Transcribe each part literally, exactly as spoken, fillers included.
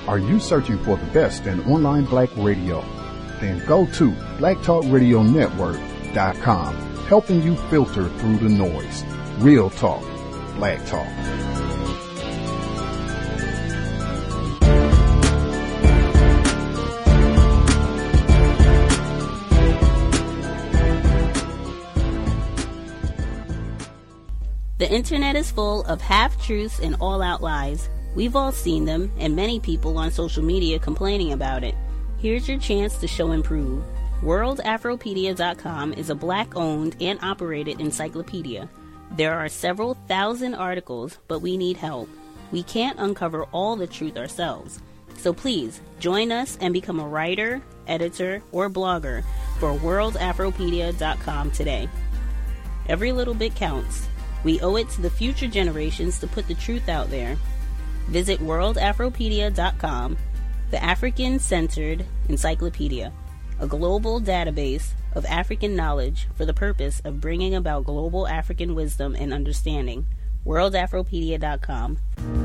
Are you searching for the best in online black radio? Then go to black talk radio network dot com, helping you filter through the noise. Real talk, black talk. The internet is full of half-truths and all-out lies. We've all seen them, and many people on social media complaining about it. Here's your chance to show and prove. world afropedia dot com is a black-owned and operated encyclopedia. There are several thousand articles, but we need help. We can't uncover all the truth ourselves. So please, join us and become a writer, editor, or blogger for world afropedia dot com today. Every little bit counts. We owe it to the future generations to put the truth out there. Visit world afropedia dot com, the African-centered encyclopedia, a global database of African knowledge for the purpose of bringing about global African wisdom and understanding. world afropedia dot com.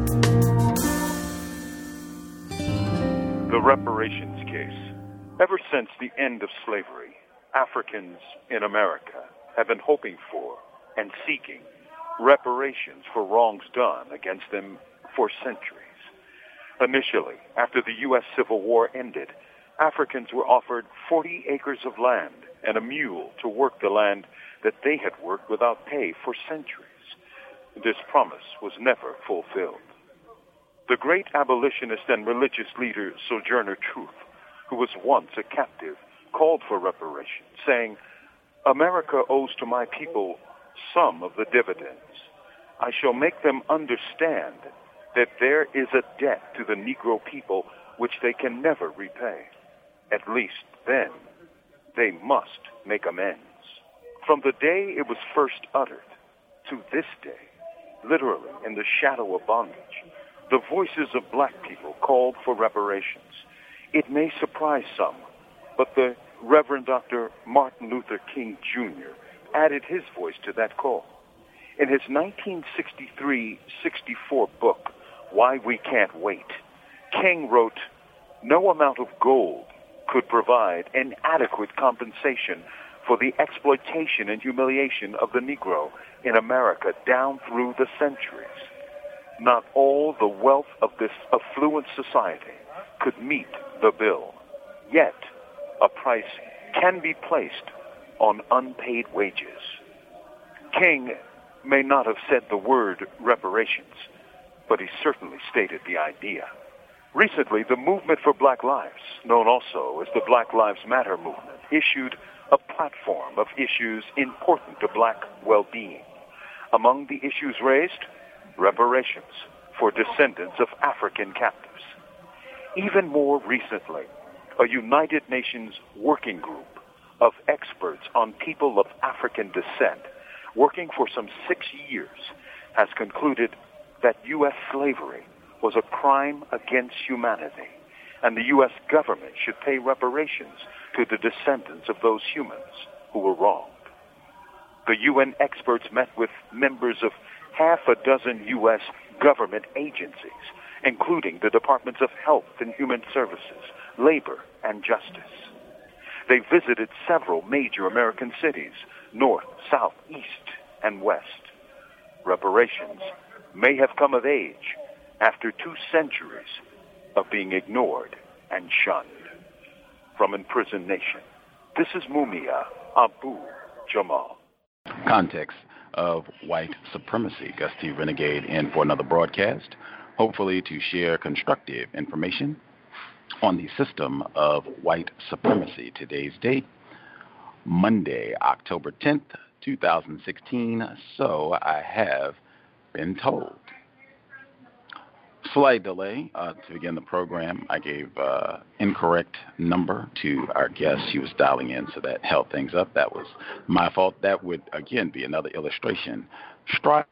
The reparations case. Ever since the end of slavery, Africans in America have been hoping for and seeking reparations for wrongs done against them for centuries. Initially, after the U S Civil War ended, Africans were offered forty acres of land and a mule to work the land that they had worked without pay for centuries. This promise was never fulfilled. The great abolitionist and religious leader Sojourner Truth, who was once a captive, called for reparations, saying, "America owes to my people some of the dividends. I shall make them understand that there is a debt to the Negro people which they can never repay. At least then they must make amends." From the day it was first uttered to this day, literally in the shadow of bondage, the voices of black people called for reparations. It may surprise some, but the Reverend Doctor Martin Luther King Junior added his voice to that call. In his nineteen sixty-three sixty-four book, Why We Can't Wait, King wrote, "No amount of gold could provide an adequate compensation for the exploitation and humiliation of the Negro in America down through the centuries. Not all the wealth of this affluent society could meet the bill. Yet, a price can be placed on unpaid wages." King may not have said the word reparations, but he certainly stated the idea. Recently, the Movement for Black Lives, known also as the Black Lives Matter movement, issued a platform of issues important to black well-being. Among the issues raised, reparations for descendants of African captives. Even more recently, a United Nations working group of experts on people of African descent, working for some six years, has concluded that U S slavery was a crime against humanity, and the U S government should pay reparations to the descendants of those humans who were wronged. The U N experts met with members of half a dozen U S government agencies, including the Departments of Health and Human Services, Labor, and Justice. They visited several major American cities, north, south, east, and west. Reparations may have come of age after two centuries of being ignored and shunned. From Imprisoned Nation, this is Mumia Abu Jamal. Context of white supremacy. Gus T. Renegade in for another broadcast, hopefully to share constructive information on the system of white supremacy. Today's date, Monday, October tenth, twenty sixteen, so I have been told. Slight delay uh, to begin the program. I gave uh, incorrect number to our guest. She was dialing in, so that held things up. That was my fault. That would, again, be another illustration. Strive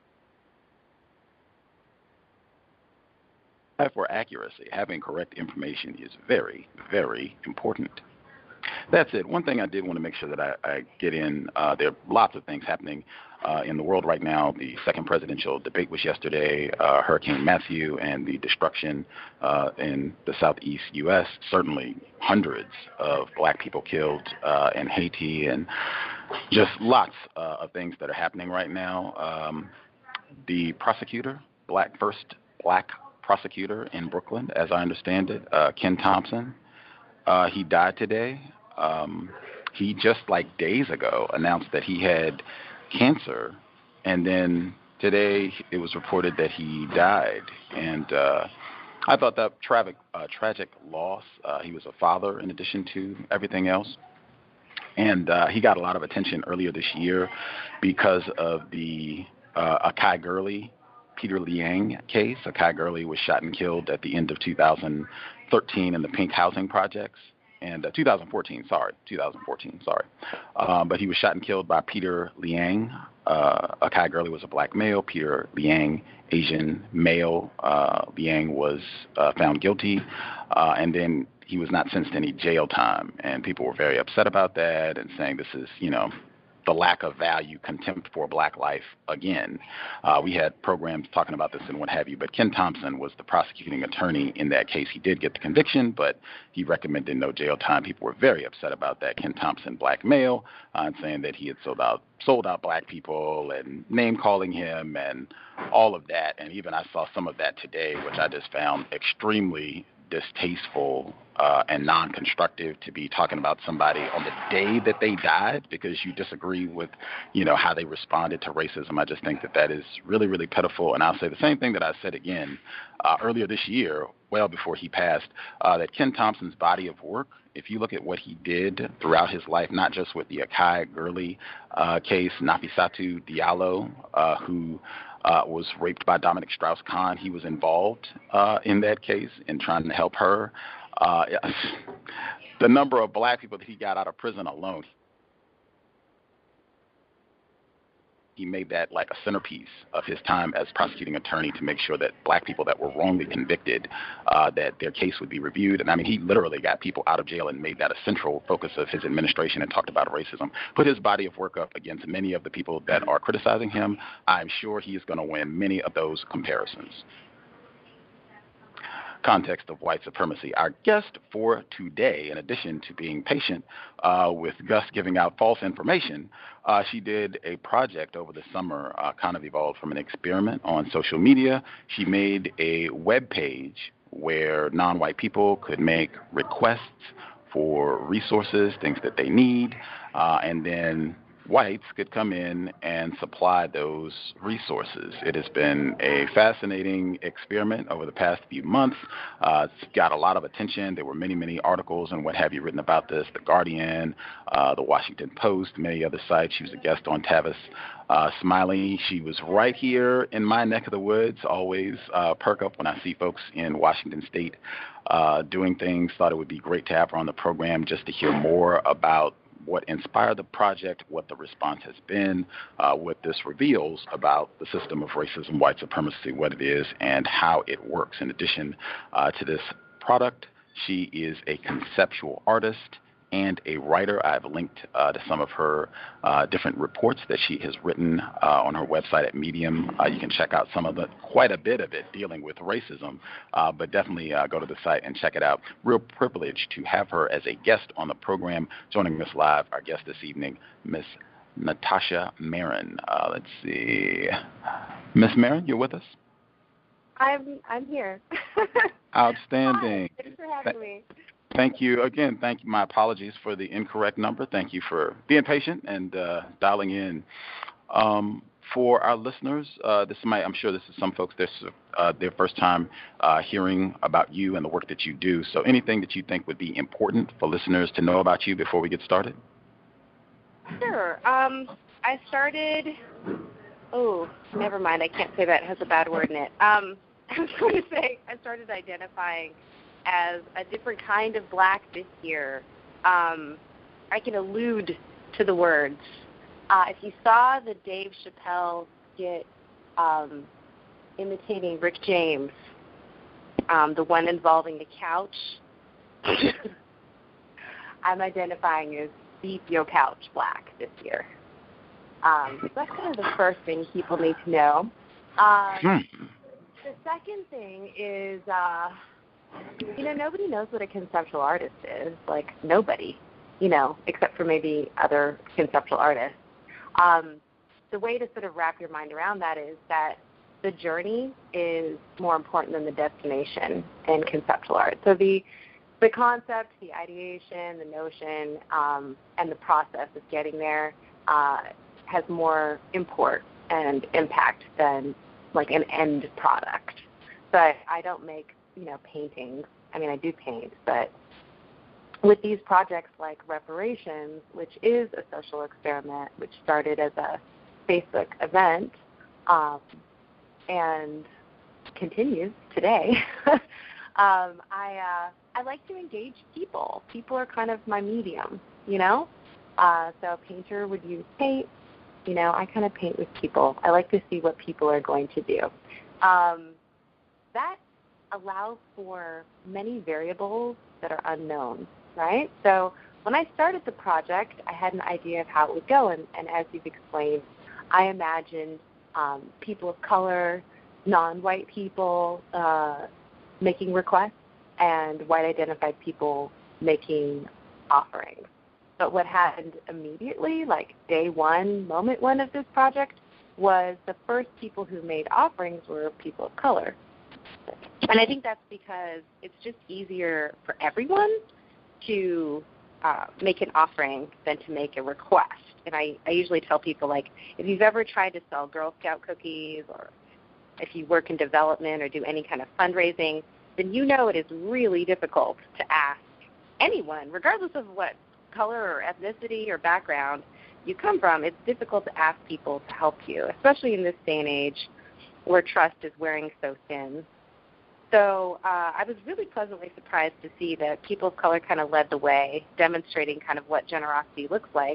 for accuracy. Having correct information is very, very important. That's it. One thing I did want to make sure that I, I get in, uh, there are lots of things happening uh, in the world right now. The second presidential debate was yesterday, uh, Hurricane Matthew and the destruction uh, in the southeast U S Certainly hundreds of black people killed uh, in Haiti, and just lots uh, of things that are happening right now. Um, the prosecutor, black first black prosecutor in Brooklyn, as I understand it, uh, Ken Thompson, uh, he died today. Um, he just like days ago announced that he had cancer, and then today it was reported that he died. And uh, I thought that tragic, uh, tragic loss. Uh, he was a father in addition to everything else. And uh, he got a lot of attention earlier this year because of the uh, Akai Gurley, Peter Liang case. Akai Gurley was shot and killed at the end of two thousand thirteen in the Pink Housing Projects. And uh, two thousand fourteen, sorry, two thousand fourteen, sorry. Um, but he was shot and killed by Peter Liang. Uh, Akai Gurley was a black male. Peter Liang, Asian male. Uh, Liang was uh, found guilty, uh, and then he was not sentenced to any jail time. And people were very upset about that and saying this is, you know, the lack of value, contempt for black life again. Uh, we had programs talking about this and what have you, but Ken Thompson was the prosecuting attorney in that case. He did get the conviction, but he recommended no jail time. People were very upset about that. Ken Thompson, black male, uh, and saying that he had sold out sold out black people and name-calling him and all of that. And even I saw some of that today, which I just found extremely distasteful uh, and non-constructive, to be talking about somebody on the day that they died because you disagree with, you know, how they responded to racism. I just think that that is really, really pitiful. And I'll say the same thing that I said again uh, earlier this year, well before he passed, uh, that Ken Thompson's body of work, if you look at what he did throughout his life, not just with the Akai Gurley uh, case, Nafissatou Diallo, uh, who Uh, was raped by Dominic Strauss-Kahn. He was involved uh, in that case in trying to help her. Uh, the number of black people that he got out of prison alone, he made that like a centerpiece of his time as prosecuting attorney to make sure that black people that were wrongly convicted, uh, that their case would be reviewed. And I mean, he literally got people out of jail and made that a central focus of his administration and talked about racism, put his body of work up against many of the people that are criticizing him. I'm sure he is going to win many of those comparisons. Context of white supremacy. Our guest for today, in addition to being patient uh, with Gus giving out false information, uh, she did a project over the summer, uh, kind of evolved from an experiment on social media. She made a web page where non-white people could make requests for resources, things that they need, uh, and then whites could come in and supply those resources. It has been a fascinating experiment over the past few months. Uh, it's got a lot of attention. There were many, many articles and what have you written about this. The Guardian, uh, the Washington Post, many other sites. She was a guest on Tavis uh, Smiley. She was right here in my neck of the woods. Always uh, perk up when I see folks in Washington State uh, doing things. Thought it would be great to have her on the program just to hear more about what inspired the project, what the response has been, uh, what this reveals about the system of racism, white supremacy, what it is, and how it works. In addition uh, to this product, she is a conceptual artist and a writer. I've linked uh, to some of her uh, different reports that she has written uh, on her website at Medium. Uh, you can check out some of the, quite a bit of it dealing with racism, uh, but definitely uh, go to the site and check it out. Real privilege to have her as a guest on the program. Joining us live, our guest this evening, Miss Natasha Marin. Uh, let's see. Miss Marin, you're with us? I'm I'm here. Outstanding. Hi, thanks for having me. Thank you. Again, thank you. My apologies for the incorrect number. Thank you for being patient and uh, dialing in. Um, for our listeners, uh, this might, I'm sure this is some folks, this is uh, their first time uh, hearing about you and the work that you do. So anything that you think would be important for listeners to know about you before we get started? Sure. Um, I started, oh, never mind. I can't say that. It has a bad word in it. Um, I was going to say I started identifying as a different kind of black this year. Um, I can allude to the words. Uh, if you saw the Dave Chappelle skit um, imitating Rick James, um, the one involving the couch, I'm identifying as Beep Your Couch Black this year. Um, so that's kind of the first thing people need to know. Um, Hmm. The second thing is, uh, you know, nobody knows what a conceptual artist is. Like, nobody, you know, except for maybe other conceptual artists. Um, the way to sort of wrap your mind around that is that the journey is more important than the destination in conceptual art. So the the concept, the ideation, the notion, um, and the process of getting there uh, has more import and impact than like an end product. But I don't make, you know, paintings. I mean, I do paint, but with these projects like Reparations, which is a social experiment, which started as a Facebook event um, and continues today, um, I uh, I like to engage people. People are kind of my medium, you know? Uh, so a painter would use paint. You know, I kind of paint with people. I like to see what people are going to do. Um, that allows for many variables that are unknown, right? So when I started the project, I had an idea of how it would go, and, and as you've explained, I imagined um, people of color, non-white people uh, making requests, and white-identified people making offerings. But what happened immediately, like day one, moment one of this project, was the first people who made offerings were people of color. And I think that's because it's just easier for everyone to uh, make an offering than to make a request. And I, I usually tell people, like, if you've ever tried to sell Girl Scout cookies, or if you work in development or do any kind of fundraising, then you know it is really difficult to ask anyone, regardless of what color or ethnicity or background you come from. It's difficult to ask people to help you, especially in this day and age where trust is wearing so thin. So uh, I was really pleasantly surprised to see that people of color kind of led the way, demonstrating kind of what generosity looks like.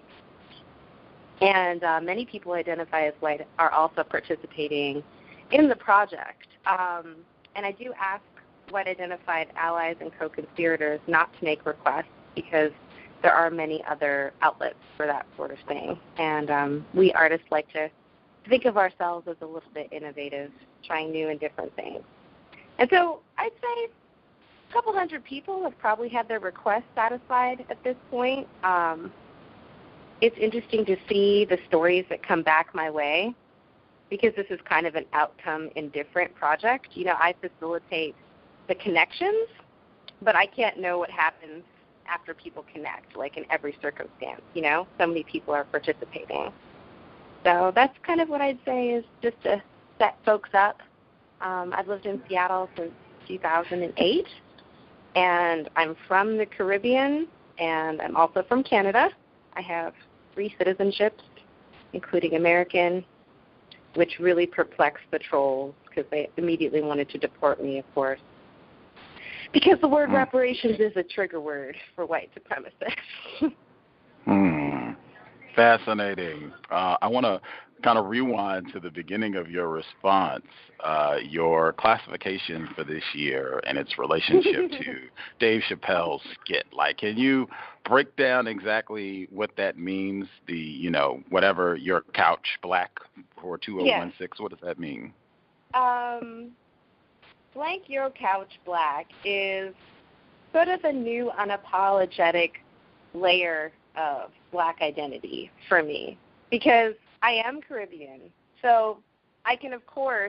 And uh, many people identify as white are also participating in the project. Um, and I do ask white-identified allies and co-conspirators not to make requests, because there are many other outlets for that sort of thing. And um, we artists like to think of ourselves as a little bit innovative, trying new and different things. And so I'd say a couple hundred people have probably had their requests satisfied at this point. Um, it's interesting to see the stories that come back my way, because this is kind of an outcome indifferent project. You know, I facilitate the connections, but I can't know what happens after people connect, like in every circumstance, you know. So many people are participating. So that's kind of what I'd say is just to set folks up. Um, I've lived in Seattle since two thousand eight, and I'm from the Caribbean, and I'm also from Canada. I have three citizenships, including American, which really perplexed the trolls because they immediately wanted to deport me, of course. Because the word reparations is a trigger word for white supremacists. Hmm. Fascinating. Uh, I want to kind of rewind to the beginning of your response, uh, your classification for this year and its relationship to Dave Chappelle's skit. Like, can you break down exactly what that means? The, you know, whatever, your couch black for two oh one six, yeah. What does that mean? Um, blank your couch black is sort of a new unapologetic layer of black identity for me, because I am Caribbean, so I can, of course,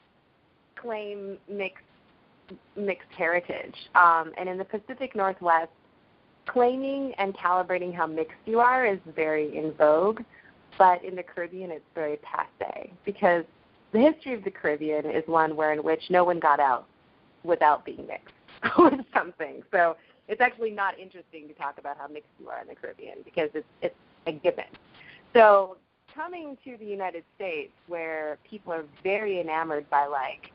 claim mixed mixed heritage. Um, and in the Pacific Northwest, claiming and calibrating how mixed you are is very in vogue, but in the Caribbean it's very passé, because the history of the Caribbean is one where in which no one got out without being mixed with something. So it's actually not interesting to talk about how mixed you are in the Caribbean, because it's it's a given. So coming to the United States, where people are very enamored by, like,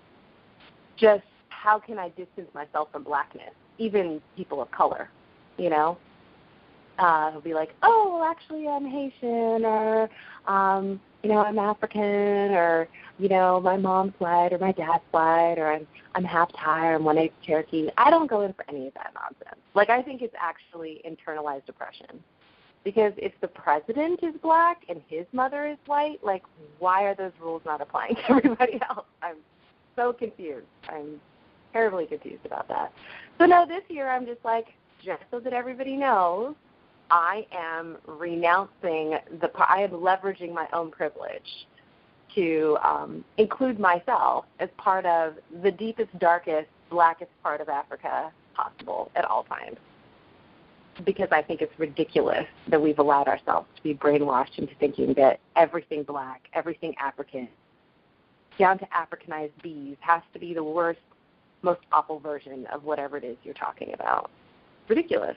just how can I distance myself from blackness, even people of color, you know? Uh, it'll be like, oh, well, actually I'm Haitian, or, um, you know, I'm African, or, you know, my mom's white, or my dad's white, or I'm, I'm half Thai, or I'm one-eighth Cherokee. I don't go in for any of that nonsense. Like, I think it's actually internalized oppression. Because if the president is black and his mother is white, like, why are those rules not applying to everybody else? I'm so confused. I'm terribly confused about that. So no, this year I'm just like, just so that everybody knows, I am renouncing the, I am leveraging my own privilege to um, include myself as part of the deepest, darkest, blackest part of Africa possible at all times. Because I think it's ridiculous that we've allowed ourselves to be brainwashed into thinking that everything black, everything African, down to Africanized bees, has to be the worst, most awful version of whatever it is you're talking about. Ridiculous.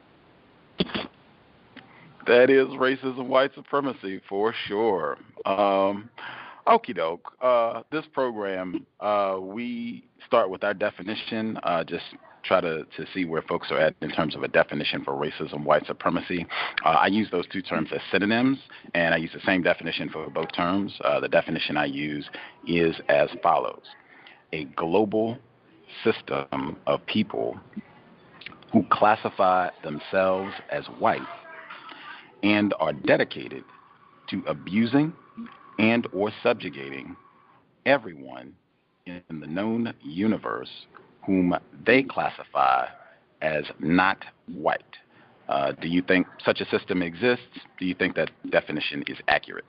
That is racism, white supremacy, for sure. Um, okie doke. Uh, this program, uh, we start with our definition, uh, just try to, to see where folks are at in terms of a definition for racism, white supremacy. Uh, I use those two terms as synonyms, and I use the same definition for both terms. Uh, the definition I use is as follows: a global system of people who classify themselves as white and are dedicated to abusing and or subjugating everyone in the known universe whom they classify as not white. Uh, do you think such a system exists? Do you think that definition is accurate?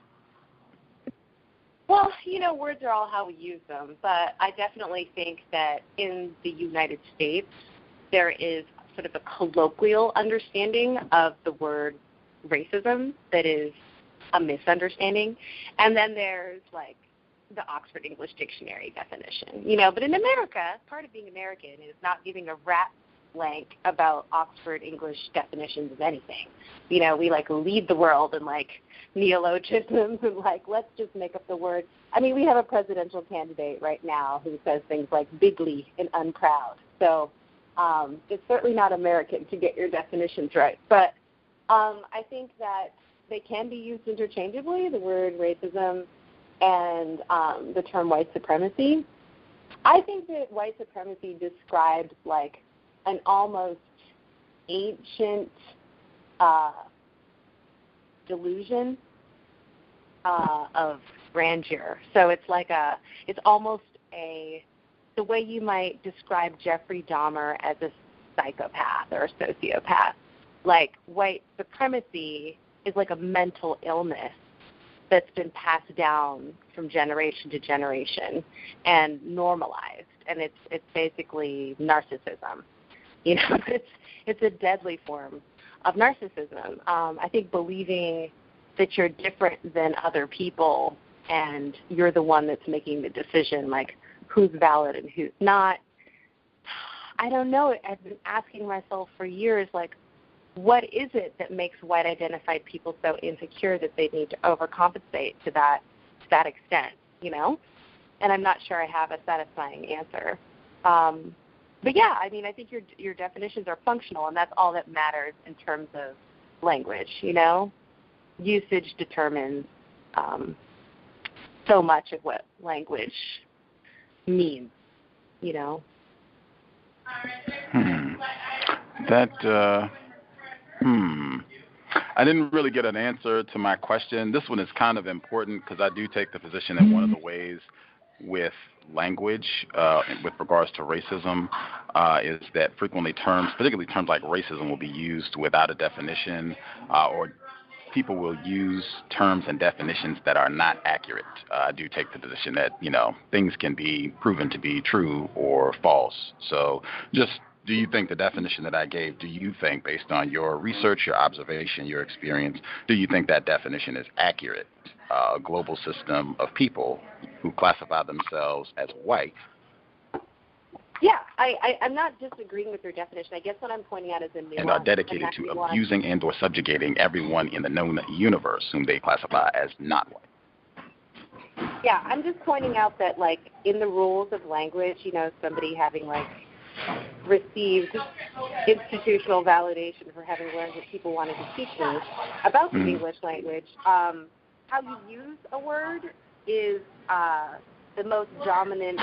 Well, you know, words are all how we use them, but I definitely think that in the United States there is sort of a colloquial understanding of the word racism that is a misunderstanding. And then there's, like, the Oxford English Dictionary definition, you know. But in America, part of being American is not giving a rat blank about Oxford English definitions of anything. You know, we, like, lead the world in, like, neologisms and, like, let's just make up the word. I mean, we have a presidential candidate right now who says things like bigly and unproud. So um, it's certainly not American to get your definitions right. But um, I think that they can be used interchangeably, the word racism and um, the term white supremacy. I think that white supremacy describes, like, an almost ancient uh, delusion uh, of grandeur. So it's like a, it's almost a, the way you might describe Jeffrey Dahmer as a psychopath or a sociopath. Like, white supremacy is like a mental illness that's been passed down from generation to generation and normalized, and it's it's basically narcissism. You know, it's it's a deadly form of narcissism. Um, I think believing that you're different than other people and you're the one that's making the decision, like who's valid and who's not. I don't know. I've been asking myself for years, like, what is it that makes white-identified people so insecure that they need to overcompensate to that to that extent, you know? And I'm not sure I have a satisfying answer. Um, but, yeah, I mean, I think your your definitions are functional, and that's all that matters in terms of language, you know? Usage determines um, so much of what language means, you know? Hmm. That... Uh... Hmm. I didn't really get an answer to my question. This one is kind of important because I do take the position that one of the ways with language, uh, with regards to racism, uh, is that frequently terms, particularly terms like racism, will be used without a definition, uh, or people will use terms and definitions that are not accurate. Uh, I do take the position that, you know, things can be proven to be true or false. So just do you think the definition that I gave, do you think, based on your research, your observation, your experience, do you think that definition is accurate? Uh, a global system of people who classify themselves as white. Yeah, I, I, I'm not disagreeing with your definition. I guess what I'm pointing out is a nuance. And are dedicated to nuance. abusing and or subjugating everyone in the known universe whom they classify as not white. Yeah, I'm just pointing out that, like, in the rules of language, you know, somebody having, like, received institutional validation for having learned what people wanted to teach me about the mm. English language. Um, how you use a word is uh, the most dominant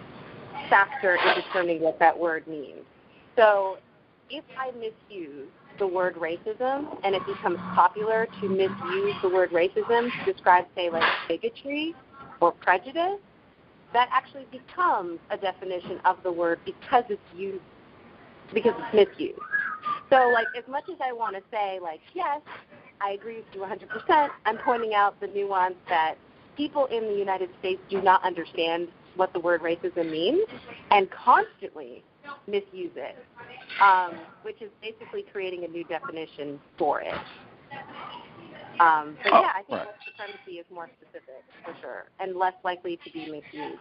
factor in determining what that word means. So if I misuse the word racism and it becomes popular to misuse the word racism to describe, say, like bigotry or prejudice, that actually becomes a definition of the word because it's used, because it's misused. So, like, as much as I want to say, like, yes, I agree with you one hundred percent, I'm pointing out the nuance that people in the United States do not understand what the word racism means and constantly misuse it, um, which is basically creating a new definition for it. Um, but, yeah, I think right. white supremacy is more specific, for sure, and less likely to be misused.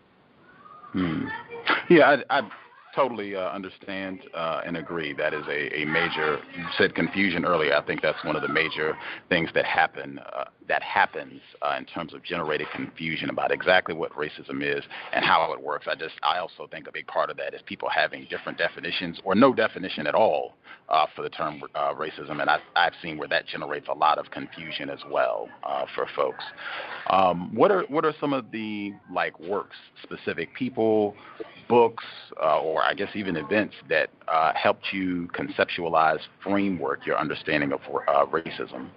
Hmm. Yeah, I, I totally uh, understand uh, and agree. That is a, a major, you said confusion earlier. I think that's one of the major things that happen, uh, that happens uh, in terms of generating confusion about exactly what racism is and how it works. I just, I also think a big part of that is people having different definitions or no definition at all uh, for the term uh, racism, and I, I've seen where that generates a lot of confusion as well uh, for folks. Um, what are what are some of the like works, specific people, books, uh, or I guess even events that uh, helped you conceptualize, framework your understanding of uh, racism?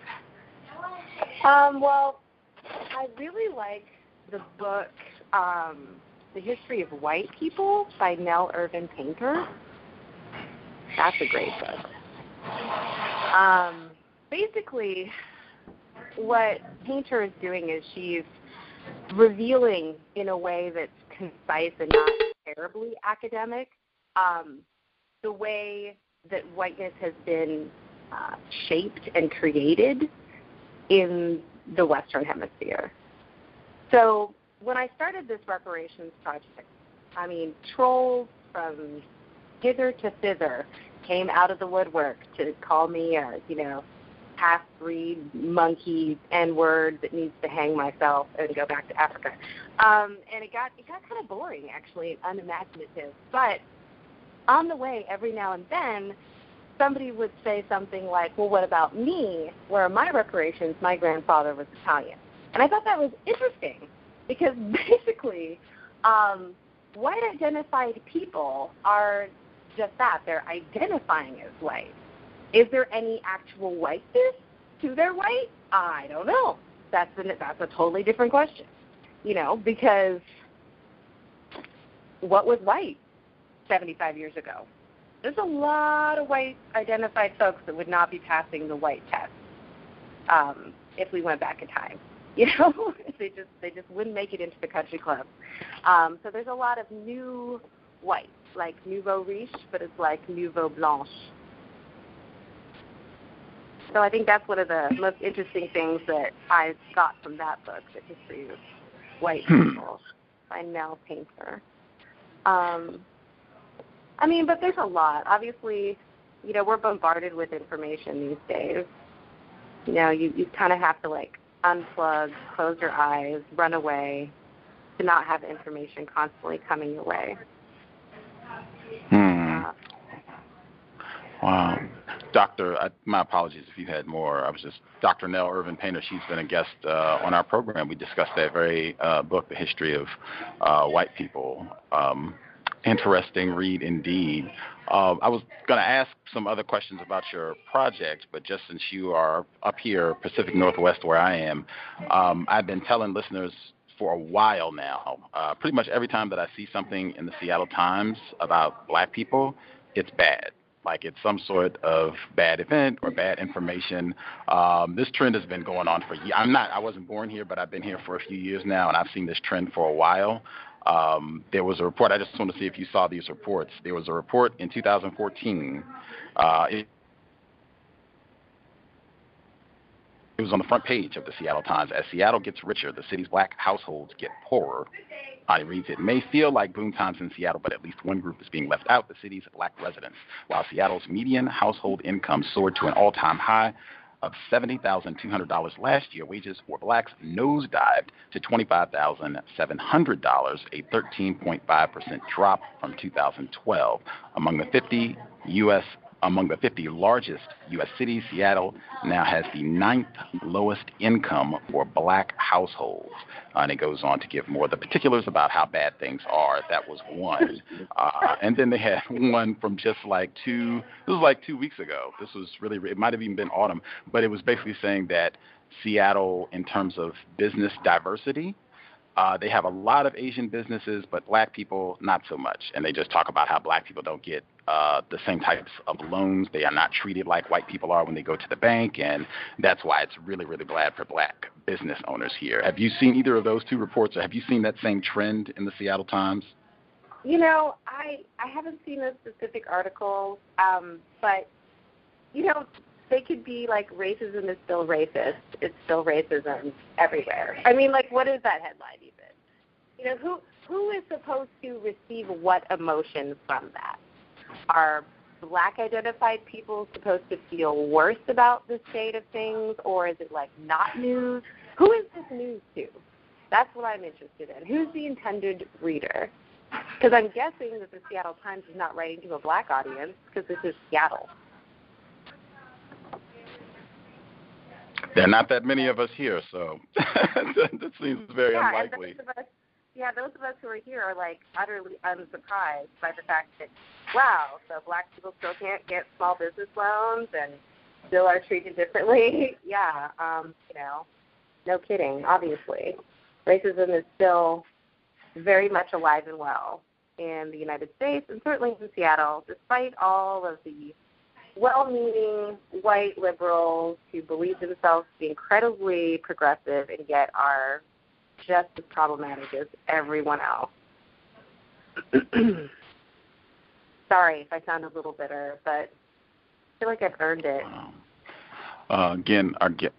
Um, well, I really like the book um, The History of White People by Nell Irvin Painter. That's a great book. Um, basically, what Painter is doing is she's revealing in a way that's concise and not terribly academic um, the way that whiteness has been uh, shaped and created in the Western Hemisphere. So when I started this reparations project, I mean, trolls from hither to thither came out of the woodwork to call me a, you know, half-breed monkey N-word that needs to hang myself and go back to Africa. Um, and it got it got kind of boring, actually, and unimaginative. But on the way, every now and then, somebody would say something like, well, what about me? Where my reparations, my grandfather was Italian. And I thought that was interesting because basically um, white-identified people are just that. They're identifying as white. Is there any actual whiteness to their white? I don't know. That's a, that's a totally different question, you know, because what was white seventy-five years ago? There's a lot of white-identified folks that would not be passing the white test um, if we went back in time. You know, they just they just wouldn't make it into the country club. Um, so there's a lot of new white, like nouveau riche, but it's like nouveau blanche. So I think that's one of the most interesting things that I got from that book, The History of White People by Nell Painter. Um, I mean, but there's a lot. Obviously, you know, we're bombarded with information these days. You know, you, you kind of have to, like, unplug, close your eyes, run away to not have information constantly coming your way. Hmm. Uh, Wow. Doctor, I, my apologies if you had more. I was just, Doctor Nell Irvin Painter, she's been a guest uh, on our program. We discussed that very uh, book, The History of uh, White People. Um, interesting read indeed. Uh, I was going to ask some other questions about your project, but just since you are up here, Pacific Northwest, where I am, um, I've been telling listeners for a while now, uh, pretty much every time that I see something in the Seattle Times about black people, it's bad. Like it's some sort of bad event or bad information. Um, this trend has been going on for years. I'm not, I wasn't born here, but I've been here for a few years now, and I've seen this trend for a while. Um, there was a report, I just want to see if you saw these reports. There was a report in two thousand fourteen. Uh, it, it was on the front page of the Seattle Times. As Seattle gets richer, the city's black households get poorer. It reads, it may feel like boom times in Seattle, but at least one group is being left out, the city's black residents. While Seattle's median household income soared to an all-time high of seventy thousand two hundred dollars last year, wages for blacks nosedived to twenty-five thousand seven hundred dollars, a thirteen point five percent drop from two thousand twelve. Among the fifty U S among the fifty largest U S cities, Seattle now has the ninth lowest income for black households. Uh, and it goes on to give more of the particulars about how bad things are. That was one. Uh, and then they had one from just like two, this was like two weeks ago. This was really, it might have even been autumn, but it was basically saying that Seattle, in terms of business diversity, Uh, they have a lot of Asian businesses, but black people, not so much. And they just talk about how black people don't get uh, the same types of loans. They are not treated like white people are when they go to the bank. And that's why it's really, really bad for black business owners here. Have you seen either of those two reports, or have you seen that same trend in the Seattle Times? You know, I, I haven't seen those specific articles, um, but, you know, they could be like racism is still racist. It's still racism everywhere. I mean, like, what is that headline even? You know, who who is supposed to receive what emotions from that? Are black identified people supposed to feel worse about the state of things, or is it like not news? Who is this news to? That's what I'm interested in. Who's the intended reader? Because I'm guessing that the Seattle Times is not writing to a black audience because this is Seattle. There are not that many of us here, so that seems very yeah, unlikely. And those of us, yeah, those of us who are here are, like, utterly unsurprised by the fact that, wow, so black people still can't get small business loans and still are treated differently. yeah, um, you know, no kidding, obviously. Racism is still very much alive and well in the United States and certainly in Seattle, despite all of the well-meaning white liberals who believe themselves to be incredibly progressive and yet are just as problematic as everyone else. Sorry if I sound a little bitter, but I feel like I've earned it. Wow. Uh, again, our guest,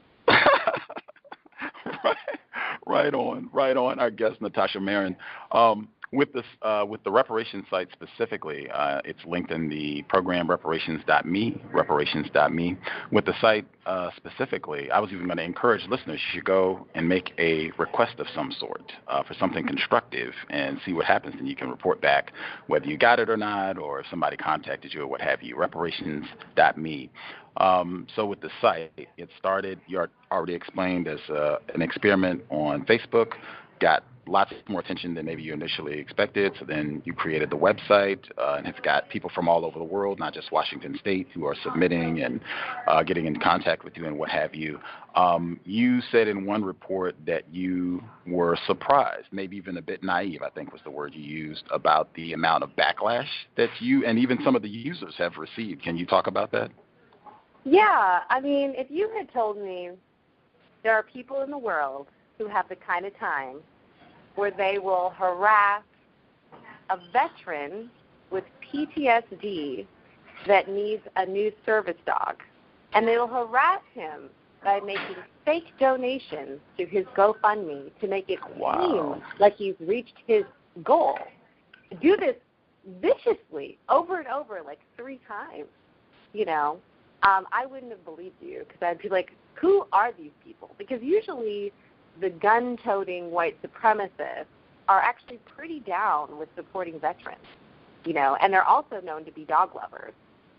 right, right on, right on. Our guest, Natasha Marin. Um, With this, uh, with the reparations site specifically, uh, it's linked in the program reparations dot me, reparations dot me. With the site uh, specifically, I was even going to encourage listeners, you should go and make a request of some sort uh, for something constructive and see what happens, and you can report back whether you got it or not, or if somebody contacted you or what have you, reparations dot me. Um, so with the site, it started, you already explained, as uh, an experiment on Facebook, got lots more attention than maybe you initially expected. So then you created the website, uh, and it's got people from all over the world, not just Washington State, who are submitting and uh, getting in contact with you and what have you. Um, you said in one report that you were surprised, maybe even a bit naive, I think was the word you used, about the amount of backlash that you and even some of the users have received. Can you talk about that? Yeah, I mean, if you had told me there are people in the world who have the kind of time where they will harass a veteran with P T S D that needs a new service dog, and they will harass him by making fake donations to his GoFundMe to make it wow. seem like he's reached his goal. Do this viciously over and over, like three times, you know, um, I wouldn't have believed you, because I'd be like, who are these people? Because usually the gun-toting white supremacists are actually pretty down with supporting veterans, you know, and they're also known to be dog lovers.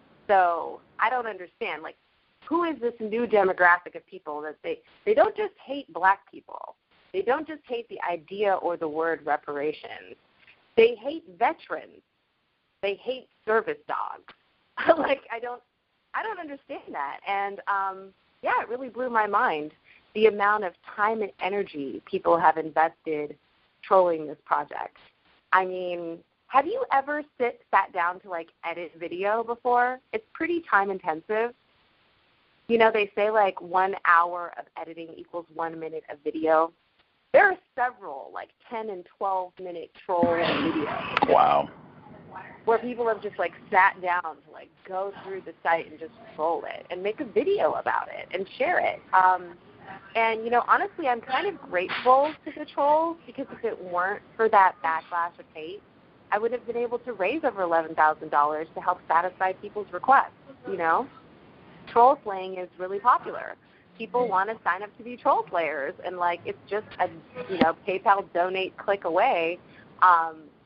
So I don't understand, like, who is this new demographic of people that they, they don't just hate black people. They don't just hate the idea or the word reparations. They hate veterans. They hate service dogs. like, I don't, I don't understand that. And, um, yeah, it really blew my mind, the amount of time and energy people have invested trolling this project. I mean, have you ever sit sat down to, like, edit video before? It's pretty time-intensive. You know, they say, like, one hour of editing equals one minute of video. There are several, like, ten and twelve-minute troll videos. Wow. Where people have just, like, sat down to, like, go through the site and just troll it and make a video about it and share it. Um, and, you know, honestly, I'm kind of grateful to the trolls, because if it weren't for that backlash of hate, I would have been able to raise over eleven thousand dollars to help satisfy people's requests, you know? Troll slaying is really popular. People want to sign up to be troll slayers, and, like, it's just a, you know, PayPal donate click away. Um,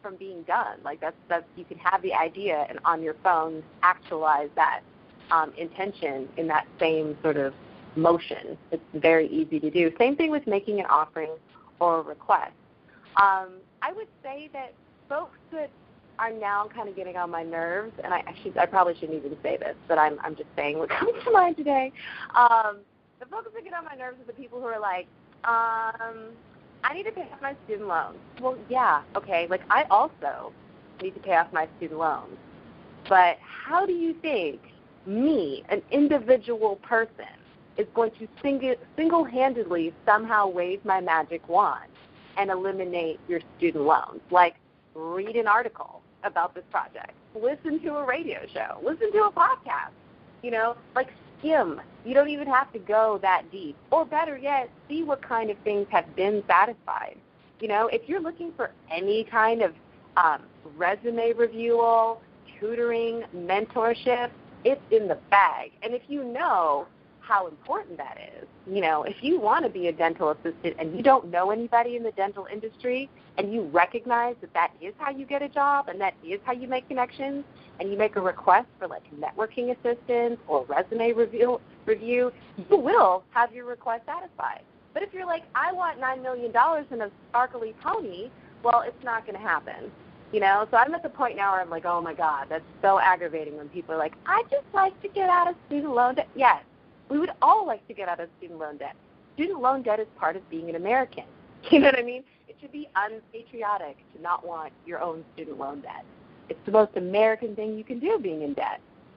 from being done. Like that's that's you can have the idea and on your phone actualize that um, intention in that same sort of motion. It's very easy to do. Same thing with making an offering or a request. Um, I would say that folks that are now kind of getting on my nerves, and I, I should I probably shouldn't even say this, but I'm I'm just saying what's coming to mind today. Um, the folks that get on my nerves are the people who are like, um, I need to pay off my student loans. Well, yeah, okay, like I also need to pay off my student loans. But how do you think me, an individual person, is going to sing- single-handedly somehow wave my magic wand and eliminate your student loans? Like, read an article about this project. Listen to a radio show. Listen to a podcast. You know, like skim. You don't even have to go that deep. Or better yet, see what kind of things have been satisfied. You know, if you're looking for any kind of um, resume review, tutoring, mentorship, it's in the bag. And if you know how important that is, you know, if you want to be a dental assistant and you don't know anybody in the dental industry and you recognize that that is how you get a job and that is how you make connections and you make a request for like networking assistance or resume review, review, you will have your request satisfied. But if you're like, I want nine million dollars in a sparkly pony, well, it's not going to happen. You know, so I'm at the point now where I'm like, oh, my God, that's so aggravating when people are like, I just like to get out of student loan debt. Yes, we would all like to get out of student loan debt. Student loan debt is part of being an American. You know what I mean? It should be unpatriotic to not want your own student loan debt. It's the most American thing you can do, being in debt.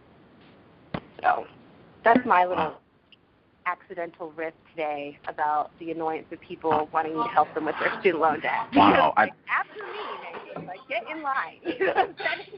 So that's my little accidental riff today about the annoyance of people wanting me to help them with their student loan debt. Wow. Like, after me, maybe. Like, get in line.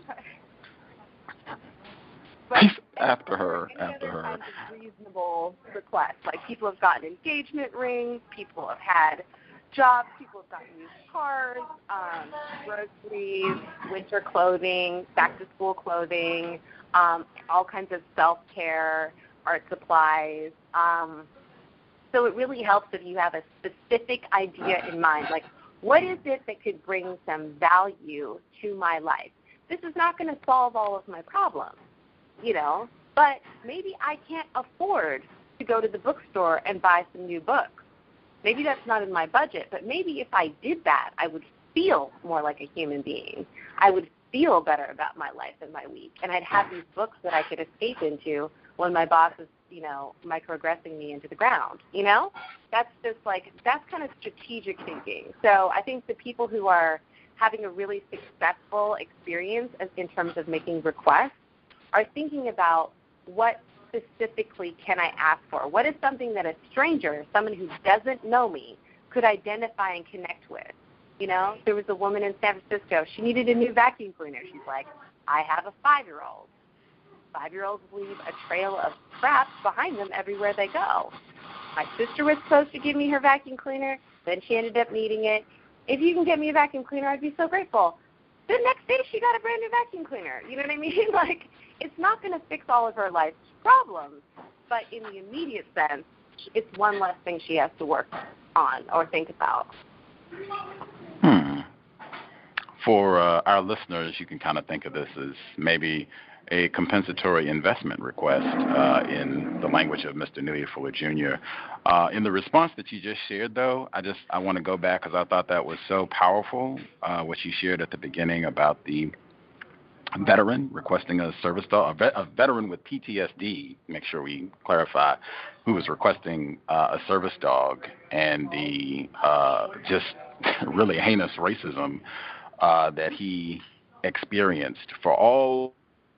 But after her, any after other her. kinds of reasonable requests. Like people have gotten engagement rings, people have had jobs, people have gotten used cars, um, groceries, winter clothing, back-to-school clothing, um, all kinds of self-care, art supplies. Um, so it really helps if you have a specific idea in mind. Like, what is it that could bring some value to my life? This is not going to solve all of my problems, you know, but maybe I can't afford to go to the bookstore and buy some new books. Maybe that's not in my budget, but maybe if I did that, I would feel more like a human being. I would feel better about my life and my week, and I'd have these books that I could escape into when my boss is, you know, microaggressing me into the ground, you know? That's just like, that's kind of strategic thinking. So I think the people who are having a really successful experience as, in terms of making requests are thinking about what specifically can I ask for? What is something that a stranger, someone who doesn't know me, could identify and connect with? You know, there was a woman in San Francisco. She needed a new vacuum cleaner. She's like, I have a five-year-old. Five-year-olds leave a trail of crap behind them everywhere they go. My sister was supposed to give me her vacuum cleaner. Then she ended up needing it. If you can get me a vacuum cleaner, I'd be so grateful. The next day she got a brand new vacuum cleaner. You know what I mean? Like, it's not going to fix all of her life's problems, but in the immediate sense, it's one less thing she has to work on or think about. Hmm. For uh, our listeners, you can kind of think of this as maybe a compensatory investment request uh, in the language of Mister Nelia Fuller Junior Uh, in the response that you just shared, though, I just I want to go back because I thought that was so powerful, uh, what you shared at the beginning about the veteran requesting a service dog, a, vet, a veteran with P T S D, make sure we clarify, who was requesting uh, a service dog, and the uh, just really heinous racism uh, that he experienced for all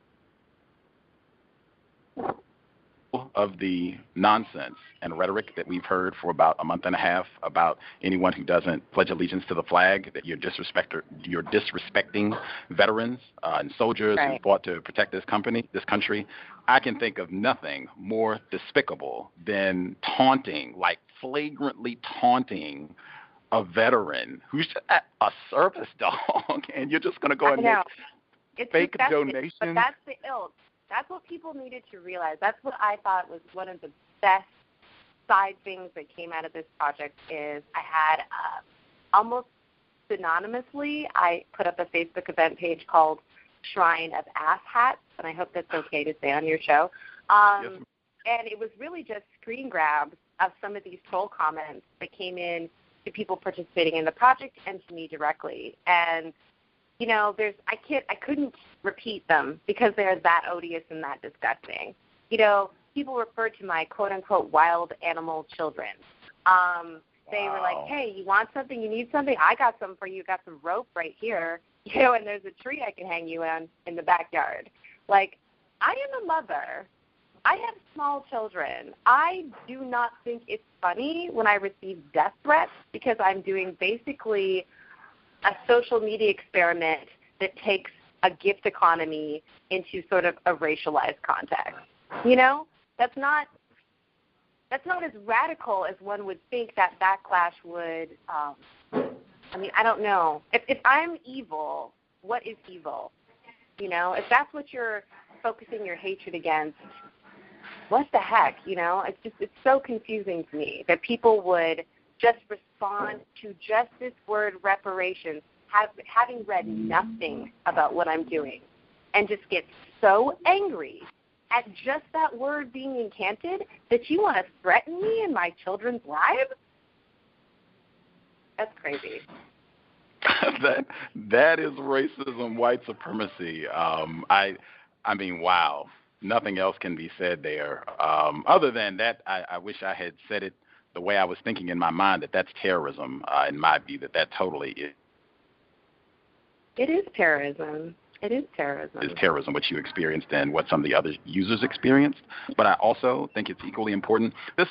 of the nonsense and rhetoric that we've heard for about a month and a half about anyone who doesn't pledge allegiance to the flag, that you're, disrespect- you're disrespecting veterans uh, and soldiers right. who fought to protect this company, this country. I can think of nothing more despicable than taunting, like flagrantly taunting a veteran who's a, a service dog, and you're just going to go and make it's fake that's donations. The, but that's the ilk. That's what people needed to realize. That's what I thought was one of the best side things that came out of this project is I had uh, almost synonymously, I put up a Facebook event page called Shrine of Ass Hats, and I hope that's okay to say on your show. Um, yes. And it was really just screen grabs of some of these troll comments that came in to people participating in the project and to me directly. And, you know, there's I can't I couldn't repeat them because they're that odious and that disgusting. You know, people referred to my quote-unquote wild animal children. Um, they wow. were like, hey, you want something? You need something? I got something for you. Got some rope right here. You know, and there's a tree I can hang you on in the backyard. Like, I am a mother. I have small children. I do not think it's funny when I receive death threats because I'm doing basically a social media experiment that takes a gift economy into sort of a racialized context. You know, that's not that's not as radical as one would think that backlash would. Um, I mean, I don't know. If, if I'm evil, what is evil? You know, if that's what you're focusing your hatred against, what the heck? You know, it's just it's so confusing to me that people would just respond to just this word reparations, have, having read nothing about what I'm doing, and just get so angry at just that word being incanted that you want to threaten me and my children's lives? That's crazy. that that is racism, white supremacy. Um, I, I mean, wow. Nothing else can be said there. Um, other than that, I, I wish I had said it the way I was thinking in my mind. That that's terrorism. Uh, in my view, that that totally is. It is terrorism. It is terrorism. Is terrorism what you experienced and what some of the other users experienced. But I also think it's equally important. This.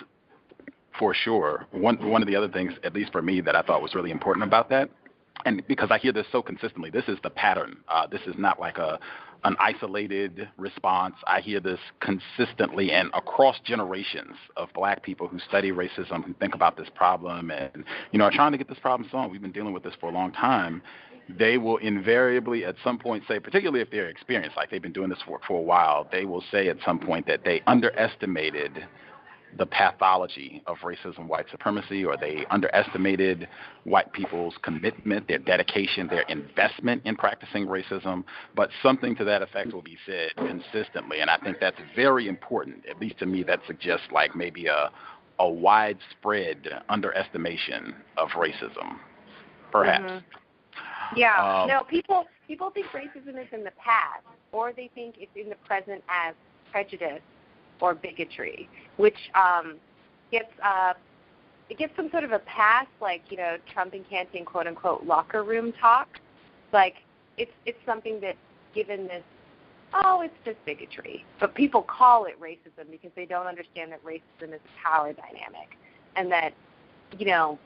For sure. One one of the other things, at least for me, that I thought was really important about that, and because I hear this so consistently, this is the pattern. Uh, this is not like a an isolated response. I hear this consistently and across generations of black people who study racism, who think about this problem and, you know, are trying to get this problem solved. We've been dealing with this for a long time. They will invariably at some point say, particularly if they're experienced, like they've been doing this for, for a while, they will say at some point that they underestimated the pathology of racism, white supremacy, or they underestimated white people's commitment, their dedication, their investment in practicing racism. But something to that effect will be said consistently, and I think that's very important. At least to me, that suggests like maybe a a widespread underestimation of racism, perhaps. Mm-hmm. Yeah. Um, no, people people think racism is in the past, or they think it's in the present as prejudice or bigotry, which um, gets uh, it gets some sort of a pass, like, you know, Trump incanting quote unquote locker room talk. Like it's it's something that, given this, oh, it's just bigotry, but people call it racism because they don't understand that racism is a power dynamic, and that, you know,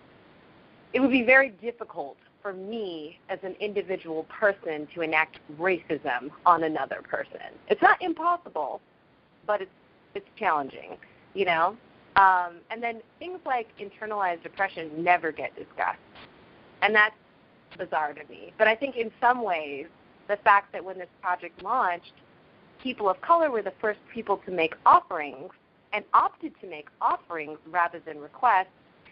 it would be very difficult for me as an individual person to enact racism on another person. It's not impossible, but it's it's challenging, you know? Um, and then things like internalized oppression never get discussed. And that's bizarre to me. But I think in some ways, the fact that when this project launched, people of color were the first people to make offerings and opted to make offerings rather than requests,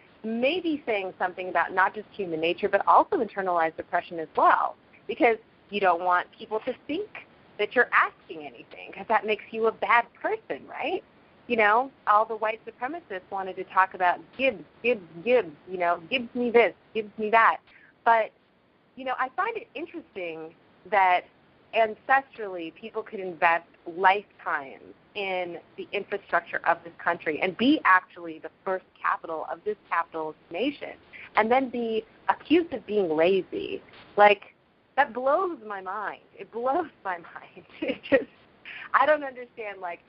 may be saying something about not just human nature, but also internalized oppression as well. Because you don't want people to think that you're asking anything, because that makes you a bad person, right? You know, all the white supremacists wanted to talk about Gibbs, Gibbs, Gibbs, you know, Gibbs me this, Gibbs me that. But, you know, I find it interesting that ancestrally people could invest lifetimes in the infrastructure of this country and be actually the first capital of this capitalist nation, and then be accused of being lazy. Like, that blows my mind. It blows my mind. It just, I don't understand, like,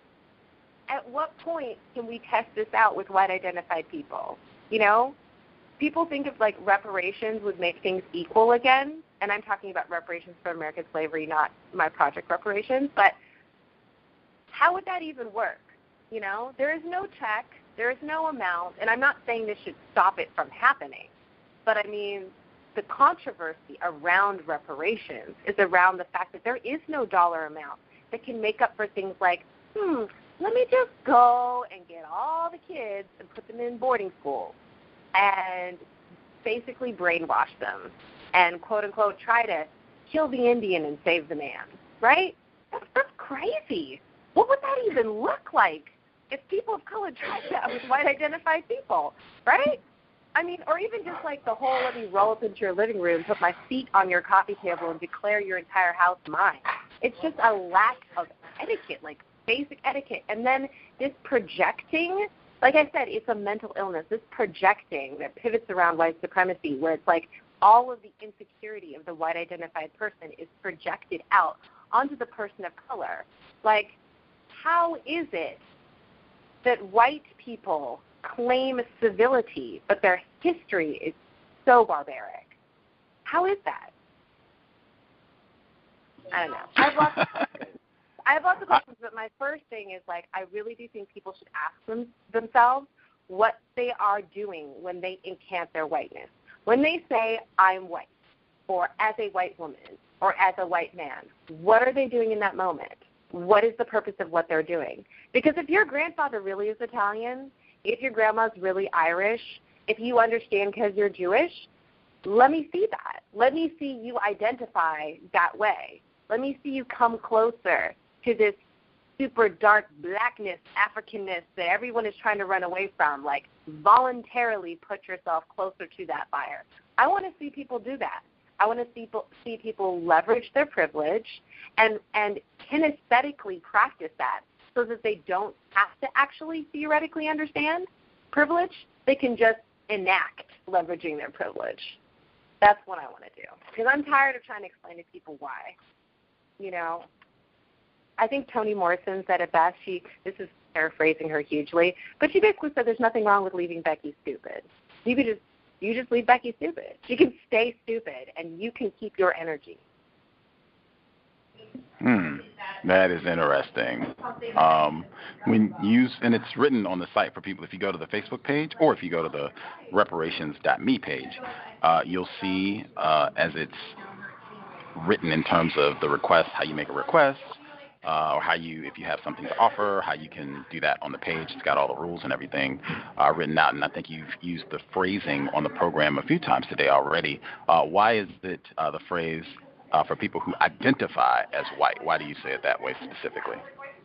at what point can we test this out with white-identified people? You know? People think of, like, reparations would make things equal again, and I'm talking about reparations for American slavery, not my project reparations, but how would that even work? You know? There is no check. There is no amount, and I'm not saying this should stop it from happening, but, I mean, the controversy around reparations is around the fact that there is no dollar amount that can make up for things like, hmm, let me just go and get all the kids and put them in boarding school and basically brainwash them and, quote, unquote, try to kill the Indian and save the man, right? That's, that's crazy. What would that even look like if people of color tried that with white-identified people, right? I mean, or even just like the whole, let me roll up into your living room, put my feet on your coffee table, and declare your entire house mine. It's just a lack of etiquette, like basic etiquette. And then this projecting, like I said, it's a mental illness. This projecting that pivots around white supremacy, where it's like all of the insecurity of the white-identified person is projected out onto the person of color. Like, how is it that white people claim civility, but their history is so barbaric? How is that? I don't know. I have lots of questions. I have lots of questions, but my first thing is, like, I really do think people should ask them, themselves what they are doing when they encant their whiteness. When they say, I'm white, or as a white woman, or as a white man, what are they doing in that moment? What is the purpose of what they're doing? Because if your grandfather really is Italian, if your grandma's really Irish, if you understand because you're Jewish, let me see that. Let me see you identify that way. Let me see you come closer to this super dark blackness, Africanness that everyone is trying to run away from. Like, voluntarily put yourself closer to that fire. I want to see people do that. I want to see people, see people leverage their privilege and, and kinesthetically practice that so that they don't have to actually theoretically understand privilege. They can just enact leveraging their privilege. That's what I want to do. Because I'm tired of trying to explain to people why. You know, I think Toni Morrison said it best. She, this is paraphrasing her hugely, but she basically said there's nothing wrong with leaving Becky stupid. You could just You just leave Becky stupid. She can stay stupid, and you can keep your energy. Hmm, that is interesting. Um, when you and it's written on the site for people. If you go to the Facebook page or if you go to the reparations dot me page, uh, you'll see uh, as it's written in terms of the request, how you make a request, uh, or how you, if you have something to offer, how you can do that on the page. It's got all the rules and everything uh, written out, and I think you've used the phrasing on the program a few times today already. Uh, why is it uh, the phrase uh, for people who identify as white? Why do you say it that way specifically?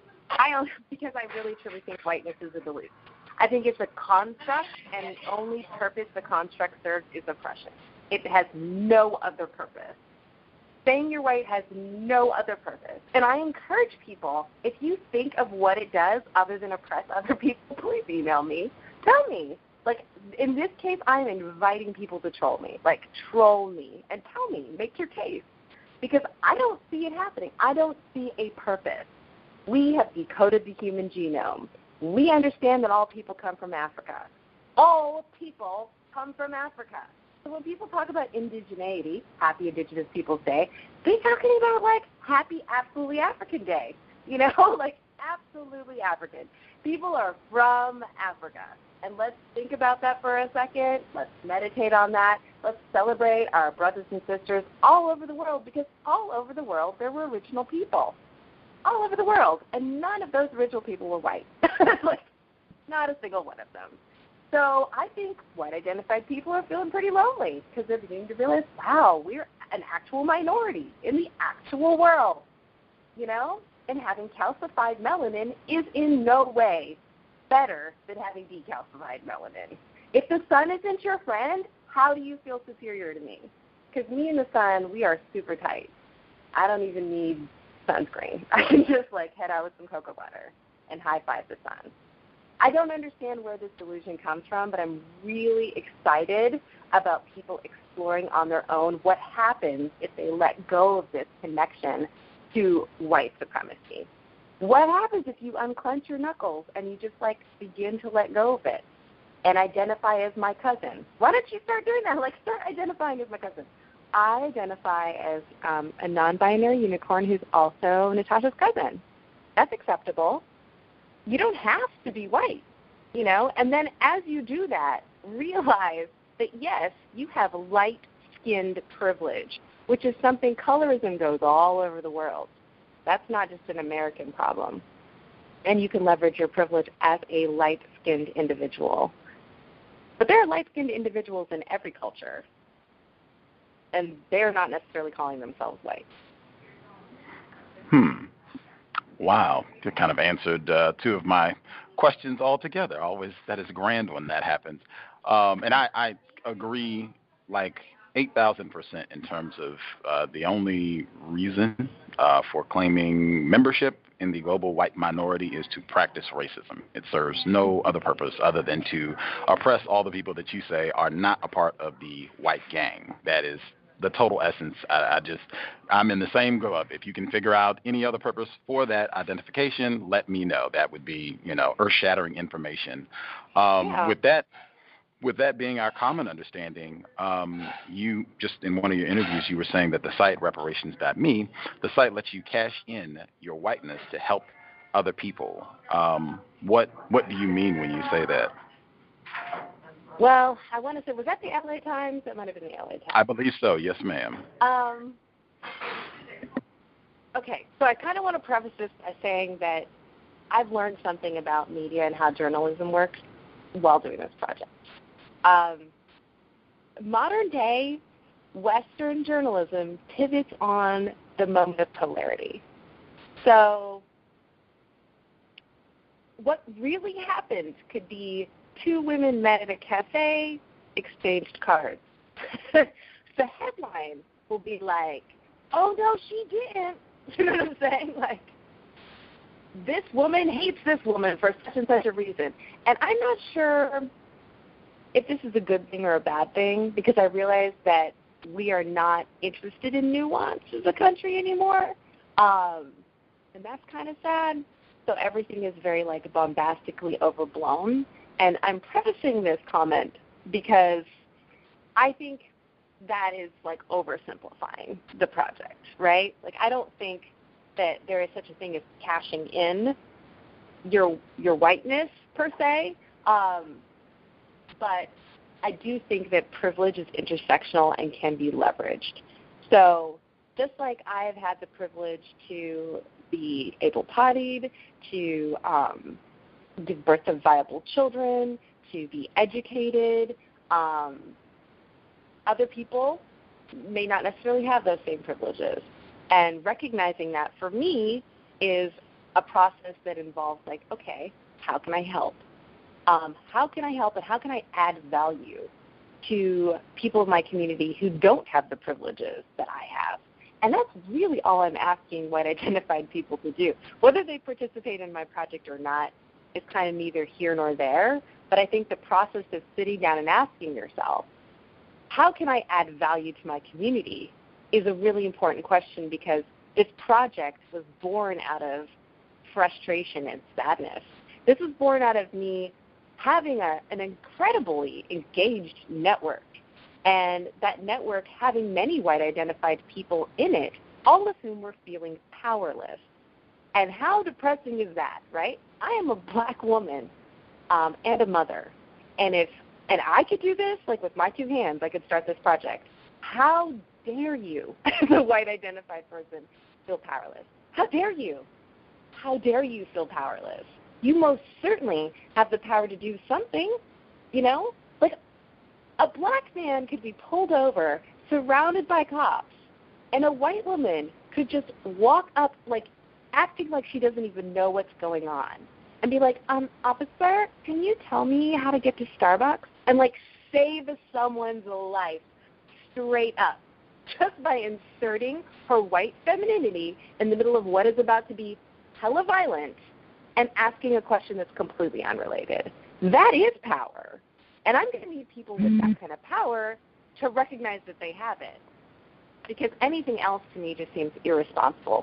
I don't, because I really truly think whiteness is a delusion. I think it's a construct, and the only purpose the construct serves is oppression. It has no other purpose. Saying you're white has no other purpose. And I encourage people, if you think of what it does other than oppress other people, please email me. Tell me. Like, in this case, I'm inviting people to troll me. Like, troll me and tell me. Make your case. Because I don't see it happening. I don't see a purpose. We have decoded the human genome. We understand that all people come from Africa. All people come from Africa. So when people talk about indigeneity, Happy Indigenous Peoples Day, they're talking about, like, Happy Absolutely African Day. You know, like, absolutely African. People are from Africa. And let's think about that for a second. Let's meditate on that. Let's celebrate our brothers and sisters all over the world, because all over the world there were original people. All over the world. And none of those original people were white. Like, not a single one of them. So I think white-identified people are feeling pretty lonely because they're beginning to realize, wow, we're an actual minority in the actual world, you know? And having calcified melanin is in no way better than having decalcified melanin. If the sun isn't your friend, how do you feel superior to me? Because me and the sun, we are super tight. I don't even need sunscreen. I can just, like, head out with some cocoa butter and high-five the sun. I don't understand where this delusion comes from, but I'm really excited about people exploring on their own what happens if they let go of this connection to white supremacy. What happens if you unclench your knuckles and you just, like, begin to let go of it and identify as my cousin? Why don't you start doing that? Like, start identifying as my cousin. I identify as um, a non-binary unicorn who's also Natasha's cousin. That's acceptable. You don't have to be white, you know. And then as you do that, realize that, yes, you have light-skinned privilege, which is something colorism goes all over the world. That's not just an American problem. And you can leverage your privilege as a light-skinned individual. But there are light-skinned individuals in every culture, and they're not necessarily calling themselves white. Hmm. Wow. You kind of answered uh, two of my questions altogether. Always, that is grand when that happens. Um, and I, I agree, like, eight thousand percent in terms of uh, the only reason uh, for claiming membership in the global white minority is to practice racism. It serves no other purpose other than to oppress all the people that you say are not a part of the white gang. That is the total essence. I, I just, I'm in the same go up. If you can figure out any other purpose for that identification, let me know. That would be, you know, earth-shattering information. Um, yeah. With that, with that being our common understanding, um, you just in one of your interviews, you were saying that the site reparations dot me, the site lets you cash in your whiteness to help other people. Um, what what do you mean when you say that? Well, I want to say, was that the L A Times? That might have been the L A Times. I believe so. Yes, ma'am. Um. Okay, so I kind of want to preface this by saying that I've learned something about media and how journalism works while doing this project. Um, modern day Western journalism pivots on the moment of polarity. So what really happened could be two women met at a cafe, exchanged cards. The headline will be like, oh, no, she didn't. You know what I'm saying? Like, this woman hates this woman for such and such a reason. And I'm not sure if this is a good thing or a bad thing, because I realize that we are not interested in nuance as a country anymore, um, and that's kind of sad. So everything is very, like, bombastically overblown, and I'm prefacing this comment because I think that is, like, oversimplifying the project, right? Like, I don't think that there is such a thing as cashing in your your whiteness, per se, um, but I do think that privilege is intersectional and can be leveraged. So just like I've had the privilege to be able-bodied, to um, give birth to viable children, to be educated, um, other people may not necessarily have those same privileges. And recognizing that for me is a process that involves, like, okay, how can I help? Um, how can I help and how can I add value to people in my community who don't have the privileges that I have? And that's really all I'm asking white identified people to do. Whether they participate in my project or not is kind of neither here nor there, but I think the process of sitting down and asking yourself, how can I add value to my community, is a really important question, because this project was born out of frustration and sadness. This was born out of me having a, an incredibly engaged network, and that network having many white-identified people in it, all of whom were feeling powerless. And how depressing is that, right? I am a black woman um, and a mother, and if and I could do this, like with my two hands, I could start this project. How dare you, as a white-identified person, feel powerless? How dare you? How dare you feel powerless? You most certainly have the power to do something, you know? Like, a black man could be pulled over, surrounded by cops, and a white woman could just walk up, like, acting like she doesn't even know what's going on, and be like, um, officer, can you tell me how to get to Starbucks? And, like, save someone's life straight up, just by inserting her white femininity in the middle of what is about to be hella violent and asking a question that's completely unrelated. That is power. And I'm going to need people with that kind of power to recognize that they have it, because anything else to me just seems irresponsible.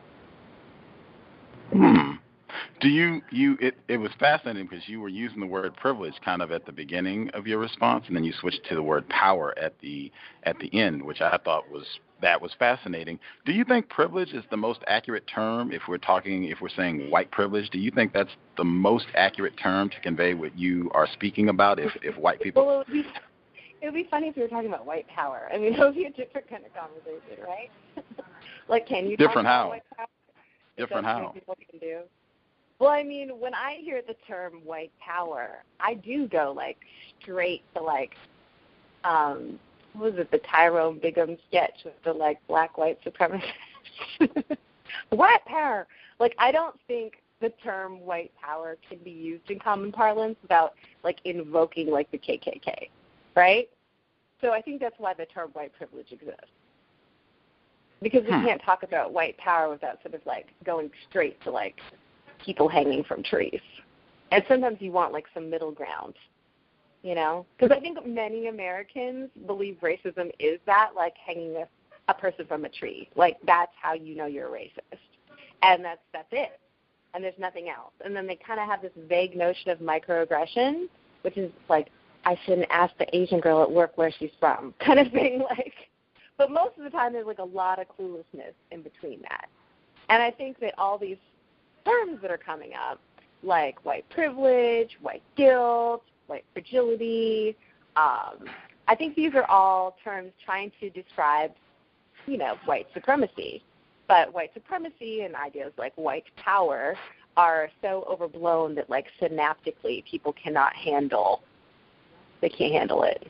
Hmm. Do you, you it, it was fascinating because you were using the word privilege kind of at the beginning of your response, and then you switched to the word power at the at the end, which I thought was that was fascinating. Do you think privilege is the most accurate term if we're talking, if we're saying white privilege? Do you think that's the most accurate term to convey what you are speaking about if, if white people... Well, it would, be, it would be funny if we were talking about white power. I mean, it would be a different kind of conversation, right? Like, can you different talk how? about white power? Different how? People can do. Well, I mean, when I hear the term white power, I do go, like, straight to, like, um, what was it, the Tyrone Bigham sketch with the, like, black white supremacists? White power. Like, I don't think the term white power can be used in common parlance without, like, invoking, like, the K K K, right? So I think that's why the term white privilege exists. Because we hmm. can't talk about white power without sort of, like, going straight to, like, people hanging from trees. And sometimes you want, like, some middle ground, you know? Because I think many Americans believe racism is that, like, hanging a, a person from a tree. Like, that's how you know you're a racist. And that's that's it. And there's nothing else. And then they kind of have this vague notion of microaggression, which is, like, I shouldn't ask the Asian girl at work where she's from kind of thing, like. But most of the time there's, like, a lot of cluelessness in between that. And I think that all these terms that are coming up, like white privilege, white guilt, white fragility, um, I think these are all terms trying to describe, you know, white supremacy. But white supremacy and ideas like white power are so overblown that, like, synaptically people cannot handle, they can't handle it.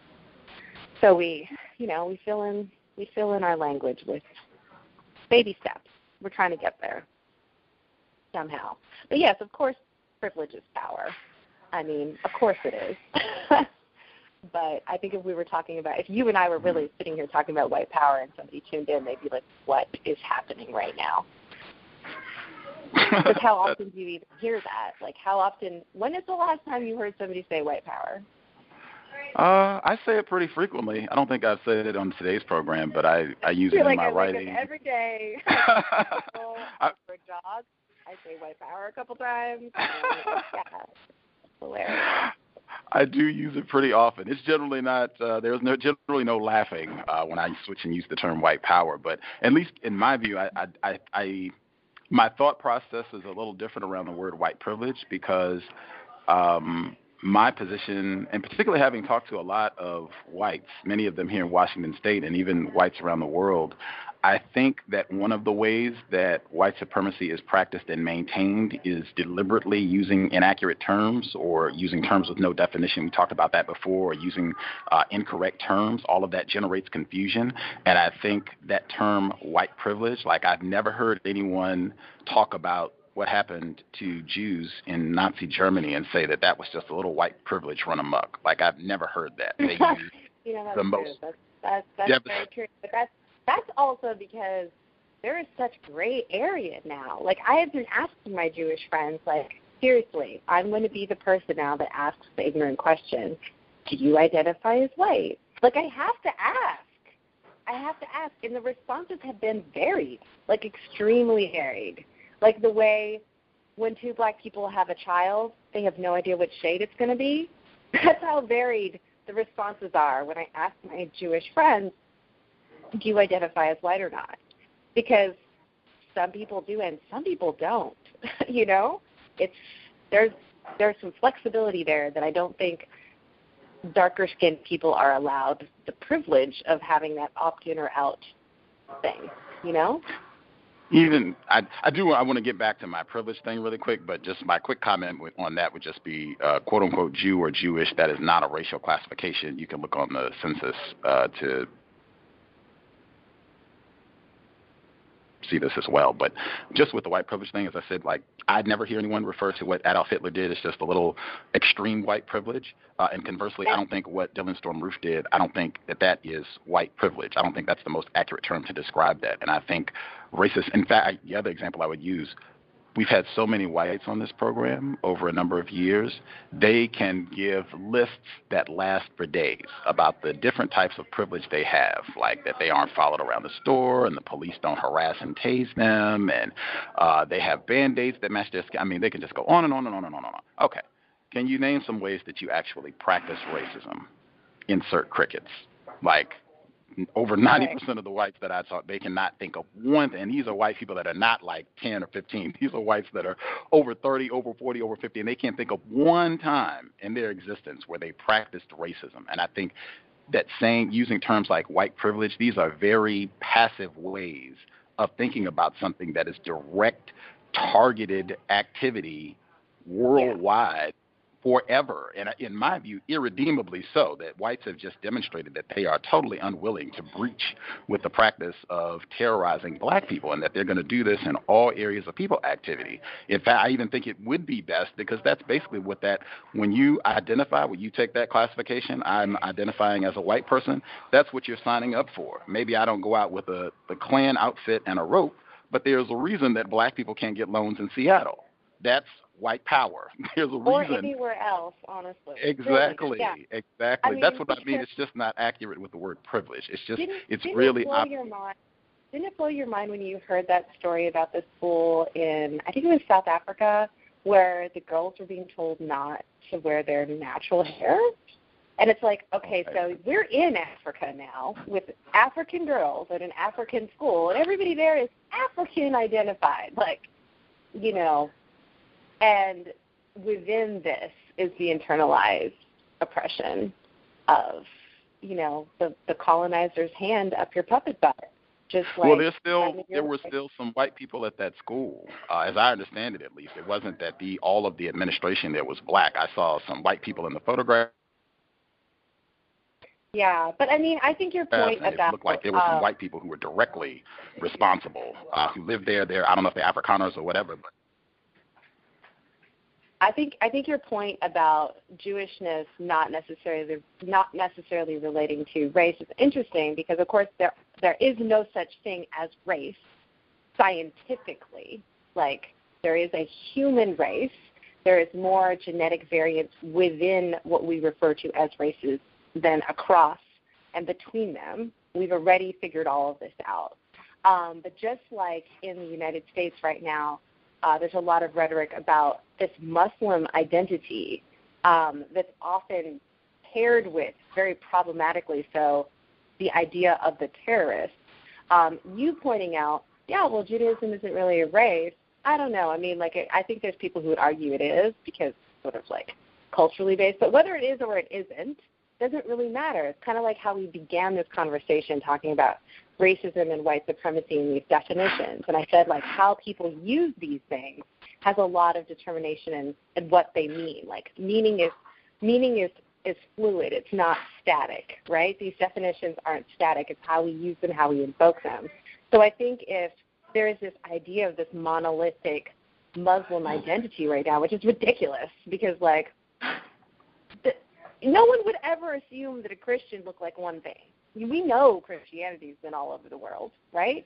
So we, you know, we fill in, we fill in our language with baby steps. We're trying to get there somehow. But yes, of course, privilege is power. I mean, of course it is. But I think if we were talking about, if you and I were really sitting here talking about white power and somebody tuned in, they'd be like, what is happening right now? Because how often do you even hear that? Like, how often, when is the last time you heard somebody say white power? Uh, I say it pretty frequently. I don't think I've said it on today's program, but I, I use it in like my I writing. Like every day. I, for a jog, I say white power a couple times. And, yeah, it's hilarious. I do use it pretty often. It's generally not, uh, there's no, generally no laughing uh, when I switch and use the term white power. But at least in my view, I, I, I, I my thought process is a little different around the word white privilege because um, my position, and particularly having talked to a lot of whites, many of them here in Washington State and even whites around the world, I think that one of the ways that white supremacy is practiced and maintained is deliberately using inaccurate terms or using terms with no definition. We talked about that before, or using uh, incorrect terms. All of that generates confusion. And I think that term white privilege, like I've never heard anyone talk about what happened to Jews in Nazi Germany and say that that was just a little white privilege run amok. Like I've never heard that. They use you know, that's the true. most That's, that's, that's dev- very true. But that's That's also because there is such gray area now. Like, I have been asking my Jewish friends, like, seriously, I'm going to be the person now that asks the ignorant question, do you identify as white? Like, I have to ask. I have to ask. And the responses have been varied, like extremely varied. Like the way when two black people have a child, they have no idea which shade it's going to be. That's how varied the responses are when I ask my Jewish friends, do you identify as white or not? Because some people do and some people don't. you know, it's there's there's some flexibility there that I don't think darker skinned people are allowed the privilege of having that opt in or out thing. You know. Even I, I do. I want to get back to my privilege thing really quick, but just my quick comment on that would just be uh, "quote unquote" Jew or Jewish. That is not a racial classification. You can look on the census uh, to see this as well. But just with the white privilege thing, as I said, like I'd never hear anyone refer to what Adolf Hitler did as just a little extreme white privilege. Uh, and conversely, I don't think what Dylan Storm Roof did, I don't think that that is white privilege. I don't think that's the most accurate term to describe that. And I think racist, in fact, I, the other example I would use, we've had so many whites on this program over a number of years. They can give lists that last for days about the different types of privilege they have, like that they aren't followed around the store and the police don't harass and tase them, and uh, they have Band-Aids that match their skin. I mean, they can just go on and on and on and on and on. Okay. Can you name some ways that you actually practice racism? Insert crickets. Like, over ninety percent of the whites that I talk, they cannot think of one thing. And these are white people that are not like ten or fifteen. These are whites that are over thirty, over forty, over fifty, and they can't think of one time in their existence where they practiced racism. And I think that saying, using terms like white privilege, these are very passive ways of thinking about something that is direct targeted activity worldwide forever, and in my view, irredeemably so, that whites have just demonstrated that they are totally unwilling to breach with the practice of terrorizing black people, and that they're going to do this in all areas of people activity. In fact, I even think it would be best, because that's basically what that, when you identify, when you take that classification, I'm identifying as a white person, that's what you're signing up for. Maybe I don't go out with a the Klan outfit and a rope, but there's a reason that black people can't get loans in Seattle. That's white power. There's a or reason. Or anywhere else, honestly. Exactly. Really, yeah. Exactly. I mean, That's what I mean. It's just not accurate with the word privilege. It's just, didn't, it's didn't really. It blow op- your mind? Didn't it blow your mind when you heard that story about the school in, I think it was South Africa, where the girls were being told not to wear their natural hair? And it's like, okay, so we're in Africa now with African girls at an African school, and everybody there is African identified, like, you know, and within this is the internalized oppression of, you know, the, the colonizer's hand up your puppet butt. Just like well, there's still there were still some white people at that school, uh, as I understand it. At least it wasn't that the all of the administration there was black. I saw some white people in the photograph. Yeah, but I mean, I think your point and about it looked like there were uh, some white people who were directly responsible, uh, who lived there. There, I don't know if they're Afrikaners or whatever, but. I think I think your point about Jewishness not necessarily not necessarily relating to race is interesting, because of course there there is no such thing as race scientifically. Like, there is a human race. There is more genetic variance within what we refer to as races than across and between them. We've already figured all of this out. Um, but just like in the United States right now, Uh, there's a lot of rhetoric about this Muslim identity um, that's often paired with, very problematically so, the idea of the terrorist. Um, you pointing out, yeah, well, Judaism isn't really a race. I don't know. I mean, like, I think there's people who would argue it is, because it's sort of like culturally based. But whether it is or it isn't doesn't really matter. It's kind of like how we began this conversation talking about racism and white supremacy and these definitions. And I said, like, how people use these things has a lot of determination in, in what they mean. Like, meaning is meaning is, is fluid. It's not static, right? These definitions aren't static. It's how we use them, how we invoke them. So I think if there is this idea of this monolithic Muslim identity right now, which is ridiculous, because, like, the, no one would ever assume that a Christian looked like one thing. We know Christianity's been all over the world, right?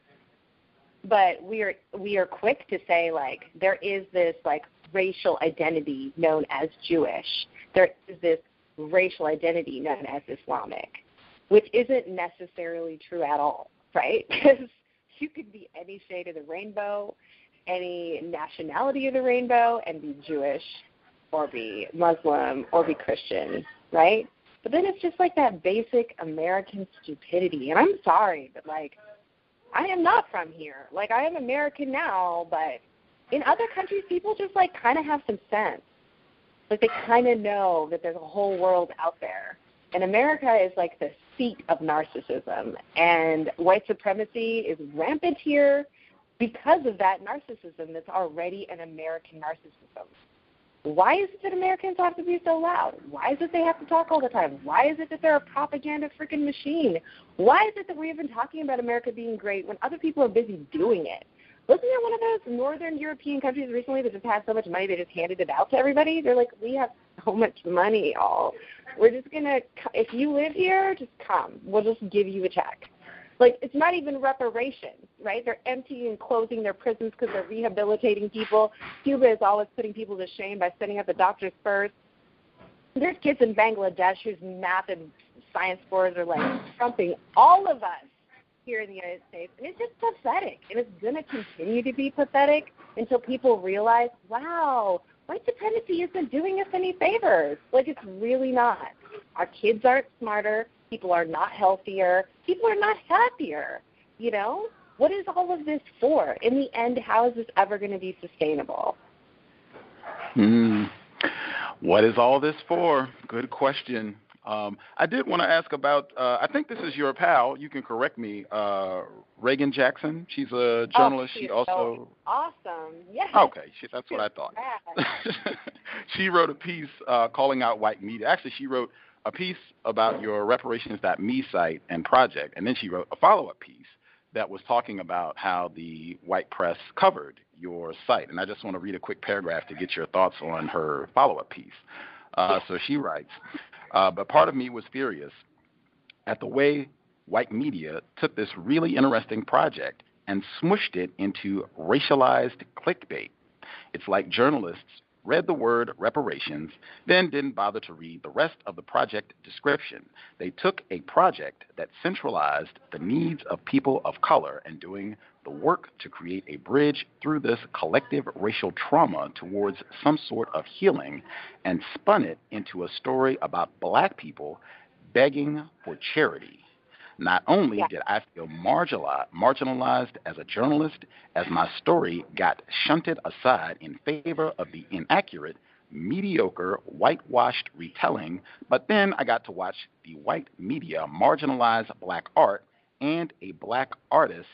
But we are we are quick to say, like, there is this, like, racial identity known as Jewish. There is this racial identity known as Islamic, which isn't necessarily true at all, right? Because you could be any shade of the rainbow, any nationality of the rainbow, and be Jewish or be Muslim or be Christian, right? But then it's just like that basic American stupidity. And I'm sorry, but, like, I am not from here. Like, I am American now, but in other countries, people just, like, kind of have some sense. Like, they kind of know that there's a whole world out there. And America is, like, the seat of narcissism. And white supremacy is rampant here because of that narcissism that's already an American narcissism. Why is it that Americans have to be so loud? Why is it they have to talk all the time? Why is it that they're a propaganda freaking machine? Why is it that we've been talking about America being great when other people are busy doing it? Wasn't there one of those northern European countries recently that just had so much money they just handed it out to everybody? They're like, we have so much money, y'all. We're just going to, if you live here, just come. We'll just give you a check. Like, it's not even reparations, right? They're emptying and closing their prisons because they're rehabilitating people. Cuba is always putting people to shame by setting up the doctors first. There's kids in Bangladesh whose math and science scores are, like, trumping all of us here in the United States. And it's just pathetic. And it's going to continue to be pathetic until people realize, wow, white supremacy isn't doing us any favors. Like, it's really not. Our kids aren't smarter. People are not healthier. People are not happier. You know? What is all of this for? In the end, how is this ever going to be sustainable? Mm. What is all this for? Good question. Um, I did want to ask about, uh, I think this is your pal, you can correct me, uh, Reagan Jackson. She's a journalist. Oh, she also... So awesome. Yes. Okay, she, that's what I thought. She wrote a piece uh, calling out white media. Actually, she wrote a piece about your reparations dot me site and project, and then she wrote a follow-up piece that was talking about how the white press covered your site. And I just want to read a quick paragraph to get your thoughts on her follow-up piece. Uh, so she writes, uh, but part of me was furious at the way white media took this really interesting project and smushed it into racialized clickbait. It's like journalists read the word reparations, then didn't bother to read the rest of the project description. They took a project that centralized the needs of people of color and doing the work to create a bridge through this collective racial trauma towards some sort of healing and spun it into a story about black people begging for charity. Not only yeah. did I feel marginalized, marginalized as a journalist, as my story got shunted aside in favor of the inaccurate, mediocre, whitewashed retelling, but then I got to watch the white media marginalize black art and a black artist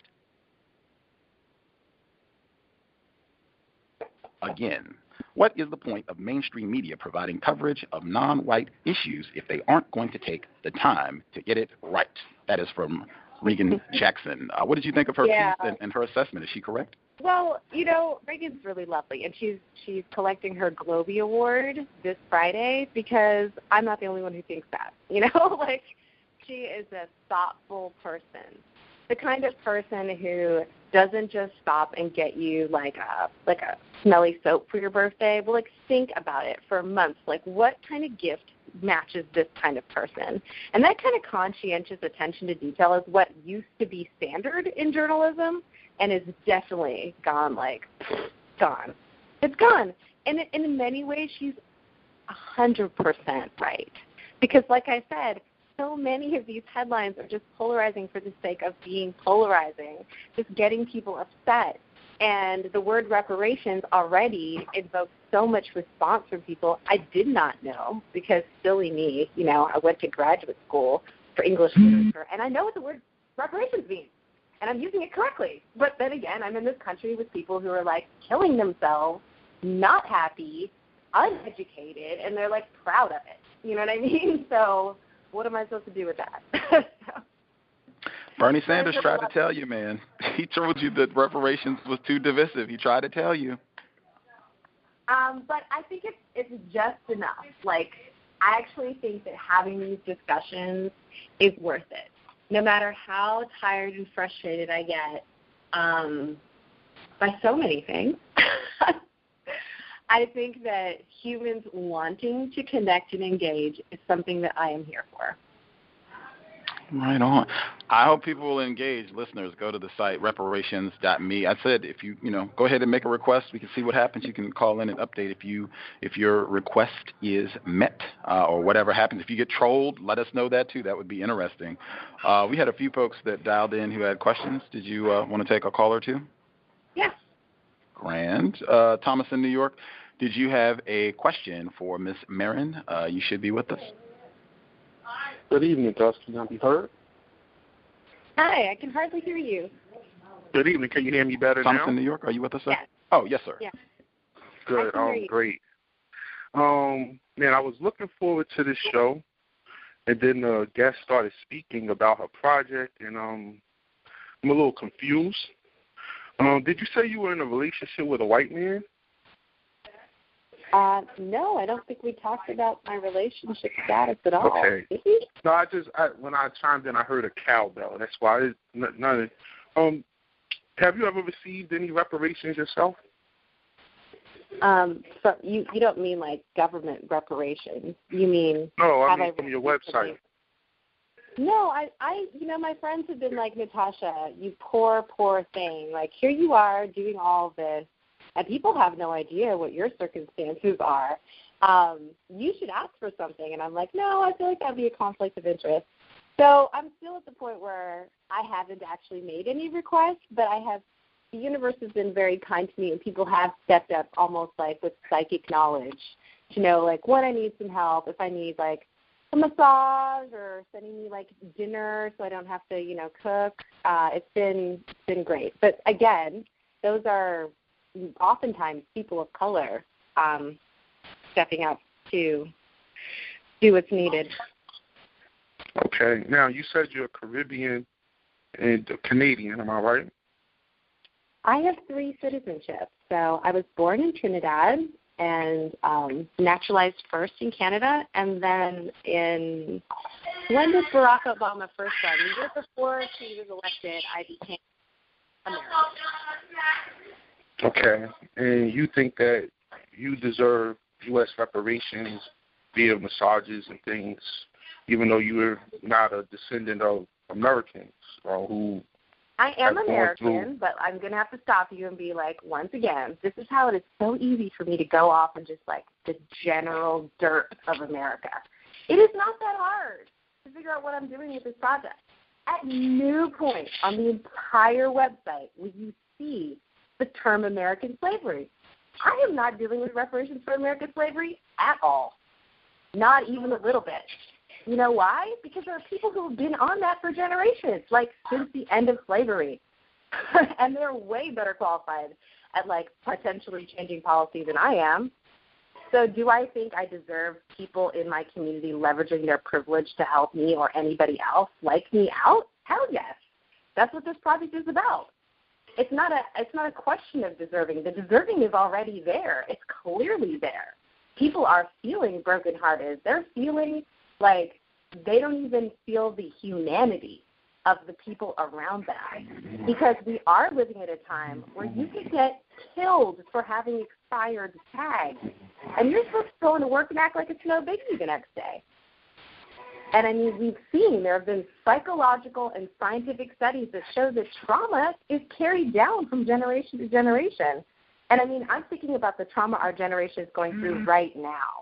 again. What is the point of mainstream media providing coverage of non-white issues if they aren't going to take the time to get it right? That is from Reagan Jackson. Uh, what did you think of her yeah. piece and, and her assessment? Is she correct? Well, you know, Reagan's really lovely, and she's she's collecting her Globee Award this Friday because I'm not the only one who thinks that. You know, like she is a thoughtful person, the kind of person who doesn't just stop and get you like a like a smelly soap for your birthday, but like think about it for months. Like what kind of gift matches this kind of person? And that kind of conscientious attention to detail is what used to be standard in journalism and is definitely gone, like gone. It's gone. And, and in many ways she's one hundred percent right. Because like I said, so many of these headlines are just polarizing for the sake of being polarizing, just getting people upset. And the word reparations already invokes so much response from people I did not know because silly me, you know, I went to graduate school for English literature, and I know what the word reparations means, and I'm using it correctly. But then again, I'm in this country with people who are, like, killing themselves, not happy, uneducated, and they're, like, proud of it. You know what I mean? So what am I supposed to do with that? so. Bernie Sanders tried to tell you, man. He told you that reparations was too divisive. He tried to tell you. Um, but I think it's it's just enough. Like, I actually think that having these discussions is worth it. No matter how tired and frustrated I get um, by so many things, I think that humans wanting to connect and engage is something that I am here for. Right on. I hope people will engage. Listeners, go to the site reparations dot me. I said if you you know go ahead and make a request, we can see what happens. You can call in and update if you if your request is met uh, or whatever happens. If you get trolled, let us know that too. That would be interesting. Uh, we had a few folks that dialed in who had questions. Did you uh, want to take a call or two? Yes. Grand. Uh, Thomas in New York. Did you have a question for Miss Marin? Uh, you should be with us. Good evening, Gus. Can I be heard? Hi, I can hardly hear you. Good evening. Can you hear me better Thomas now? Thomas in New York, are you with us, sir? Yes. Oh, yes, sir. Yeah. Good. Um, great. Um, man, I was looking forward to this show, and then the guest started speaking about her project, and um, I'm a little confused. Um, did you say you were in a relationship with a white man? Uh, no, I don't think we talked about my relationship status at all. Okay. No, I just I, when I chimed in, I heard a cowbell. That's why. It's none. Um, have you ever received any reparations yourself? Um, so you you don't mean like government reparations? You mean? No, I have mean I from your website. No, I, I, you know, my friends have been like, Natasha, you poor, poor thing. Like, here you are doing all this, and people have no idea what your circumstances are. Um, you should ask for something. And I'm like, no, I feel like that would be a conflict of interest. So I'm still at the point where I haven't actually made any requests, but I have, the universe has been very kind to me, and people have stepped up almost like with psychic knowledge to know, like, when I need some help, if I need, like, a massage or sending me like dinner so I don't have to, you know, cook. Uh, it's been it's been great. But again, those are oftentimes people of color um, stepping up to do what's needed. Okay. Now, you said you're Caribbean and Canadian, am I right? I have three citizenships. So I was born in Trinidad and um, naturalized first in Canada, and then in when did Barack Obama first run? The year before he was elected, I became American. Okay. And you think that you deserve U S reparations via massages and things, even though you're not a descendant of Americans or who I am American, through... but I'm going to have to stop you and be like, once again, this is how it is so easy for me to go off and just like the general dirt of America. It is not that hard to figure out what I'm doing with this project. At no point on the entire website will you see the term American slavery. I am not dealing with reparations for American slavery at all, not even a little bit. You know why? Because there are people who have been on that for generations, like since the end of slavery. And they're way better qualified at, like, potentially changing policy than I am. So do I think I deserve people in my community leveraging their privilege to help me or anybody else like me out? Hell yes. That's what this project is about. It's not a it's not a question of deserving. The deserving is already there. It's clearly there. People are feeling brokenhearted. They're feeling like they don't even feel the humanity of the people around them, because we are living at a time where you could get killed for having expired tags, and you're supposed to go into work and act like it's no biggie the next day. And, I mean, we've seen there have been psychological and scientific studies that show that trauma is carried down from generation to generation. And, I mean, I'm thinking about the trauma our generation is going through mm-hmm. right now.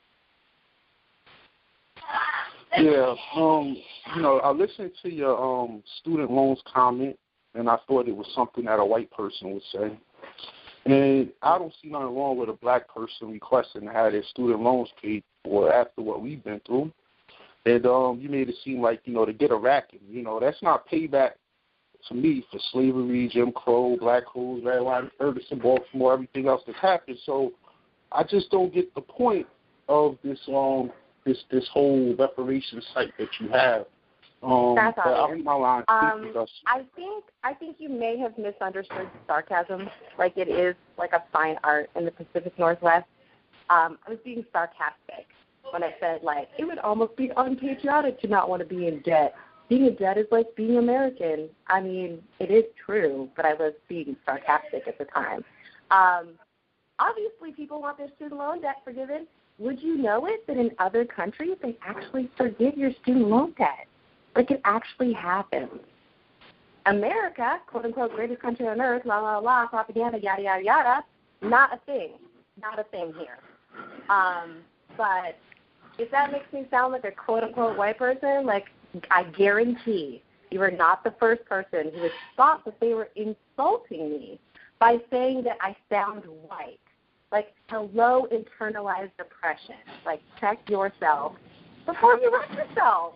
Yeah, um, you know, I listened to your um, student loans comment, and I thought it was something that a white person would say. And I don't see nothing wrong with a black person requesting to have their student loans paid for after what we've been through. And um, you made it seem like, you know, to get a racket, you know, that's not payback to me for slavery, Jim Crow, Black Holes, Red Line, Ferguson, Baltimore, everything else that's happened. So I just don't get the point of this um this this whole reparation site that you have. Um, that's but I, my line, um, I think I think you may have misunderstood sarcasm. Like, it is like a fine art in the Pacific Northwest. Um, I was being sarcastic when I said, like, it would almost be unpatriotic to not want to be in debt. Being in debt is like being American. I mean, it is true, but I was being sarcastic at the time. Um, obviously, people want their student loan debt forgiven. Would you know it that in other countries they actually forgive your student loan debt? Like, it actually happens. America, quote-unquote, greatest country on earth, la, la, la, propaganda, yada, yada, yada, not a thing. Not a thing here. Um, but if that makes me sound like a quote-unquote white person, like, I guarantee you are not the first person who has thought that they were insulting me by saying that I sound white. Like, hello, internalized oppression. Like, check yourself before you wreck yourself.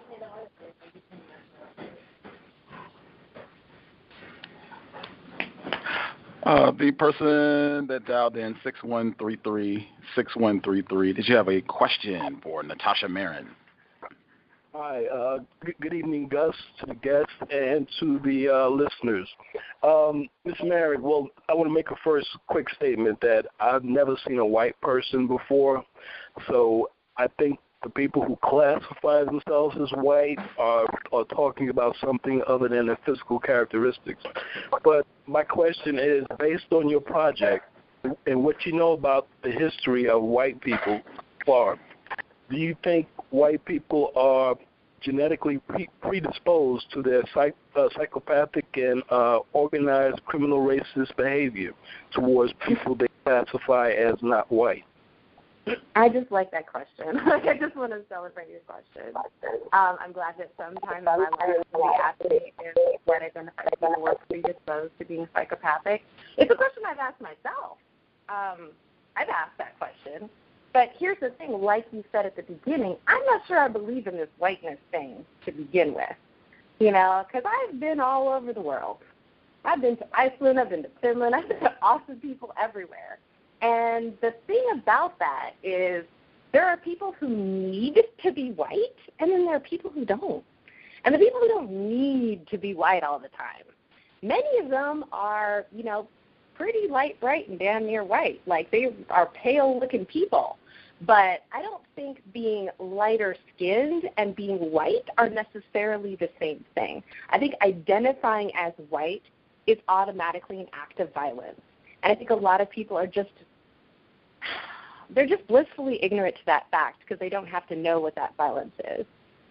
Uh, the person that dialed in six one three three, six one three three, did you have a question for Natasha Marin? Hi, uh, good, good evening, Gus, to the guests and to the uh, listeners. Um, Miz Marin, well, I want to make a first quick statement that I've never seen a white person before, so I think the people who classify themselves as white are, are talking about something other than their physical characteristics. But my question is, based on your project and what you know about the history of white people, far, do you think white people are genetically pre- predisposed to their psych- uh, psychopathic and uh, organized criminal racist behavior towards people they classify as not white? I just like that question. Like, I just want to celebrate your question. Um, I'm glad that sometimes in my life somebody asked me if white identified people were predisposed to being psychopathic. It's a question I've asked myself. Um, I've asked that question. But here's the thing, like you said at the beginning, I'm not sure I believe in this whiteness thing to begin with, you know, because I've been all over the world. I've been to Iceland, I've been to Finland, I've been to awesome people everywhere. And the thing about that is there are people who need to be white, and then there are people who don't. And the people who don't need to be white all the time, many of them are, you know, pretty light, bright, and damn near white. Like, they are pale-looking people. But I don't think being lighter-skinned and being white are necessarily the same thing. I think identifying as white is automatically an act of violence. And I think a lot of people are just, they're just blissfully ignorant to that fact because they don't have to know what that violence is.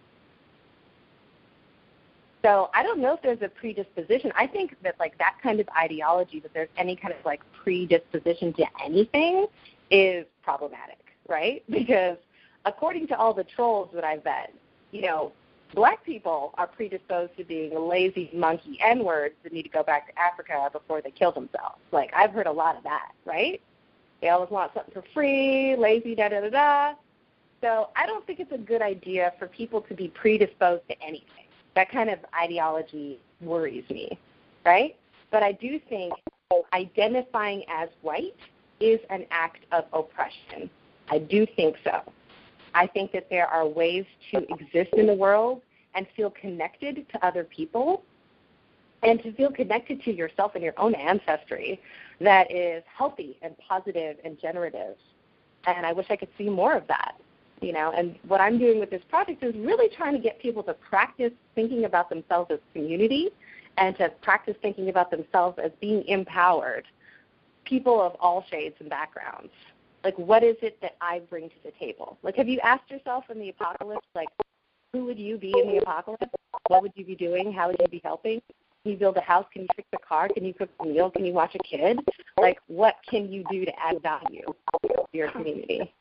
So I don't know if there's a predisposition. I think that, like, that kind of ideology, that there's any kind of, like, predisposition to anything is problematic, right? Because according to all the trolls that I've read, you know, black people are predisposed to being lazy, monkey N-words that need to go back to Africa before they kill themselves. Like, I've heard a lot of that, right? They always want something for free, lazy, da-da-da-da. So I don't think it's a good idea for people to be predisposed to anything. That kind of ideology worries me, right? But I do think identifying as white is an act of oppression. I do think so. I think that there are ways to exist in the world and feel connected to other people and to feel connected to yourself and your own ancestry that is healthy and positive and generative. And I wish I could see more of that. You know, and what I'm doing with this project is really trying to get people to practice thinking about themselves as community and to practice thinking about themselves as being empowered, people of all shades and backgrounds. Like, what is it that I bring to the table? Like, have you asked yourself in the apocalypse, like, who would you be in the apocalypse? What would you be doing? How would you be helping? Can you build a house? Can you fix a car? Can you cook a meal? Can you watch a kid? Like, what can you do to add value to your community?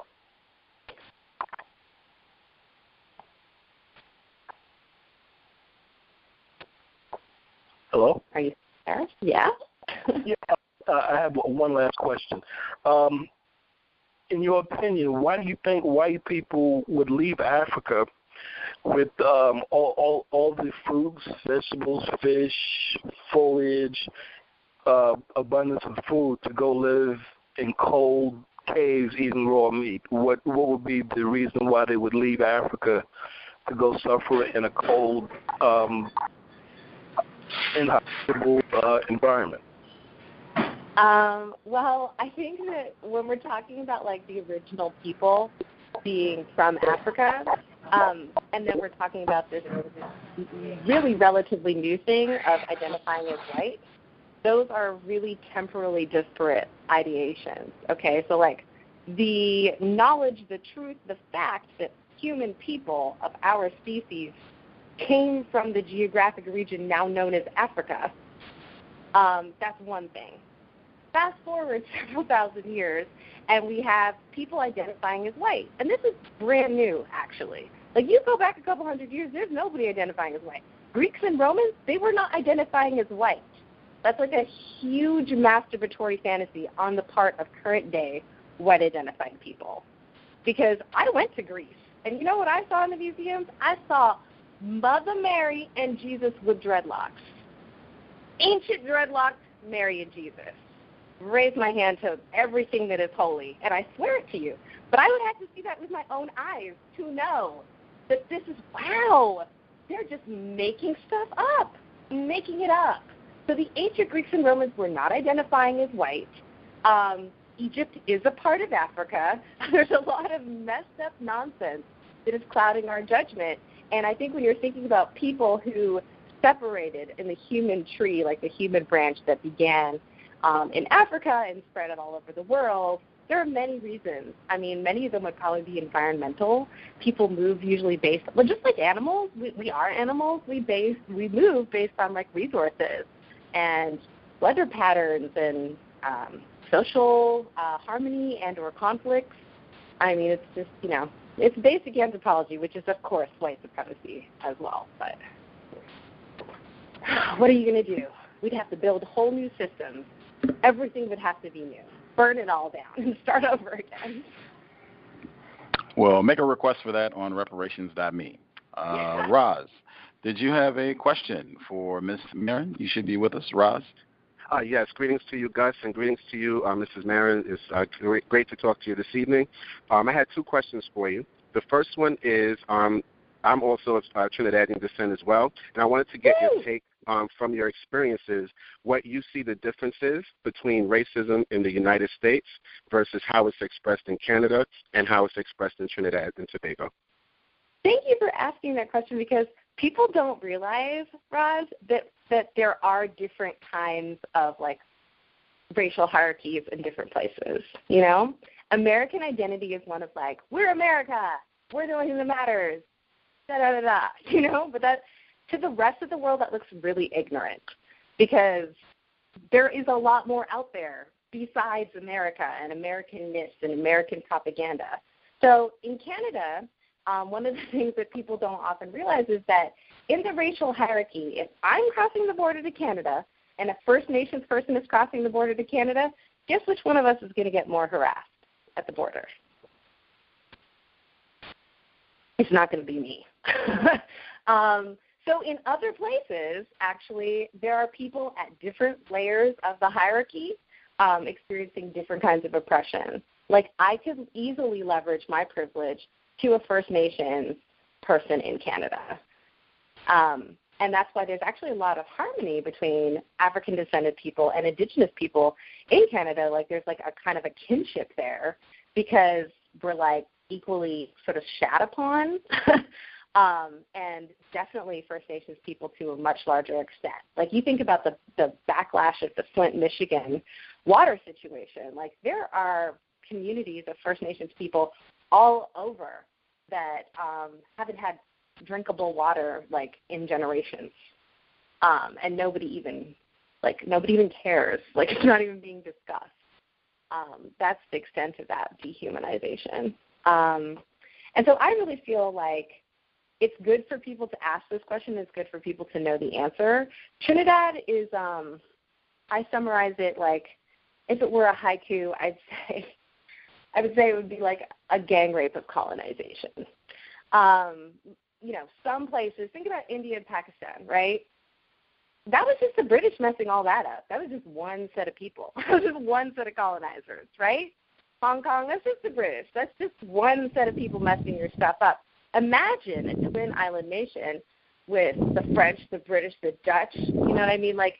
Hello? Are you there? Yeah? yeah, uh, I have one last question. Um, in your opinion, why do you think white people would leave Africa with um, all, all, all the fruits, vegetables, fish, foliage, uh, abundance of food to go live in cold caves eating raw meat? What, what would be the reason why they would leave Africa to go suffer in a cold um inhospitable uh, environment? Um, well, I think that when we're talking about, like, the original people being from Africa, um, and then we're talking about this really relatively new thing of identifying as white, those are really temporally disparate ideations, okay? So, like, the knowledge, the truth, the fact that human people of our species came from the geographic region now known as Africa, um, that's one thing. Fast forward several thousand years, and we have people identifying as white. And this is brand new, actually. Like, you go back a couple hundred years, there's nobody identifying as white. Greeks and Romans, they were not identifying as white. That's like a huge masturbatory fantasy on the part of current-day white-identified people. Because I went to Greece, and you know what I saw in the museums? I saw Mother Mary and Jesus with dreadlocks. Ancient dreadlocks, Mary and Jesus. Raise my hand to everything that is holy, and I swear it to you. But I would have to see that with my own eyes to know that this is, wow, they're just making stuff up, making it up. So the ancient Greeks and Romans were not identifying as white. Um, Egypt is a part of Africa. There's a lot of messed up nonsense that is clouding our judgment. And I think when you're thinking about people who separated in the human tree, like the human branch that began um, in Africa and spread it all over the world, there are many reasons. I mean, many of them would probably be environmental. People move usually based, well, just like animals, we, we are animals. We base, we move based on, like, resources and weather patterns and um, social uh, harmony and or conflicts. I mean, it's just, you know, it's basic anthropology, which is, of course, white supremacy as well. But what are you going to do? We'd have to build whole new systems. Everything would have to be new. Burn it all down and start over again. Well, make a request for that on reparations dot me. Uh, yeah. Roz, did you have a question for Miz Marin? You should be with us, Roz. Uh, yes, greetings to you, Gus, and greetings to you, uh, Missus Marin. It's uh, great, great to talk to you this evening. Um, I had two questions for you. The first one is um, I'm also of uh, Trinidadian descent as well, and I wanted to get Woo! your take um, from your experiences, what you see the differences between racism in the United States versus how it's expressed in Canada and how it's expressed in Trinidad and Tobago. Thank you for asking that question, because people don't realize, Roz, that, that there are different kinds of, like, racial hierarchies in different places, you know? American identity is one of, like, we're America, we're the only thing that matters, da-da-da-da, you know? But that, to the rest of the world, that looks really ignorant, because there is a lot more out there besides America and American myths and American propaganda. So in Canada, Um, one of the things that people don't often realize is that in the racial hierarchy, if I'm crossing the border to Canada and a First Nations person is crossing the border to Canada, guess which one of us is going to get more harassed at the border? It's not going to be me. um, so in other places, actually, there are people at different layers of the hierarchy um, experiencing different kinds of oppression. Like, I could easily leverage my privilege to a First Nations person in Canada. Um, and that's why there's actually a lot of harmony between African-descended people and Indigenous people in Canada. Like, there's like a kind of a kinship there, because we're like equally sort of shat upon. um, and definitely First Nations people to a much larger extent. Like, you think about the, the backlash of the Flint, Michigan water situation. Like, there are communities of First Nations people all over that um, haven't had drinkable water, like, in generations, um, and nobody even, like, nobody even cares. Like, it's not even being discussed. Um, that's the extent of that dehumanization. Um, and so I really feel like it's good for people to ask this question. It's good for people to know the answer. Trinidad is, um, I summarize it like, if it were a haiku, I'd say, I would say it would be like a gang rape of colonization. Um, you know, some places, think about India and Pakistan, right? That was just the British messing all that up. That was just one set of people. That was just one set of colonizers, right? Hong Kong, that's just the British. That's just one set of people messing your stuff up. Imagine a twin island nation with the French, the British, the Dutch, you know what I mean? Like,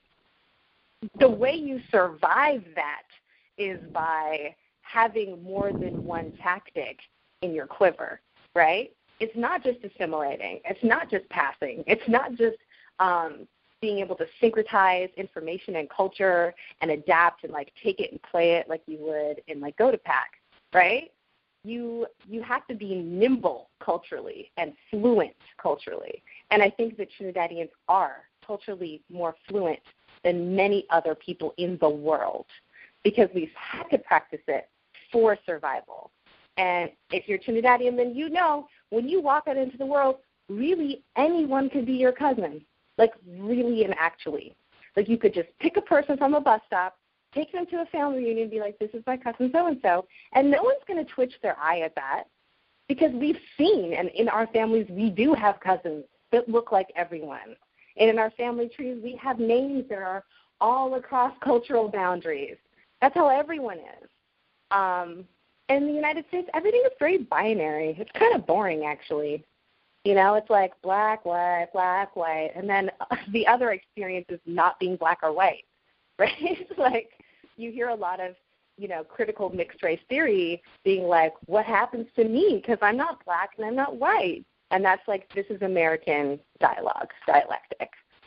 the way you survive that is by having more than one tactic in your quiver, right? It's not just assimilating. It's not just passing. It's not just um, being able to syncretize information and culture and adapt and, like, take it and play it like you would in, like, GoToPack, right? You you have to be nimble culturally and fluent culturally. And I think that Trinidadians are culturally more fluent than many other people in the world, because we've had to practice it for survival. And if you're Trinidadian, then you know when you walk out into the world, really anyone could be your cousin. Like, really and actually. Like, you could just pick a person from a bus stop, take them to a family reunion and be like, this is my cousin so-and-so, and no one's going to twitch their eye at that, because we've seen, and in our families we do have cousins that look like everyone. And in our family trees we have names that are all across cultural boundaries. That's how everyone is. Um, in the United States, everything is very binary. It's kind of boring, actually. You know, it's like black, white, black, white, and then the other experience is not being black or white, right? It's like you hear a lot of, you know, critical mixed race theory being like, what happens to me because I'm not black and I'm not white? And that's like, this is American dialogue, dialectic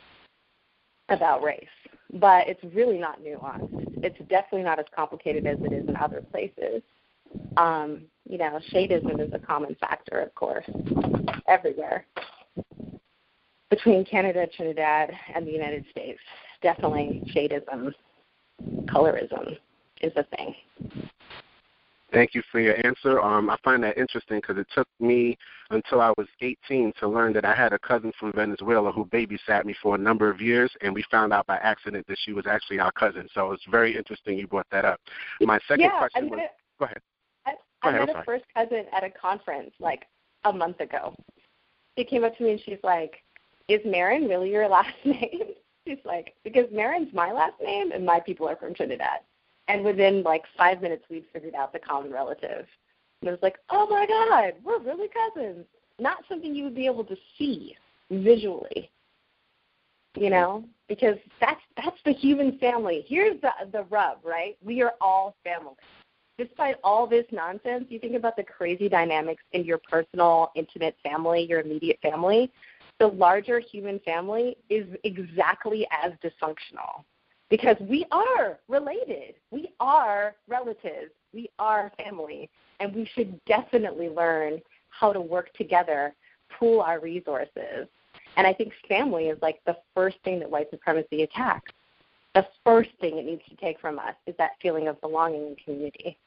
about race. But it's really not nuanced. It's definitely not as complicated as it is in other places. Um, you know, shadeism is a common factor, of course, everywhere. Between Canada, Trinidad, and the United States, definitely shadeism, colorism is a thing. Thank you for your answer. Um, I find that interesting because it took me until I was eighteen to learn that I had a cousin from Venezuela who babysat me for a number of years, and we found out by accident that she was actually our cousin. So it's very interesting you brought that up. My second yeah, question I'm was, gonna, go ahead. I, I met a first cousin at a conference like a month ago. She came up to me and she's like, is Marin really your last name? She's like, because Marin's my last name and my people are from Trinidad. And within like five minutes, we'd figured out the common relative. And it was like, oh, my God, we're really cousins. Not something you would be able to see visually, you know, because that's that's the human family. Here's the, the rub, right? We are all family. Despite all this nonsense, you think about the crazy dynamics in your personal, intimate family, your immediate family, the larger human family is exactly as dysfunctional because we are related. We are relatives. We are family, and we should definitely learn how to work together, pool our resources. And I think family is like the first thing that white supremacy attacks. The first thing it needs to take from us is that feeling of belonging and community.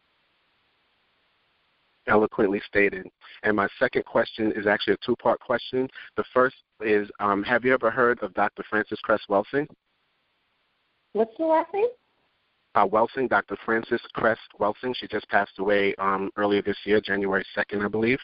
Eloquently stated. And my second question is actually a two-part question. The first is, um, have you ever heard of Doctor Frances Cress Welsing? What's the last name? Uh, Welsing, Doctor Frances Cress Welsing. She just passed away um, earlier this year, January second, I believe.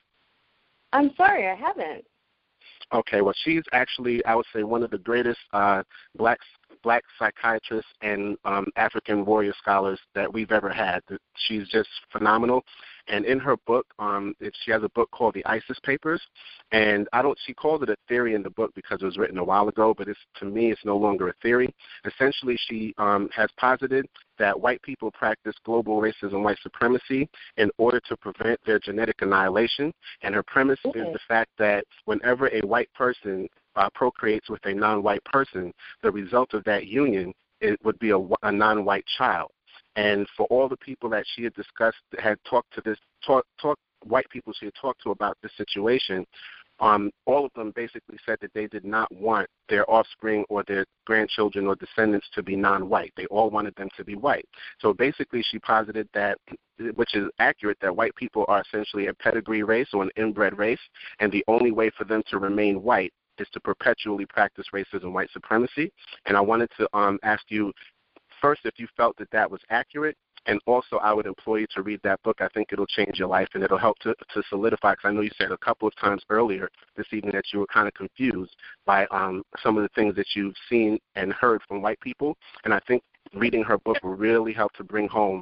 I'm sorry, I haven't. Okay, well, she's actually, I would say, one of the greatest uh, black black psychiatrists and um, African warrior scholars that we've ever had. She's just phenomenal. And in her book, um, it, she has a book called The ISIS Papers. And I don't, she called it a theory in the book because it was written a while ago, but it's, to me, it's no longer a theory. Essentially, she um, has posited that white people practice global racism, white supremacy, in order to prevent their genetic annihilation. And her premise okay. is the fact that whenever a white person uh, procreates with a non-white person, the result of that union it would be a, a non-white child. And for all the people that she had discussed, had talked to this, talk, talk, white people she had talked to about this situation, um, all of them basically said that they did not want their offspring or their grandchildren or descendants to be non-white. They all wanted them to be white. So basically she posited that, which is accurate, that white people are essentially a pedigree race or an inbred race, and the only way for them to remain white is to perpetually practice racism, white supremacy. And I wanted to um, ask you, first, if you felt that that was accurate, and also I would implore you to read that book. I think it'll change your life, and it'll help to, to solidify, because I know you said a couple of times earlier this evening that you were kind of confused by um, some of the things that you've seen and heard from white people, and I think reading her book will really help to bring home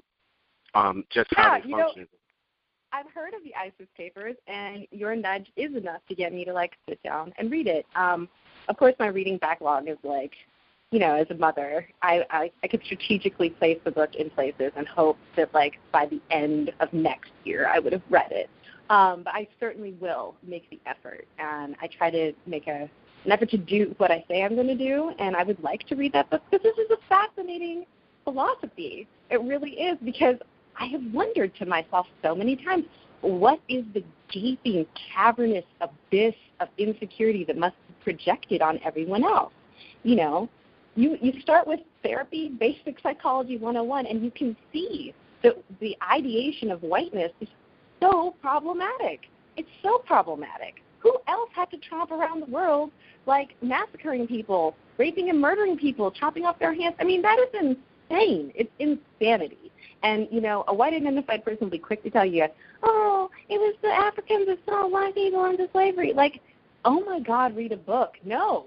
um, just yeah, how they you function. Know, I've heard of the ISIS Papers, and your nudge is enough to get me to, like, sit down and read it. Um, of course, my reading backlog is, like, you know, as a mother, I, I, I could strategically place the book in places and hope that, like, by the end of next year I would have read it. Um, but I certainly will make the effort, and I try to make a, an effort to do what I say I'm going to do, and I would like to read that book because this is a fascinating philosophy. It really is, because I have wondered to myself so many times, what is the gaping, cavernous abyss of insecurity that must be projected on everyone else? You know, you, you start with therapy, basic psychology one oh one, and you can see that the ideation of whiteness is so problematic. It's so problematic. Who else had to tromp around the world, like massacring people, raping and murdering people, chopping off their hands? I mean, that is insane. It's insanity. And, you know, a white identified person will be quick to tell you, oh, it was the Africans that sold white people into slavery. Like, oh, my God, read a book. No.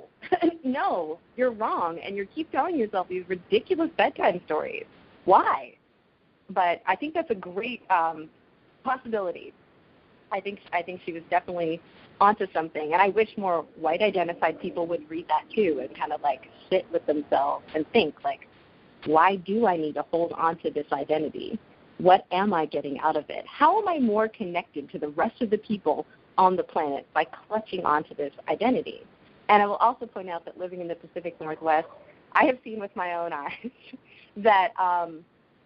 No, you're wrong. And you keep telling yourself these ridiculous bedtime stories. Why? But I think that's a great um, possibility. I think I think she was definitely onto something. And I wish more white identified people would read that, too, and kind of, like, sit with themselves and think, like, why do I need to hold on to this identity? What am I getting out of it? How am I more connected to the rest of the people on the planet by clutching onto this identity? And I will also point out that living in the Pacific Northwest, I have seen with my own eyes that um,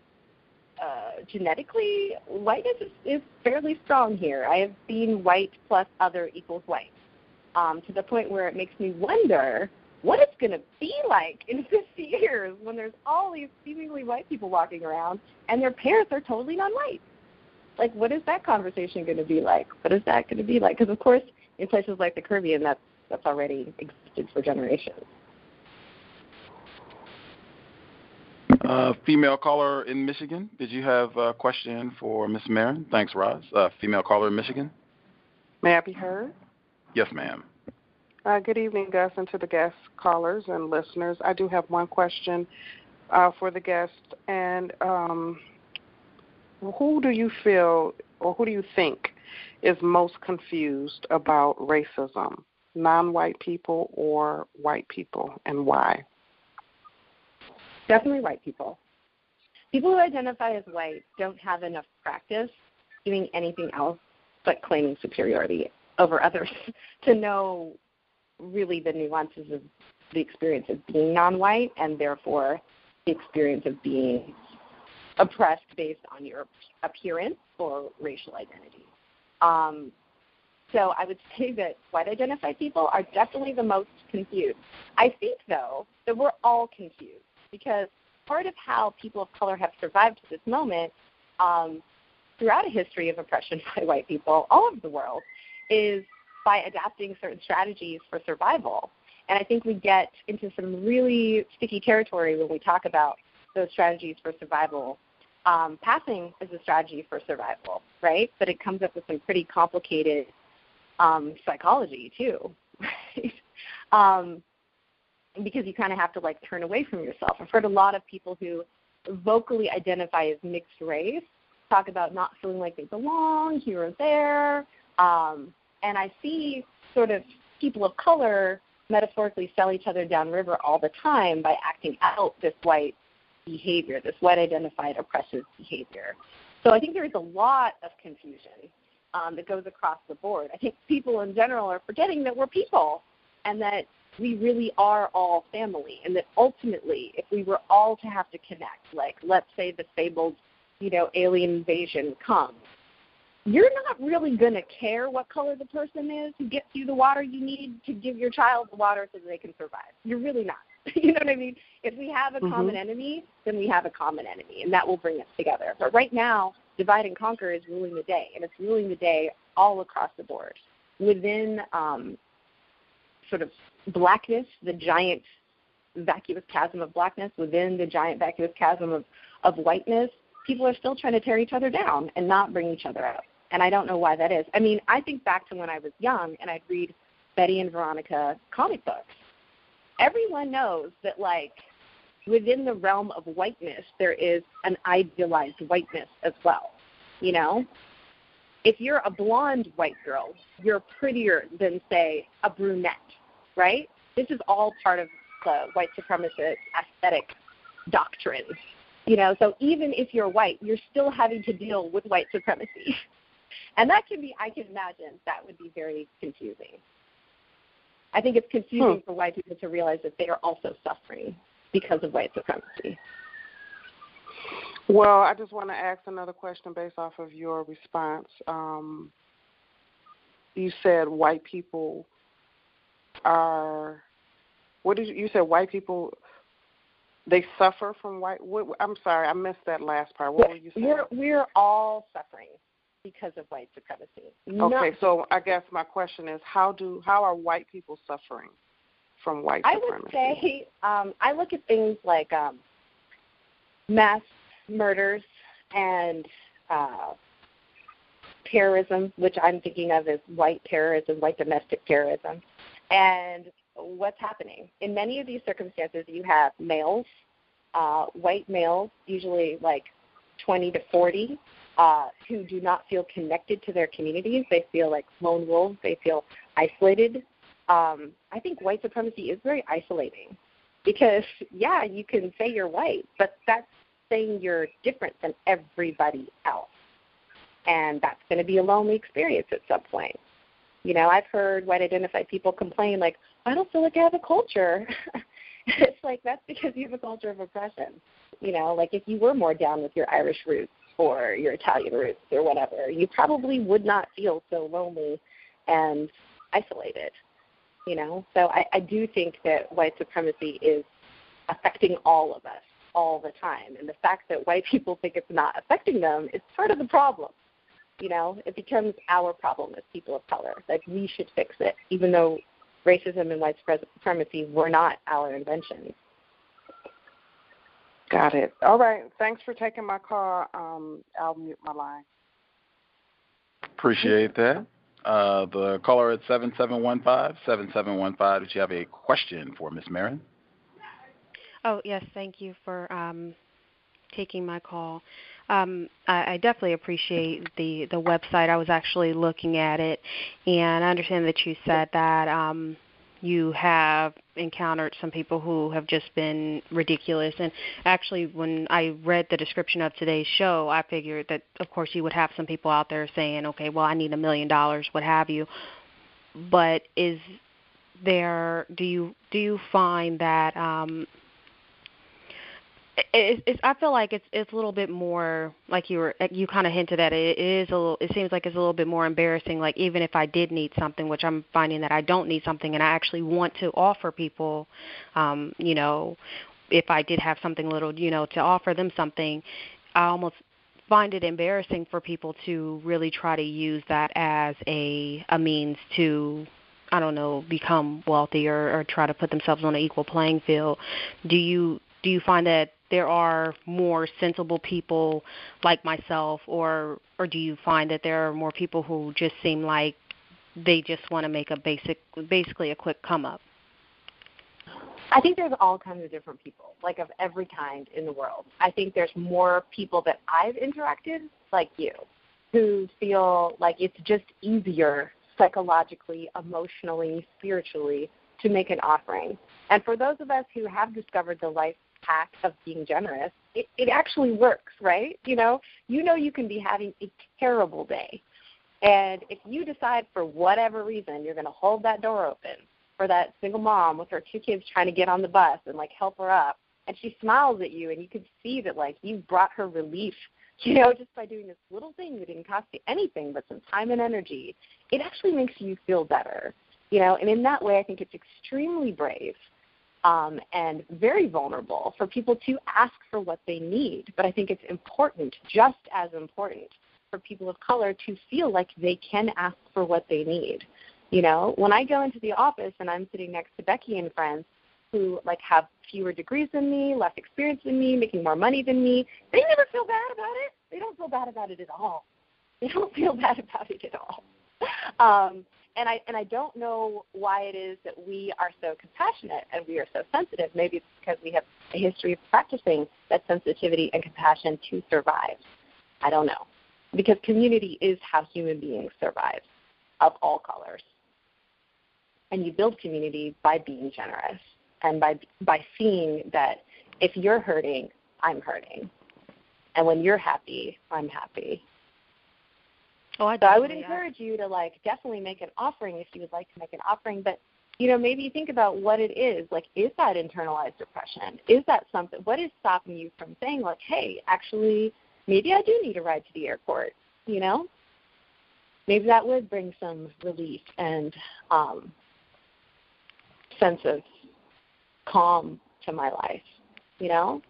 uh, genetically whiteness is, is fairly strong here. I have seen white plus other equals white, um, to the point where it makes me wonder what it's going to be like in fifty years when there's all these seemingly white people walking around and their parents are totally non-white. Like, what is that conversation going to be like? What is that going to be like? Because, of course, in places like the Caribbean, that's, that's already existed for generations. Uh, female caller in Michigan. Did you have a question for Miz Marin? Thanks, Roz. Uh, female caller in Michigan. May I be heard? Yes, ma'am. Uh, good evening, Gus, and to the guest callers and listeners. I do have one question uh, for the guest, and um, who do you feel or who do you think is most confused about racism, non-white people or white people, and why? Definitely white people. People who identify as white don't have enough practice doing anything else but claiming superiority over others to know really the nuances of the experience of being non-white and therefore the experience of being oppressed based on your appearance or racial identity. Um, so I would say that white-identified people are definitely the most confused. I think, though, that we're all confused because part of how people of color have survived to this moment um, throughout a history of oppression by white people all over the world is by adapting certain strategies for survival. And I think we get into some really sticky territory when we talk about those strategies for survival. Um, passing is a strategy for survival, right? But it comes up with some pretty complicated um, psychology, too, right? Um, because you kind of have to, like, turn away from yourself. I've heard a lot of people who vocally identify as mixed race talk about not feeling like they belong here or there. Um, and I see sort of people of color metaphorically sell each other downriver all the time by acting out this white behavior, this white-identified oppressive behavior. So I think there is a lot of confusion um, that goes across the board. I think people in general are forgetting that we're people and that we really are all family, and that ultimately, if we were all to have to connect, like let's say the fabled, you know, alien invasion comes, you're not really going to care what color the person is who gets you the water you need to give your child the water so that they can survive. You're really not. You know what I mean? If we have a mm-hmm. common enemy, then we have a common enemy, and that will bring us together. But right now, divide and conquer is ruling the day, and it's ruling the day all across the board. Within um, sort of blackness, the giant vacuous chasm of blackness, within the giant vacuous chasm of, of whiteness, people are still trying to tear each other down and not bring each other up. And I don't know why that is. I mean, I think back to when I was young and I'd read Betty and Veronica comic books. Everyone knows that, like, within the realm of whiteness, there is an idealized whiteness as well, you know? If you're a blonde white girl, you're prettier than, say, a brunette, right? This is all part of the white supremacist aesthetic doctrine, you know? So even if you're white, you're still having to deal with white supremacy. And that can be, I can imagine, that would be very confusing. I think it's confusing hmm. for white people to realize that they are also suffering because of white supremacy. Well, I just want to ask another question based off of your response. Um, you said white people are, what did you, you said white people, they suffer from white, what, I'm sorry, I missed that last part. What were you saying? We're, we're all suffering because of white supremacy. Okay, Not, so I guess my question is, how do how are white people suffering from white I supremacy? I would say, um, I look at things like um, mass murders and uh, terrorism, which I'm thinking of as white terrorism, white domestic terrorism, and what's happening. In many of these circumstances, you have males, uh, white males, usually like twenty to forty, Uh, who do not feel connected to their communities. They feel like lone wolves. They feel isolated. Um, I think white supremacy is very isolating because, yeah, you can say you're white, but that's saying you're different than everybody else. And that's going to be a lonely experience at some point. You know, I've heard white-identified people complain, like, I don't feel like I have a culture. It's like, that's because you have a culture of oppression. You know, like if you were more down with your Irish roots, or your Italian roots or whatever, you probably would not feel so lonely and isolated, you know? So I, I do think that white supremacy is affecting all of us all the time. And the fact that white people think it's not affecting them is part of the problem. You know, it becomes our problem as people of color. Like we should fix it, even though racism and white supremacy were not our inventions. Got it. All right. Thanks for taking my call. Um, I'll mute my line. Appreciate that. Uh, the caller at seven seven one five, seven seven one five, did you have a question for Miz Marin? Oh, yes, thank you for um, taking my call. Um, I, I definitely appreciate the, the website. I was actually looking at it, and I understand that you said that um, you have encountered some people who have just been ridiculous. And actually, when I read the description of today's show, I figured that, of course, you would have some people out there saying, okay, well, I need a million dollars, what have you. But is there, do you do you find that um, it, it's, I feel like it's it's a little bit more, like you were you kind of hinted at it. It is a little. It seems like it's a little bit more embarrassing. Like even if I did need something, which I'm finding that I don't need something, and I actually want to offer people, um, you know, if I did have something little, you know, to offer them something, I almost find it embarrassing for people to really try to use that as a a means to, I don't know, become wealthy or, or try to put themselves on an equal playing field. Do you do you find that there are more sensible people like myself, or or do you find that there are more people who just seem like they just want to make a basic, basically a quick come up? I think there's all kinds of different people, like of every kind in the world. I think there's more people that I've interacted, like you, who feel like it's just easier psychologically, emotionally, spiritually to make an offering. And for those of us who have discovered the life hack of being generous, it, it actually works, right? You know, you know you can be having a terrible day. And if you decide for whatever reason you're going to hold that door open for that single mom with her two kids trying to get on the bus and, like, help her up, and she smiles at you and you can see that, like, you've brought her relief, you know, just by doing this little thing that didn't cost you anything but some time and energy, it actually makes you feel better, you know. And in that way, I think it's extremely brave Um, and very vulnerable for people to ask for what they need. But I think it's important, just as important, for people of color to feel like they can ask for what they need. You know, when I go into the office and I'm sitting next to Becky and friends who, like, have fewer degrees than me, less experience than me, making more money than me, they never feel bad about it. They don't feel bad about it at all. They don't feel bad about it at all. Um, And I and I don't know why it is that we are so compassionate and we are so sensitive. Maybe it's because we have a history of practicing that sensitivity and compassion to survive. I don't know. Because community is how human beings survive, of all colors. And you build community by being generous and by by seeing that if you're hurting, I'm hurting. And when you're happy, I'm happy. Oh, I so I would encourage you to, like, definitely make an offering if you would like to make an offering. But, you know, maybe think about what it is. Like, is that internalized depression? Is that something? What is stopping you from saying, like, hey, actually, maybe I do need a ride to the airport, you know? Maybe that would bring some relief and um, sense of calm to my life, you know?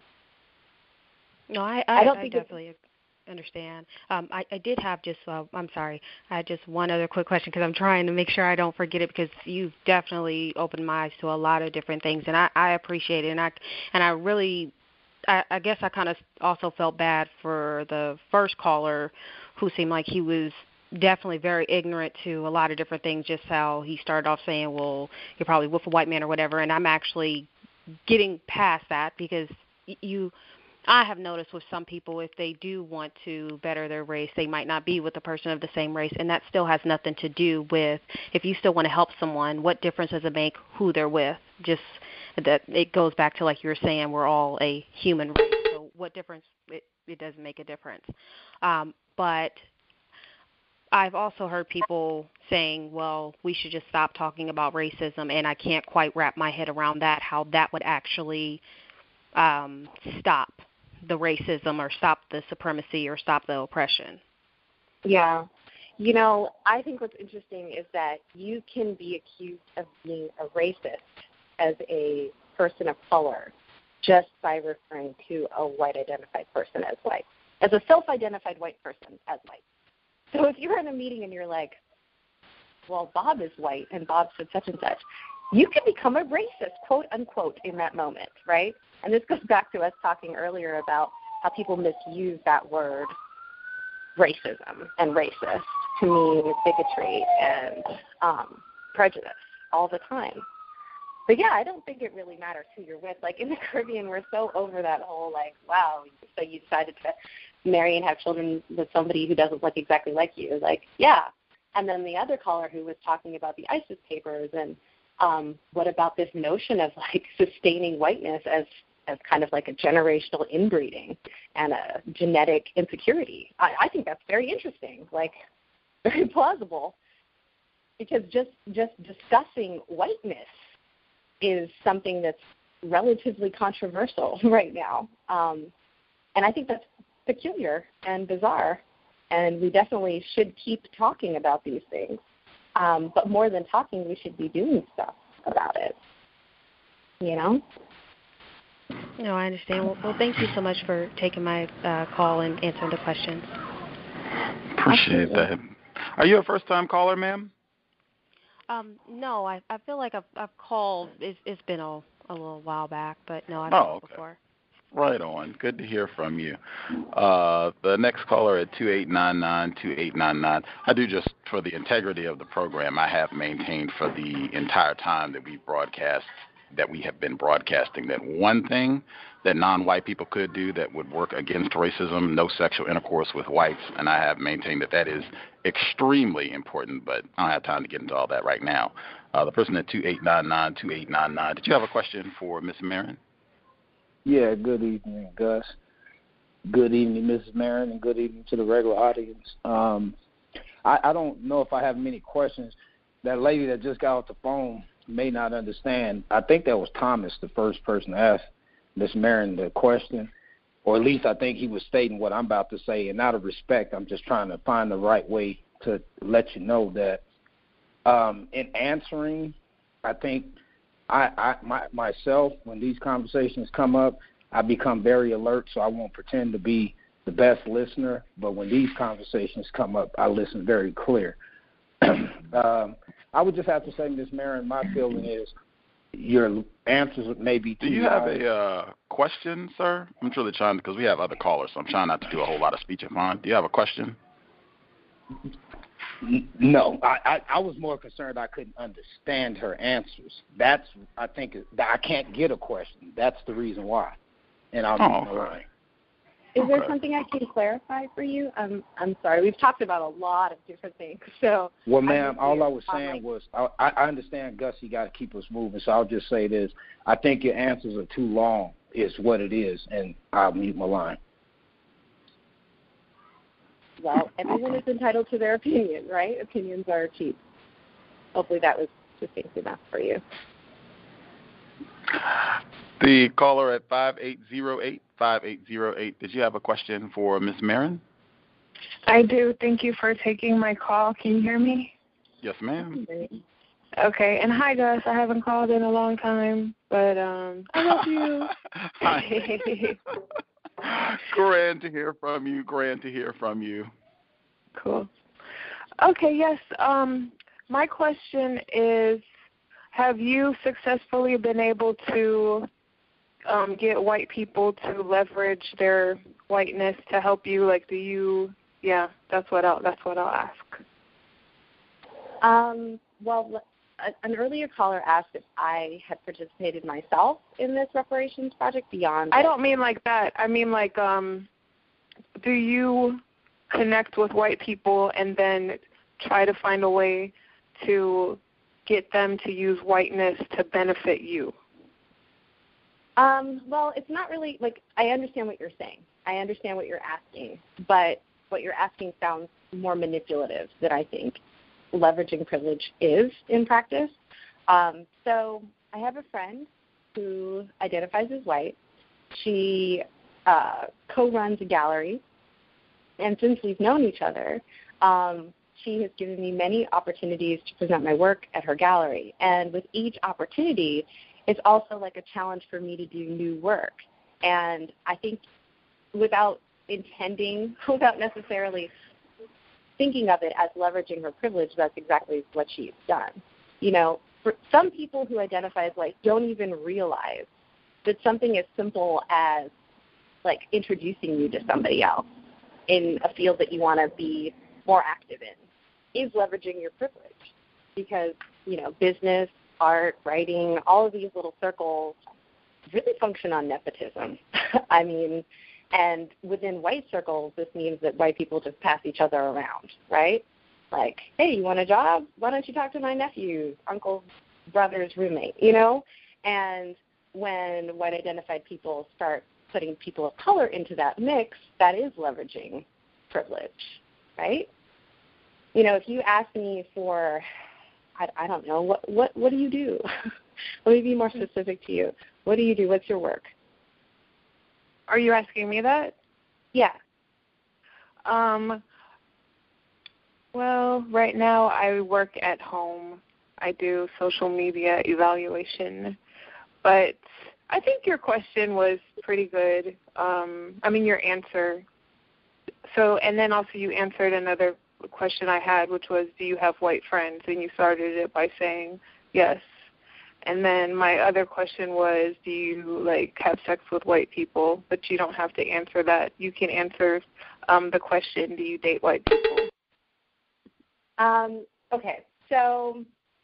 No, I, I, I don't I think definitely understand. Um, I, I did have just, uh, I'm sorry, I had just one other quick question because I'm trying to make sure I don't forget it because you've definitely opened my eyes to a lot of different things, and I, I appreciate it. And I, and I really, I, I guess I kind of also felt bad for the first caller who seemed like he was definitely very ignorant to a lot of different things, just how he started off saying, well, you're probably with a white man or whatever, and I'm actually getting past that because you – I have noticed with some people, if they do want to better their race, they might not be with a person of the same race, and that still has nothing to do with if you still want to help someone, what difference does it make who they're with? Just that it goes back to, like you were saying, we're all a human race, so what difference? It, it doesn't make a difference. Um, but I've also heard people saying, well, we should just stop talking about racism, and I can't quite wrap my head around that, how that would actually um, stop the racism or stop the supremacy or stop the oppression. Yeah. You know, I think what's interesting is that you can be accused of being a racist as a person of color just by referring to a white-identified person as white, as a self-identified white person as white. So if you're in a meeting and you're like, well, Bob is white and Bob said such and such, you can become a racist, quote unquote, in that moment, right? And this goes back to us talking earlier about how people misuse that word racism and racist to mean bigotry and um, prejudice all the time. But, yeah, I don't think it really matters who you're with. Like, in the Caribbean, we're so over that whole, like, wow, so you decided to marry and have children with somebody who doesn't look exactly like you. Like, yeah. And then the other caller who was talking about the ISIS papers and um, what about this notion of, like, sustaining whiteness as, as kind of like a generational inbreeding and a genetic insecurity. I, I think that's very interesting, like, very plausible, because just just discussing whiteness is something that's relatively controversial right now. Um, and I think that's peculiar and bizarre, and we definitely should keep talking about these things. Um, but more than talking, we should be doing stuff about it, you know? No, I understand. Well, well thank you so much for taking my uh, call and answering the questions. Appreciate that. Are you a first-time caller, ma'am? Um, no, I I feel like I've I've called. It's, it's been a a little while back, but no, I've oh, called okay. before. Right on. Good to hear from you. Uh, the next caller at two eight nine nine, two eight nine nine. I do just, for the integrity of the program, I have maintained for the entire time that we broadcast, that we have been broadcasting, that one thing that non-white people could do that would work against racism, no sexual intercourse with whites, and I have maintained that that is extremely important, but I don't have time to get into all that right now. Uh, the person at two eight nine nine, two eight nine nine, did you have a question for Miz Marin? Yeah, good evening, Gus. Good evening, Missus Marin, and good evening to the regular audience. Um, I, I don't know if I have many questions. That lady that just got off the phone may not understand. I think that was Thomas, the first person to ask Miz Marin the question, or at least I think he was stating what I'm about to say. And out of respect, I'm just trying to find the right way to let you know that um, in answering, I think I, I my, myself, when these conversations come up, I become very alert, so I won't pretend to be the best listener. But when these conversations come up, I listen very clear. um, I would just have to say, Miz Marin, my feeling is your answers may be too Do you have long. a uh, question, sir? I'm truly trying, because we have other callers, so I'm trying not to do a whole lot of speech upon. Do you have a question? No, I, I, I was more concerned I couldn't understand her answers. That's, I think, I can't get a question. That's the reason why. And I'll oh, be okay. Is okay. there something I can clarify for you? Um, I'm sorry. We've talked about a lot of different things. So, well, ma'am, all I was on, saying like, was I, I understand, Gus, you got to keep us moving. So I'll just say this. I think your answers are too long is what it is, and I'll mute my line. Well, everyone is entitled to their opinion, right? Opinions are cheap. Hopefully that was succinct enough for you. The caller at five eight zero eight, five eight zero eight, did you have a question for Miz Marin? I do. Thank you for taking my call. Can you hear me? Yes, ma'am. Okay. And hi, Gus. I haven't called in a long time, but um, I love you. Grand to hear from you. Grand to hear from you. Cool. Okay, yes. Um, my question is, have you successfully been able to um, get white people to leverage their whiteness to help you? Like, do you? Yeah, that's what I'll. That's what I'll ask. Um. Well, an earlier caller asked if I had participated myself in this reparations project beyond. I don't mean like that. I mean like, um, do you connect with white people and then try to find a way to get them to use whiteness to benefit you? Um, well, it's not really, like, I understand what you're saying. I understand what you're asking, but what you're asking sounds more manipulative than I think leveraging privilege is in practice. Um, so I have a friend who identifies as white. She uh, co-runs a gallery, and since we've known each other, um, she has given me many opportunities to present my work at her gallery. And with each opportunity, it's also like a challenge for me to do new work. And I think without intending, without necessarily thinking of it as leveraging her privilege, that's exactly what she's done. You know, for some people who identify as white don't even realize that something as simple as, like, introducing you to somebody else in a field that you want to be more active in is leveraging your privilege. Because, you know, business, art, writing, all of these little circles really function on nepotism. I mean, and within white circles, this means that white people just pass each other around, right? Like, hey, you want a job? Why don't you talk to my nephew's uncle's brother's roommate, you know? And when white identified people start putting people of color into that mix, that is leveraging privilege, right? You know, if you ask me for, I, I don't know, what, what, what do you do? Let me be more specific to you. What do you do? What's your work? Are you asking me that? Yeah. Um. Well, right now I work at home. I do social media evaluation. But I think your question was pretty good. Um, I mean, your answer. So, and then also you answered another question I had, which was, do you have white friends? And you started it by saying yes. And then my other question was, do you, like, have sex with white people? But you don't have to answer that. You can answer um, the question, do you date white people? Um, okay, so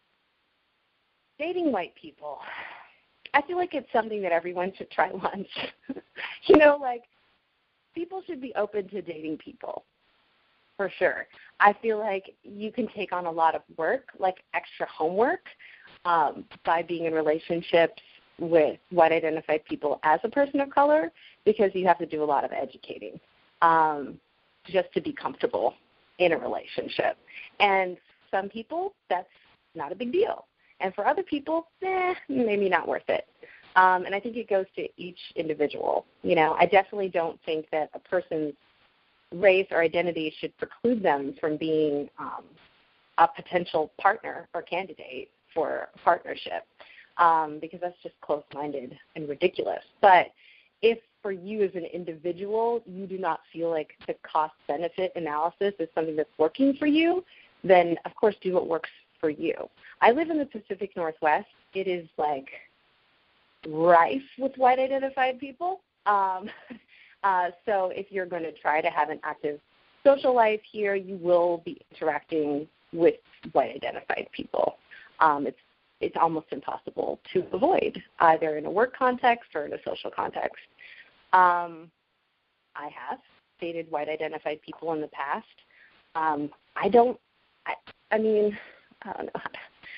dating white people, I feel like it's something that everyone should try once. You know, like, people should be open to dating people, for sure. I feel like you can take on a lot of work, like extra homework, um, by being in relationships with white-identified people as a person of color, because you have to do a lot of educating um, just to be comfortable in a relationship. And some people, that's not a big deal. And for other people, eh, maybe not worth it. Um, and I think it goes to each individual. You know, I definitely don't think that a person's race or identity should preclude them from being um, a potential partner or candidate for a partnership, um, because that's just close-minded and ridiculous. But if for you as an individual, you do not feel like the cost-benefit analysis is something that's working for you, then, of course, do what works for you. I live in the Pacific Northwest. It is, like, rife with white-identified people. Um, uh, so if you're going to try to have an active social life here, you will be interacting with white-identified people. Um, it's it's almost impossible to avoid, either in a work context or in a social context. Um, I have dated white-identified people in the past. Um, I don't, I, I mean, I don't know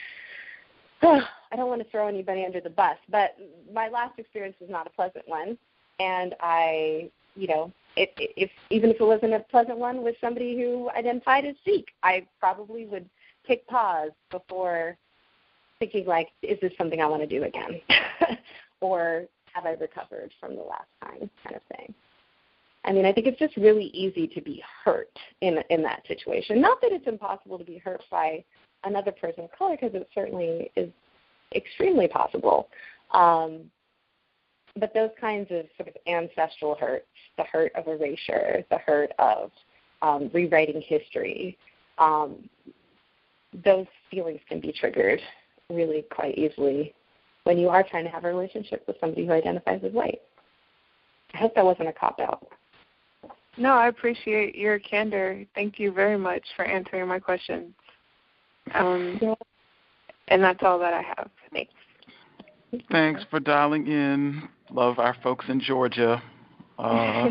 how to, I don't want to throw anybody under the bus, but my last experience was not a pleasant one, and I, you know, if, if even if it wasn't a pleasant one with somebody who identified as Sikh, I probably would take pause before thinking, like, is this something I want to do again? Or have I recovered from the last time, kind of thing. I mean, I think it's just really easy to be hurt in in that situation. Not that it's impossible to be hurt by another person of color, because it certainly is extremely possible. Um, but those kinds of sort of ancestral hurts, the hurt of erasure, the hurt of um, rewriting history, um, those feelings can be triggered really quite easily when you are trying to have a relationship with somebody who identifies as white. I hope that wasn't a cop-out. No, I appreciate your candor. Thank you very much for answering my questions. Um, and that's all that I have. Thanks. Thanks for dialing in. Love our folks in Georgia. Uh,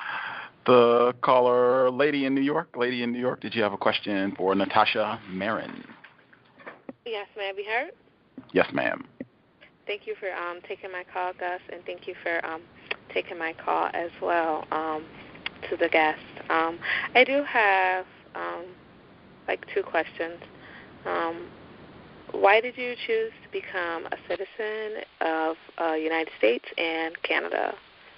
the caller, Lady in New York. Lady in New York, did you have a question for Natasha Marin? Yes, may I be heard? Yes, ma'am. Thank you for um, taking my call, Gus, and thank you for um, taking my call as well um, to the guest. Um, I do have, um, like, two questions. Um, why did you choose to become a citizen of uh, United States and Canada?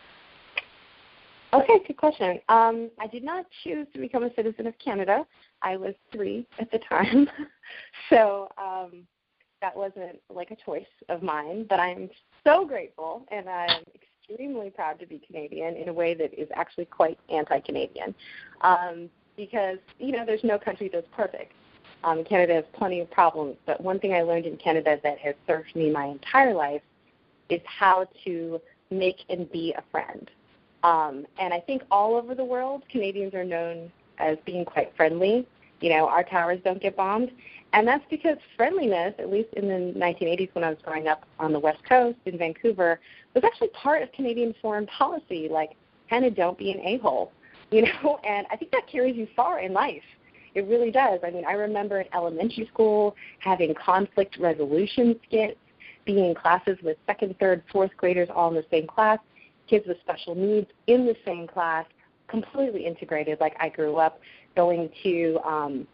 Okay, good question. Um, I did not choose to become a citizen of Canada. I was three at the time, so um, that wasn't like a choice of mine. But I'm so grateful, and I'm extremely proud to be Canadian in a way that is actually quite anti-Canadian, um, because, you know, there's no country that's perfect. Um, Canada has plenty of problems, but one thing I learned in Canada that has served me my entire life is how to make and be a friend. Um, and I think all over the world, Canadians are known as being quite friendly. You know, our towers don't get bombed. And that's because friendliness, at least in the nineteen eighties when I was growing up on the West Coast in Vancouver, was actually part of Canadian foreign policy, like kind of don't be an a-hole, you know, and I think that carries you far in life. It really does. I mean, I remember in elementary school having conflict resolution skits, being in classes with second, third, fourth graders all in the same class, kids with special needs in the same class, completely integrated. Like I grew up going to um,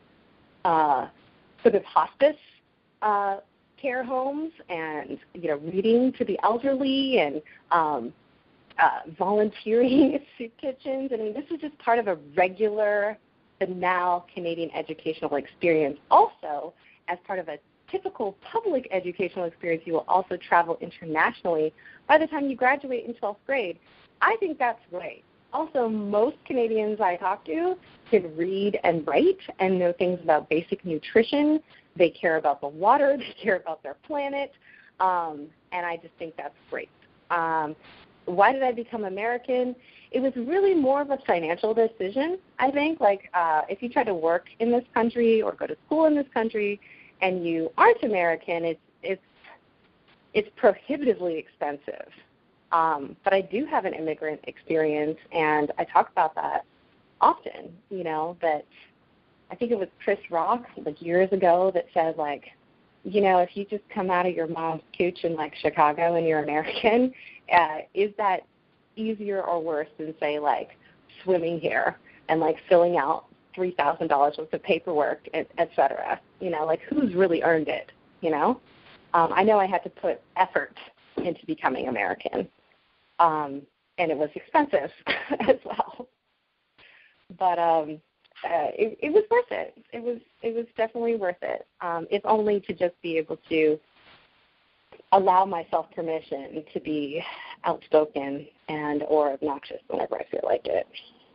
uh, sort of hospice uh, care homes and, you know, reading to the elderly and um, uh, volunteering at soup kitchens. I mean, this is just part of a regular, banal Canadian educational experience. Also, as part of a typical public educational experience, you will also travel internationally by the time you graduate in twelfth grade. I think that's great. Also, most Canadians I talk to can read and write and know things about basic nutrition. They care about the water. They care about their planet. Um, and I just think that's great. Um, why did I become American? It was really more of a financial decision, I think. Like uh, if you try to work in this country or go to school in this country and you aren't American, it's, it's, it's prohibitively expensive. Um, but I do have an immigrant experience, and I talk about that often, you know, that I think it was Chris Rock, like, years ago that said, like, you know, if you just come out of your mom's cooch in, like, Chicago and you're American, uh, is that easier or worse than, say, like, swimming here and, like, filling out three thousand dollars worth of paperwork, et, et cetera? You know, like, who's really earned it, you know? Um, I know I had to put effort into becoming American. Um, and it was expensive as well. But um, uh, it, it was worth it. It was it was definitely worth it, um, if only to just be able to allow myself permission to be outspoken and or obnoxious whenever I feel like it.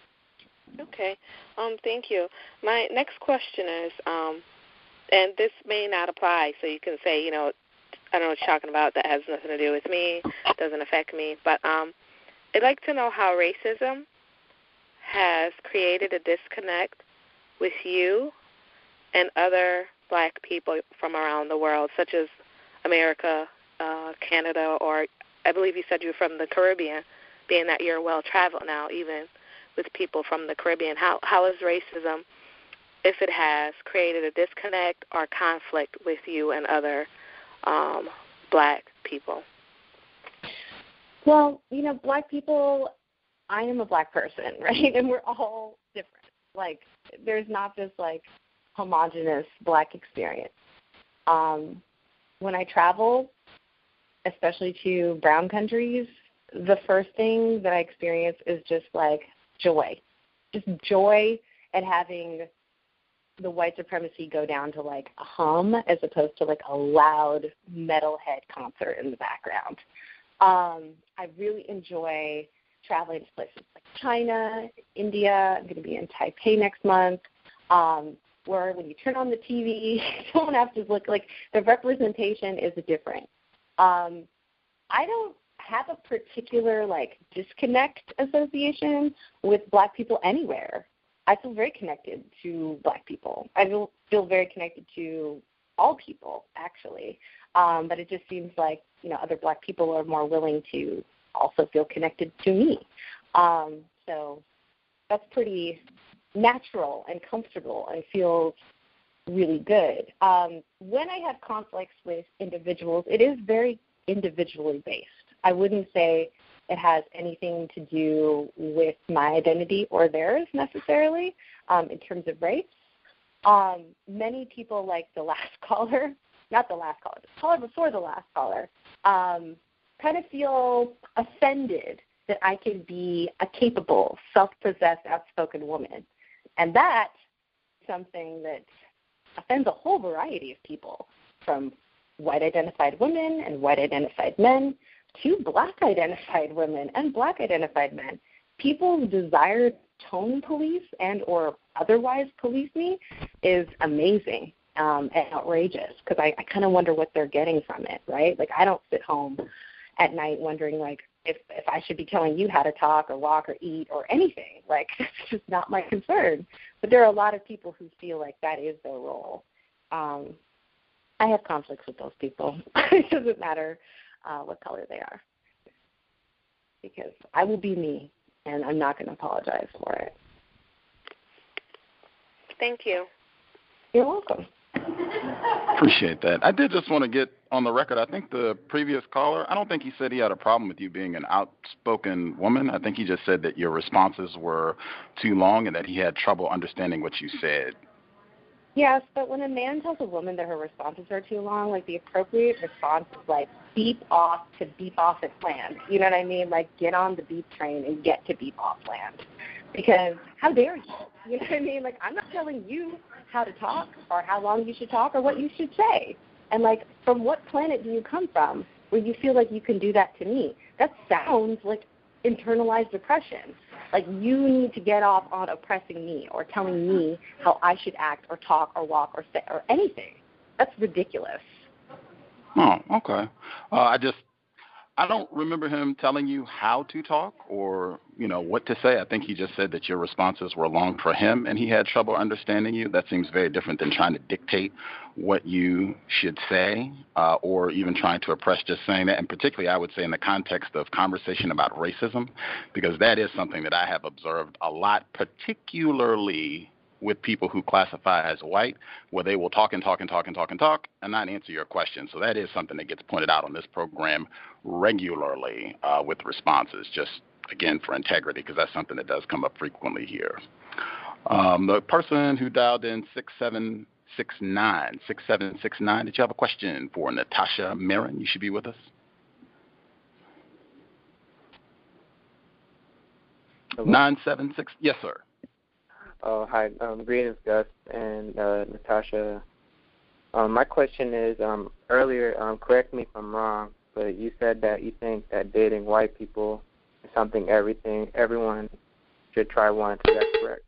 Okay. Um, thank you. My next question is, um, and this may not apply, so you can say, you know, I don't know what you're talking about. That has nothing to do with me. Doesn't affect me. But um, I'd like to know how racism has created a disconnect with you and other black people from around the world, such as America, uh, Canada, or I believe you said you're from the Caribbean, being that you're well-traveled now, even with people from the Caribbean. How how has racism, if it has, created a disconnect or conflict with you and other Um, black people? Well, you know, black people, I am a black person, right? And we're all different. Like, there's not this, like, homogenous black experience. Um, when I travel, especially to brown countries, the first thing that I experience is just, like, joy. Just joy at having the white supremacy go down to like a hum as opposed to like a loud metalhead concert in the background. Um, I really enjoy traveling to places like China, India. I'm going to be in Taipei next month, um, where when you turn on the T V, you don't have to look like the representation is different. Um, I don't have a particular like disconnect association with black people anywhere. I feel very connected to black people. I feel, feel very connected to all people, actually. Um, but it just seems like, you know, other black people are more willing to also feel connected to me. Um, so that's pretty natural and comfortable and feels really good. Um, when I have conflicts with individuals, it is very individually based. I wouldn't say it has anything to do with my identity or theirs necessarily um, in terms of race. Um, many people, like the last caller, not the last caller, the caller before the last caller, um, kind of feel offended that I can be a capable, self-possessed, outspoken woman. And that's something that offends a whole variety of people, from white-identified women and white-identified men to black-identified women and black-identified men. People's desire to tone police and or otherwise police me is amazing um, and outrageous because I, I kind of wonder what they're getting from it, right? Like I don't sit home at night wondering like if, if I should be telling you how to talk or walk or eat or anything. Like it's just not my concern. But there are a lot of people who feel like that is their role. Um, I have conflicts with those people. It doesn't matter uh, what color they are because I will be me, and I'm not going to apologize for it. Thank you. You're welcome. Appreciate that. I did just want to get on the record. I think the previous caller, I don't think he said he had a problem with you being an outspoken woman. I think he just said that your responses were too long and that he had trouble understanding what you said. Yes, but when a man tells a woman that her responses are too long, like the appropriate response is like beep off to beep off at land. You know what I mean? Like get on the beep train and get to beep off land. Because how dare you? You know what I mean? Like I'm not telling you how to talk or how long you should talk or what you should say. And like from what planet do you come from where you feel like you can do that to me? That sounds like internalized oppression. Like you need to get off on oppressing me or telling me how I should act or talk or walk or say or anything. That's ridiculous. Oh, okay. Uh, I just, I don't remember him telling you how to talk or, you know, what to say. I think he just said that your responses were long for him and he had trouble understanding you. That seems very different than trying to dictate what you should say uh, or even trying to oppress just saying that. And particularly, I would say in the context of conversation about racism, because that is something that I have observed a lot, particularly with people who classify as white, where they will talk and talk and talk and talk and talk and not answer your question. So that is something that gets pointed out on this program regularly uh, with responses, just, again, for integrity, because that's something that does come up frequently here. Um, the person who dialed in six seven six nine, six seven six nine, did you have a question for Natasha Marin? You should be with us. Hello? nine seven six, yes, sir. Oh, hi. Um, greetings, Gus and uh, Natasha. Um, my question is, um, earlier, um, correct me if I'm wrong, but you said that you think that dating white people is something everything everyone should try once. Is that correct?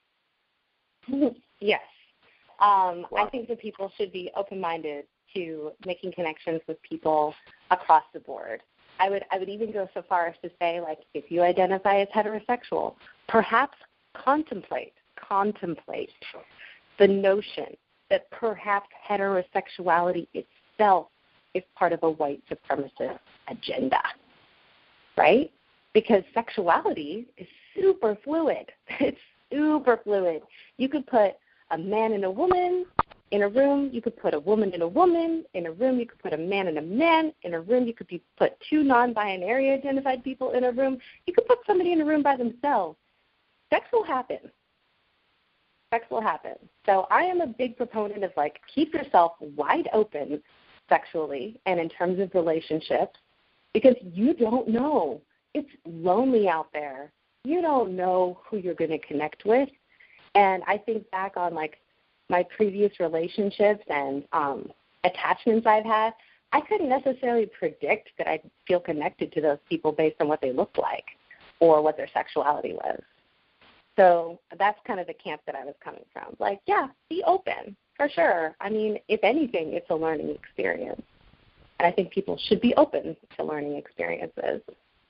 Yes. Um, Wow. I think that people should be open-minded to making connections with people across the board. I would I would even go so far as to say, like, if you identify as heterosexual, perhaps contemplate, contemplate the notion that perhaps heterosexuality itself is part of a white supremacist agenda, right? Because sexuality is super fluid. It's super fluid. You could put a man and a woman in a room. You could put a woman and a woman in a room. You could put a man and a man in a room. You could be, put two non-binary identified people in a room. You could put somebody in a room by themselves. Sex will happen. Sex will happen. So I am a big proponent of, like, keep yourself wide open sexually and in terms of relationships because you don't know. It's lonely out there. You don't know who you're going to connect with. And I think back on, like, my previous relationships and um, attachments I've had, I couldn't necessarily predict that I'd feel connected to those people based on what they looked like or what their sexuality was. So that's kind of the camp that I was coming from. Like, yeah, be open, for sure. I mean, if anything, it's a learning experience. And I think people should be open to learning experiences,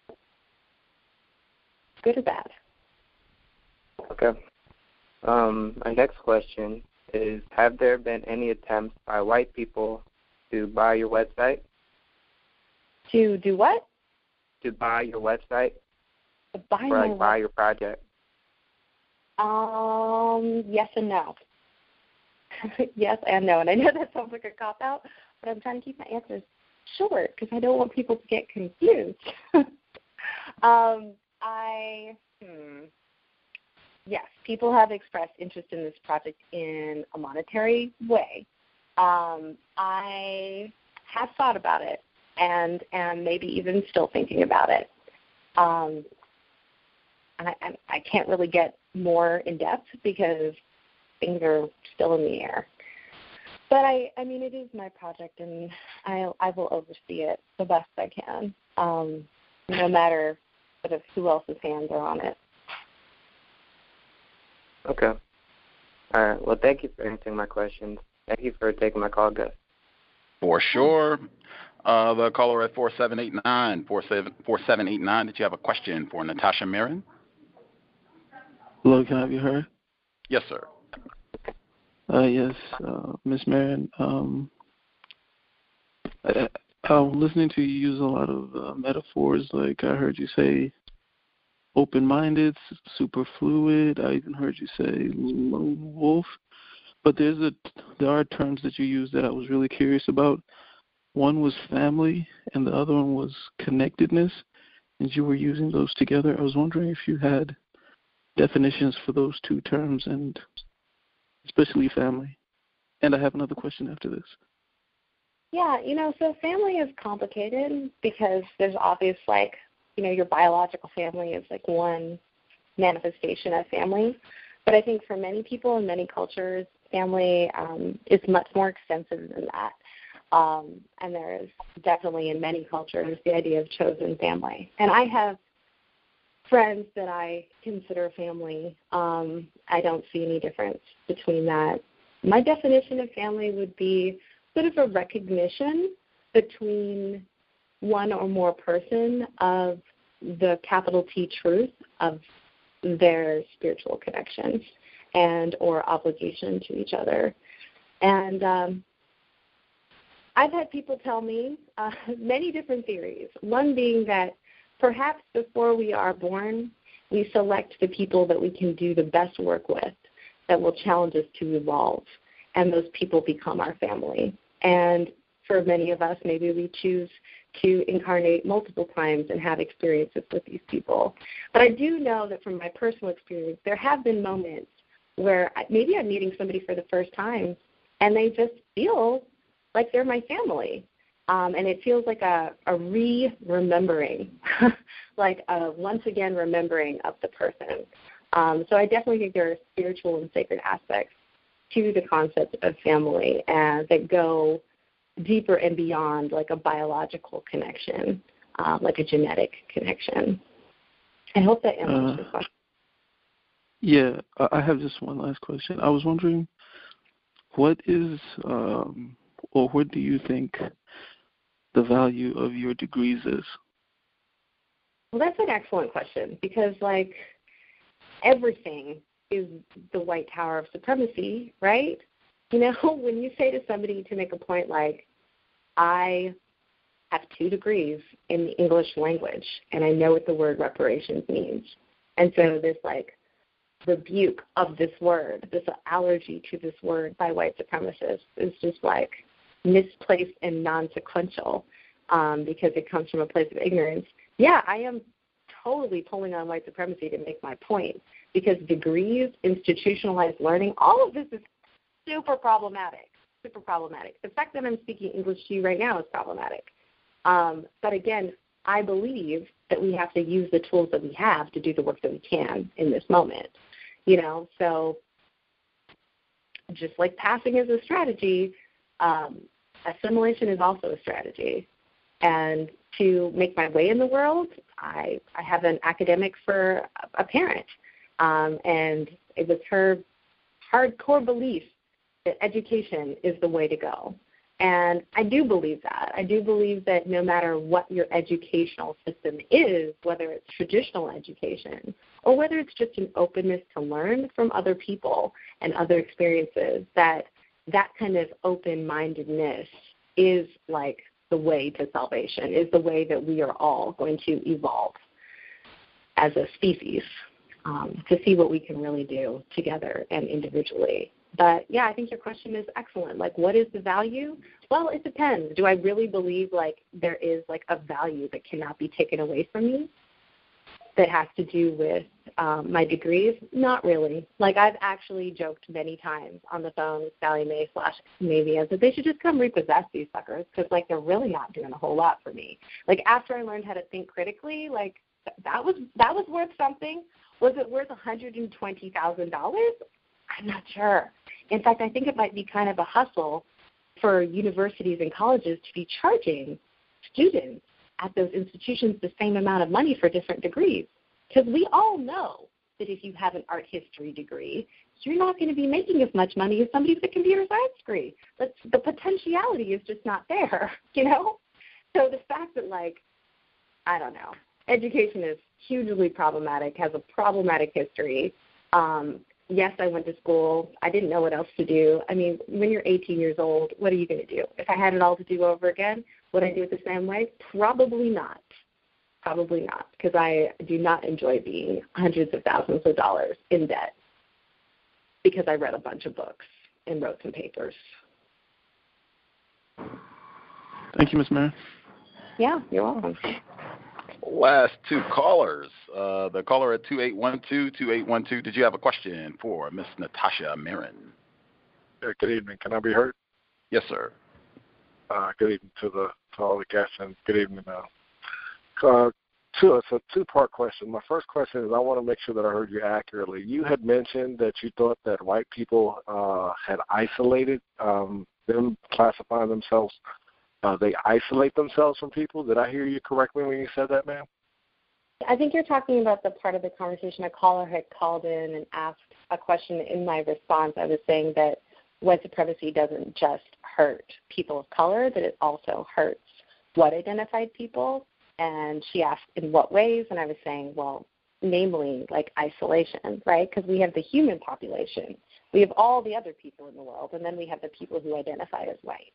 good or bad. Okay. Um, my next question is, have there been any attempts by white people to buy your website? To do what? To buy your website? To buy or, my like, buy your project? Um, yes and no. Yes and no. And I know that sounds like a cop-out, but I'm trying to keep my answers short because I don't want people to get confused. um, I, hmm, yes, people have expressed interest in this project in a monetary way. Um, I have thought about it and am maybe even still thinking about it. Um, and I, I can't really get more in depth because things are still in the air. But I, I mean, it is my project, and I, I will oversee it the best I can, um, no matter sort of who else's hands are on it. Okay. All right. Well, thank you for answering my questions. Thank you for taking my call, Gus. For sure. Uh, the caller at four seven eight nine, four seven eight nine, did you have a question for Natasha Marin? Hello, can I be heard? Yes, sir. Uh, yes, uh, Miz Marin. Um, I, I'm listening to you use a lot of uh, metaphors. Like I heard you say open-minded, super fluid. I even heard you say lone wolf. But there's a there are terms that you use that I was really curious about. One was family, and the other one was connectedness, and you were using those together. I was wondering if you had definitions for those two terms, and especially family. And I have another question after this. Yeah, you know, so family is complicated because there's obvious, like, you know, your biological family is like one manifestation of family. But I think for many people in many cultures, family um, is much more extensive than that. Um, and there is definitely in many cultures the idea of chosen family. And I have friends that I consider family. Um, I don't see any difference between that. My definition of family would be sort of a recognition between one or more person of the capital T truth of their spiritual connections and or obligation to each other. And um, I've had people tell me uh, many different theories, one being that perhaps before we are born, we select the people that we can do the best work with, that will challenge us to evolve, and those people become our family. And for many of us, maybe we choose to incarnate multiple times and have experiences with these people. But I do know that from my personal experience, there have been moments where maybe I'm meeting somebody for the first time, and they just feel like they're my family. Um, and it feels like a, a re-remembering, like a once again remembering of the person. Um, so I definitely think there are spiritual and sacred aspects to the concept of family and that go deeper and beyond like a biological connection, um, like a genetic connection. I hope that answers uh, your question. Yeah, I have just one last question. I was wondering, what is, um, or what do you think the value of your degrees is? Well, that's an excellent question because, like, everything is the white tower of supremacy, right? You know, when you say to somebody to make a point like, I have two degrees in the English language, and I know what the word reparations means. And so this, like, rebuke of this word, this allergy to this word by white supremacists is just, like, misplaced and non-sequential um, because it comes from a place of ignorance. Yeah, I am totally pulling on white supremacy to make my point because degrees, institutionalized learning, all of this is super problematic, super problematic. The fact that I'm speaking English to you right now is problematic. Um, but again, I believe that we have to use the tools that we have to do the work that we can in this moment. You know, so just like passing is a strategy, um, assimilation is also a strategy. And to make my way in the world, I, I have an academic for a parent. Um, and it was her hardcore belief that education is the way to go. And I do believe that. I do believe that no matter what your educational system is, whether it's traditional education or whether it's just an openness to learn from other people and other experiences, that that kind of open-mindedness is like the way to salvation, is the way that we are all going to evolve as a species um, to see what we can really do together and individually. But, yeah, I think your question is excellent. Like, what is the value? Well, it depends. Do I really believe, like, there is, like, a value that cannot be taken away from me that has to do with um, my degrees? Not really. Like, I've actually joked many times on the phone with Sally Mae slash Navy that they should just come repossess these suckers because, like, they're really not doing a whole lot for me. Like, after I learned how to think critically, like, that was that was worth something. Was it worth one hundred twenty thousand dollars? I'm not sure. In fact, I think it might be kind of a hustle for universities and colleges to be charging students at those institutions the same amount of money for different degrees. Because we all know that if you have an art history degree, you're not going to be making as much money as somebody with a computer science degree. That's, the potentiality is just not there, you know? So the fact that, like, I don't know, education is hugely problematic, has a problematic history. Um, yes, I went to school. I didn't know what else to do. I mean, when you're eighteen years old, what are you going to do? If I had it all to do over again, would I do it the same way? Probably not. Probably not, because I do not enjoy being hundreds of thousands of dollars in debt because I read a bunch of books and wrote some papers. Thank you, Miz Marion. Yeah, you're welcome. Last two callers. Uh, the caller at two eight one two, two eight one two. Did you have a question for Miss Natasha Marin? Yeah, good evening. Can I be heard? Yes, sir. Uh, good evening to the to all the guests, and good evening. Uh, uh, two, it's a two-part question. My first question is I want to make sure that I heard you accurately. You had mentioned that you thought that white people uh, had isolated um, them, classifying themselves. Uh, they isolate themselves from people. Did I hear you correctly when you said that, ma'am? I think you're talking about the part of the conversation a caller had called in and asked a question. In my response, I was saying that white supremacy doesn't just hurt people of color, that it also hurts white-identified people. And she asked in what ways, and I was saying, well, namely, like isolation, right? Because we have the human population. We have all the other people in the world, and then we have the people who identify as white.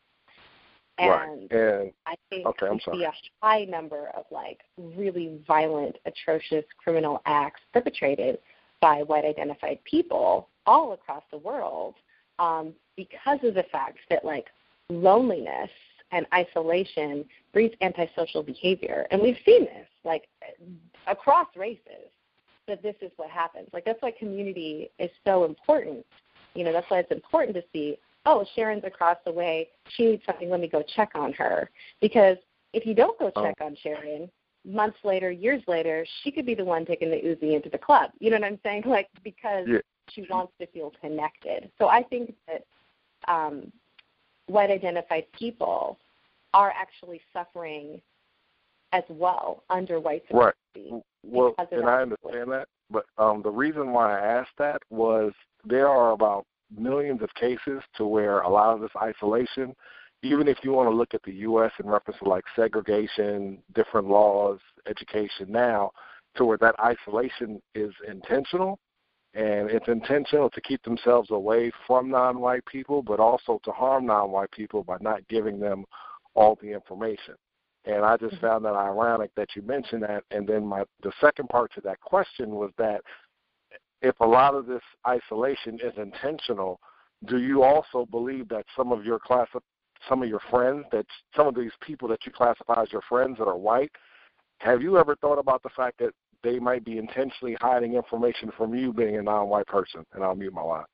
And, right. and I think okay, I'm we sorry. see a high number of, like, really violent, atrocious criminal acts perpetrated by white-identified people all across the world um, because of the fact that, like, loneliness and isolation breeds antisocial behavior. And we've seen this, like, across races, that this is what happens. Like, that's why community is so important. You know, that's why it's important to see, oh, Sharon's across the way. She needs something. Let me go check on her. Because if you don't go check oh. on Sharon, months later, years later, she could be the one taking the Uzi into the club. You know what I'm saying? Like, because yeah. she wants to feel connected. So I think that um, white-identified people are actually suffering as well under white supremacy. Right. Well, and I understand that. But um, the reason why I asked that was there are about millions of cases to where a lot of this isolation, even if you want to look at the U S in reference to like segregation, different laws, education now, to where that isolation is intentional, and it's intentional to keep themselves away from non-white people, but also to harm non-white people by not giving them all the information. And I just mm-hmm. found that ironic that you mentioned that. And then my the second part to that question was that if a lot of this isolation is intentional, do you also believe that some of your class, some of your friends, that some of these people that you classify as your friends that are white, have you ever thought about the fact that they might be intentionally hiding information from you being a non-white person? And I'll mute my line.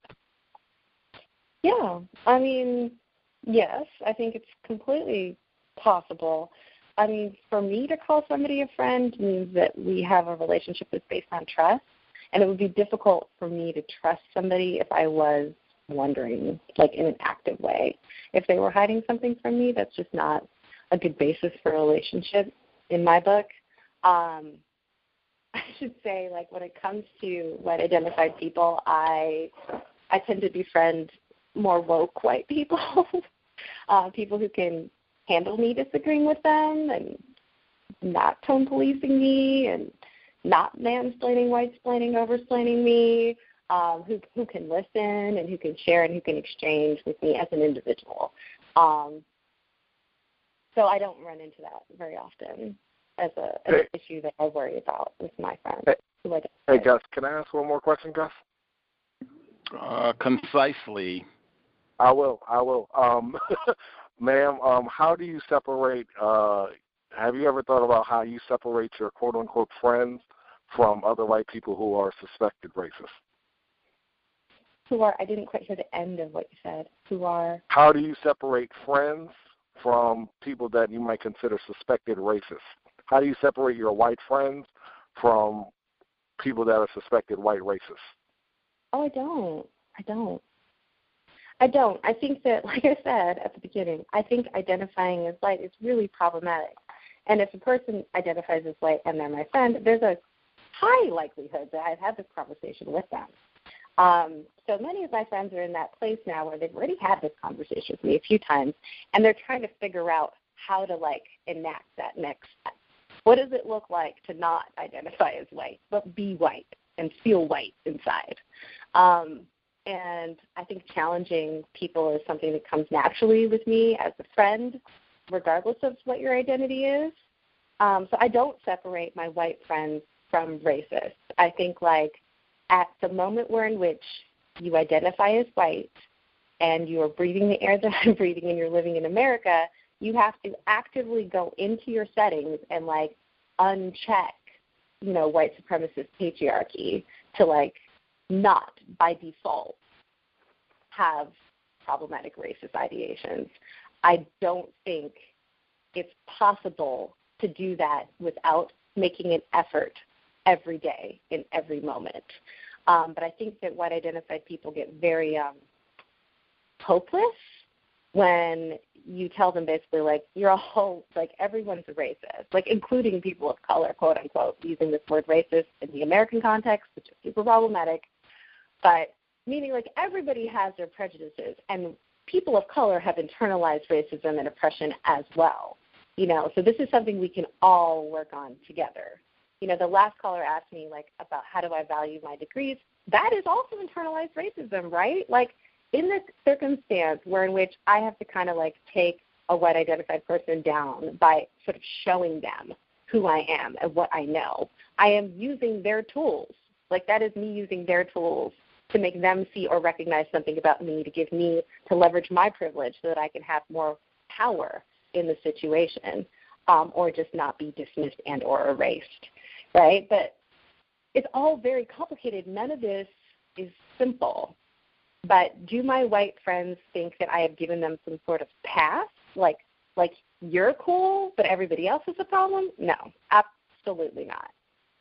Yeah, I mean, yes, I think it's completely possible. I mean, for me to call somebody a friend means that we have a relationship that's based on trust. And it would be difficult for me to trust somebody if I was wondering, like in an active way. If they were hiding something from me, that's just not a good basis for a relationship in my book. Um, I should say, like, when it comes to white-identified people, I I tend to befriend more woke white people, uh, people who can handle me disagreeing with them and not tone policing me and not mansplaining, white-splaining, over-splaining me, um, who who can listen and who can share and who can exchange with me as an individual. Um, so I don't run into that very often as, a, as hey. an issue that I worry about with my friends. Hey, hey Gus, can I ask one more question, Gus? Uh, concisely. I will, I will. Um, ma'am, um, how do you separate uh, have you ever thought about how you separate your quote-unquote friends from other white people who are suspected racist? Who are, I didn't quite hear the end of what you said. Who are? How do you separate friends from people that you might consider suspected racist? How do you separate your white friends from people that are suspected white racists? Oh, I don't. I don't. I don't. I think that, like I said at the beginning, I think identifying as white is really problematic. And if a person identifies as white and they're my friend, there's a high likelihood that I've had this conversation with them. Um, so many of my friends are in that place now where they've already had this conversation with me a few times, and they're trying to figure out how to, like, enact that next step. What does it look like to not identify as white, but be white and feel white inside? Um, and I think challenging people is something that comes naturally with me as a friend, regardless of what your identity is. Um, so I don't separate my white friends from racist. I think, like, at the moment where in which you identify as white and you are breathing the air that I'm breathing and you're living in America, you have to actively go into your settings and, like, uncheck, you know, white supremacist patriarchy to, like, not by default have problematic racist ideations. I don't think it's possible to do that without making an effort every day in every moment. Um, but I think that white identified people get very um, hopeless when you tell them basically, like, you're all, like, everyone's a racist, like, including people of color, quote unquote, using this word racist in the American context, which is super problematic, but meaning, like, everybody has their prejudices, and people of color have internalized racism and oppression as well. You know, so this is something we can all work on together. You know, the last caller asked me, like, about how do I value my degrees. That is also internalized racism, right? Like, in this circumstance where in which I have to kind of, like, take a white identified person down by sort of showing them who I am and what I know, I am using their tools. Like, that is me using their tools to make them see or recognize something about me, to give me, to leverage my privilege so that I can have more power in the situation, um, or just not be dismissed and or erased, right? But it's all very complicated. None of this is simple. But do my white friends think that I have given them some sort of pass? Like, like you're cool, but everybody else is a problem? No, absolutely not.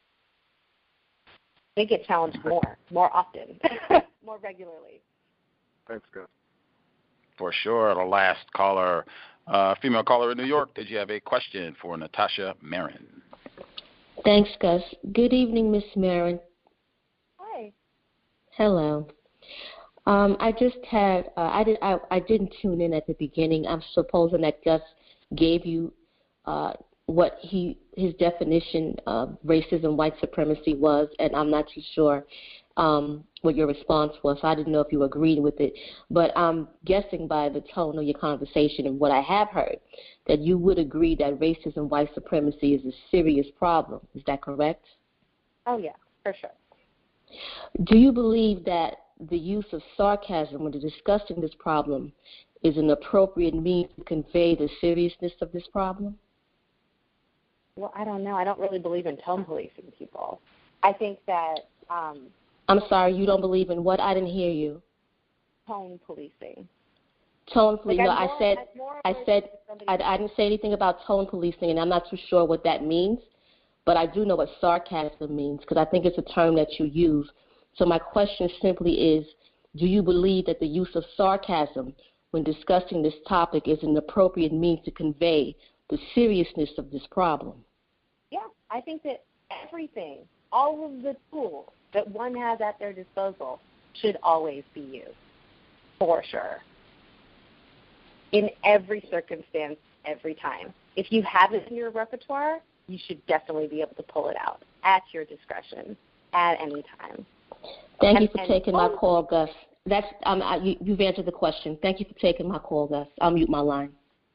They get challenged more, more often, more regularly. Thanks, Gus. For sure. The last caller, uh, female caller in New York, did you have a question for Natasha Marin? Thanks, Gus. Good evening, Miss Marin. Hi. Hello. Um, I just had, uh, I, did, I, I didn't tune in at the beginning. I'm supposing that Gus gave you uh, what he his definition of racism, white supremacy was, and I'm not too sure um, what your response was. So I didn't know if you agreed with it. But I'm guessing by the tone of your conversation and what I have heard that you would agree that racism, white supremacy is a serious problem. Is that correct? Oh, yeah, for sure. Do you believe that the use of sarcasm when discussing this problem is an appropriate means to convey the seriousness of this problem? Well, I don't know. I don't really believe in tone policing people. I think that... Um, I'm sorry, you don't believe in what? I didn't hear you. Tone policing. Tone policing. Like, no, more, I said, I said, I, I didn't say anything about tone policing, and I'm not too sure what that means, but I do know what sarcasm means because I think it's a term that you use. So my question simply is, do you believe that the use of sarcasm when discussing this topic is an appropriate means to convey the seriousness of this problem? Yeah, I think that everything, all of the tools that one has at their disposal should always be used, for sure, in every circumstance, every time. If you have it in your repertoire, you should definitely be able to pull it out at your discretion at any time. Thank and, you for taking my call, Gus. That's um, I, you, you've answered the question. Thank you for taking my call, Gus. I'll mute my line.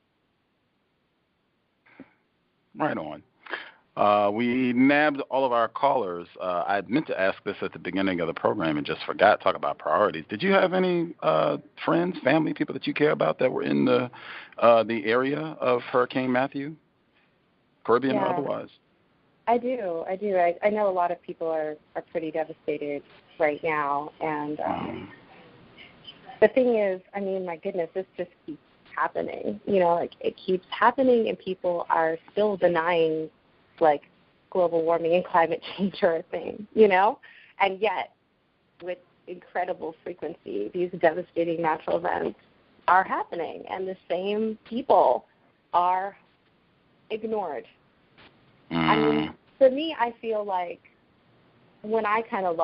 Right on. Uh, we nabbed all of our callers. Uh, I meant to ask this at the beginning of the program and just forgot to talk about priorities. Did you have any uh, friends, family, people that you care about that were in the uh, the area of Hurricane Matthew, Caribbean yeah, or otherwise? I do. I do. I, I know a lot of people are, are pretty devastated right now. And um, the thing is, I mean, my goodness, this just keeps happening. You know, like it keeps happening and people are still denying like global warming and climate change are a thing, you know? And yet, with incredible frequency, these devastating natural events are happening, and the same people are ignored. Mm. I mean, for me, I feel like when I kind of lost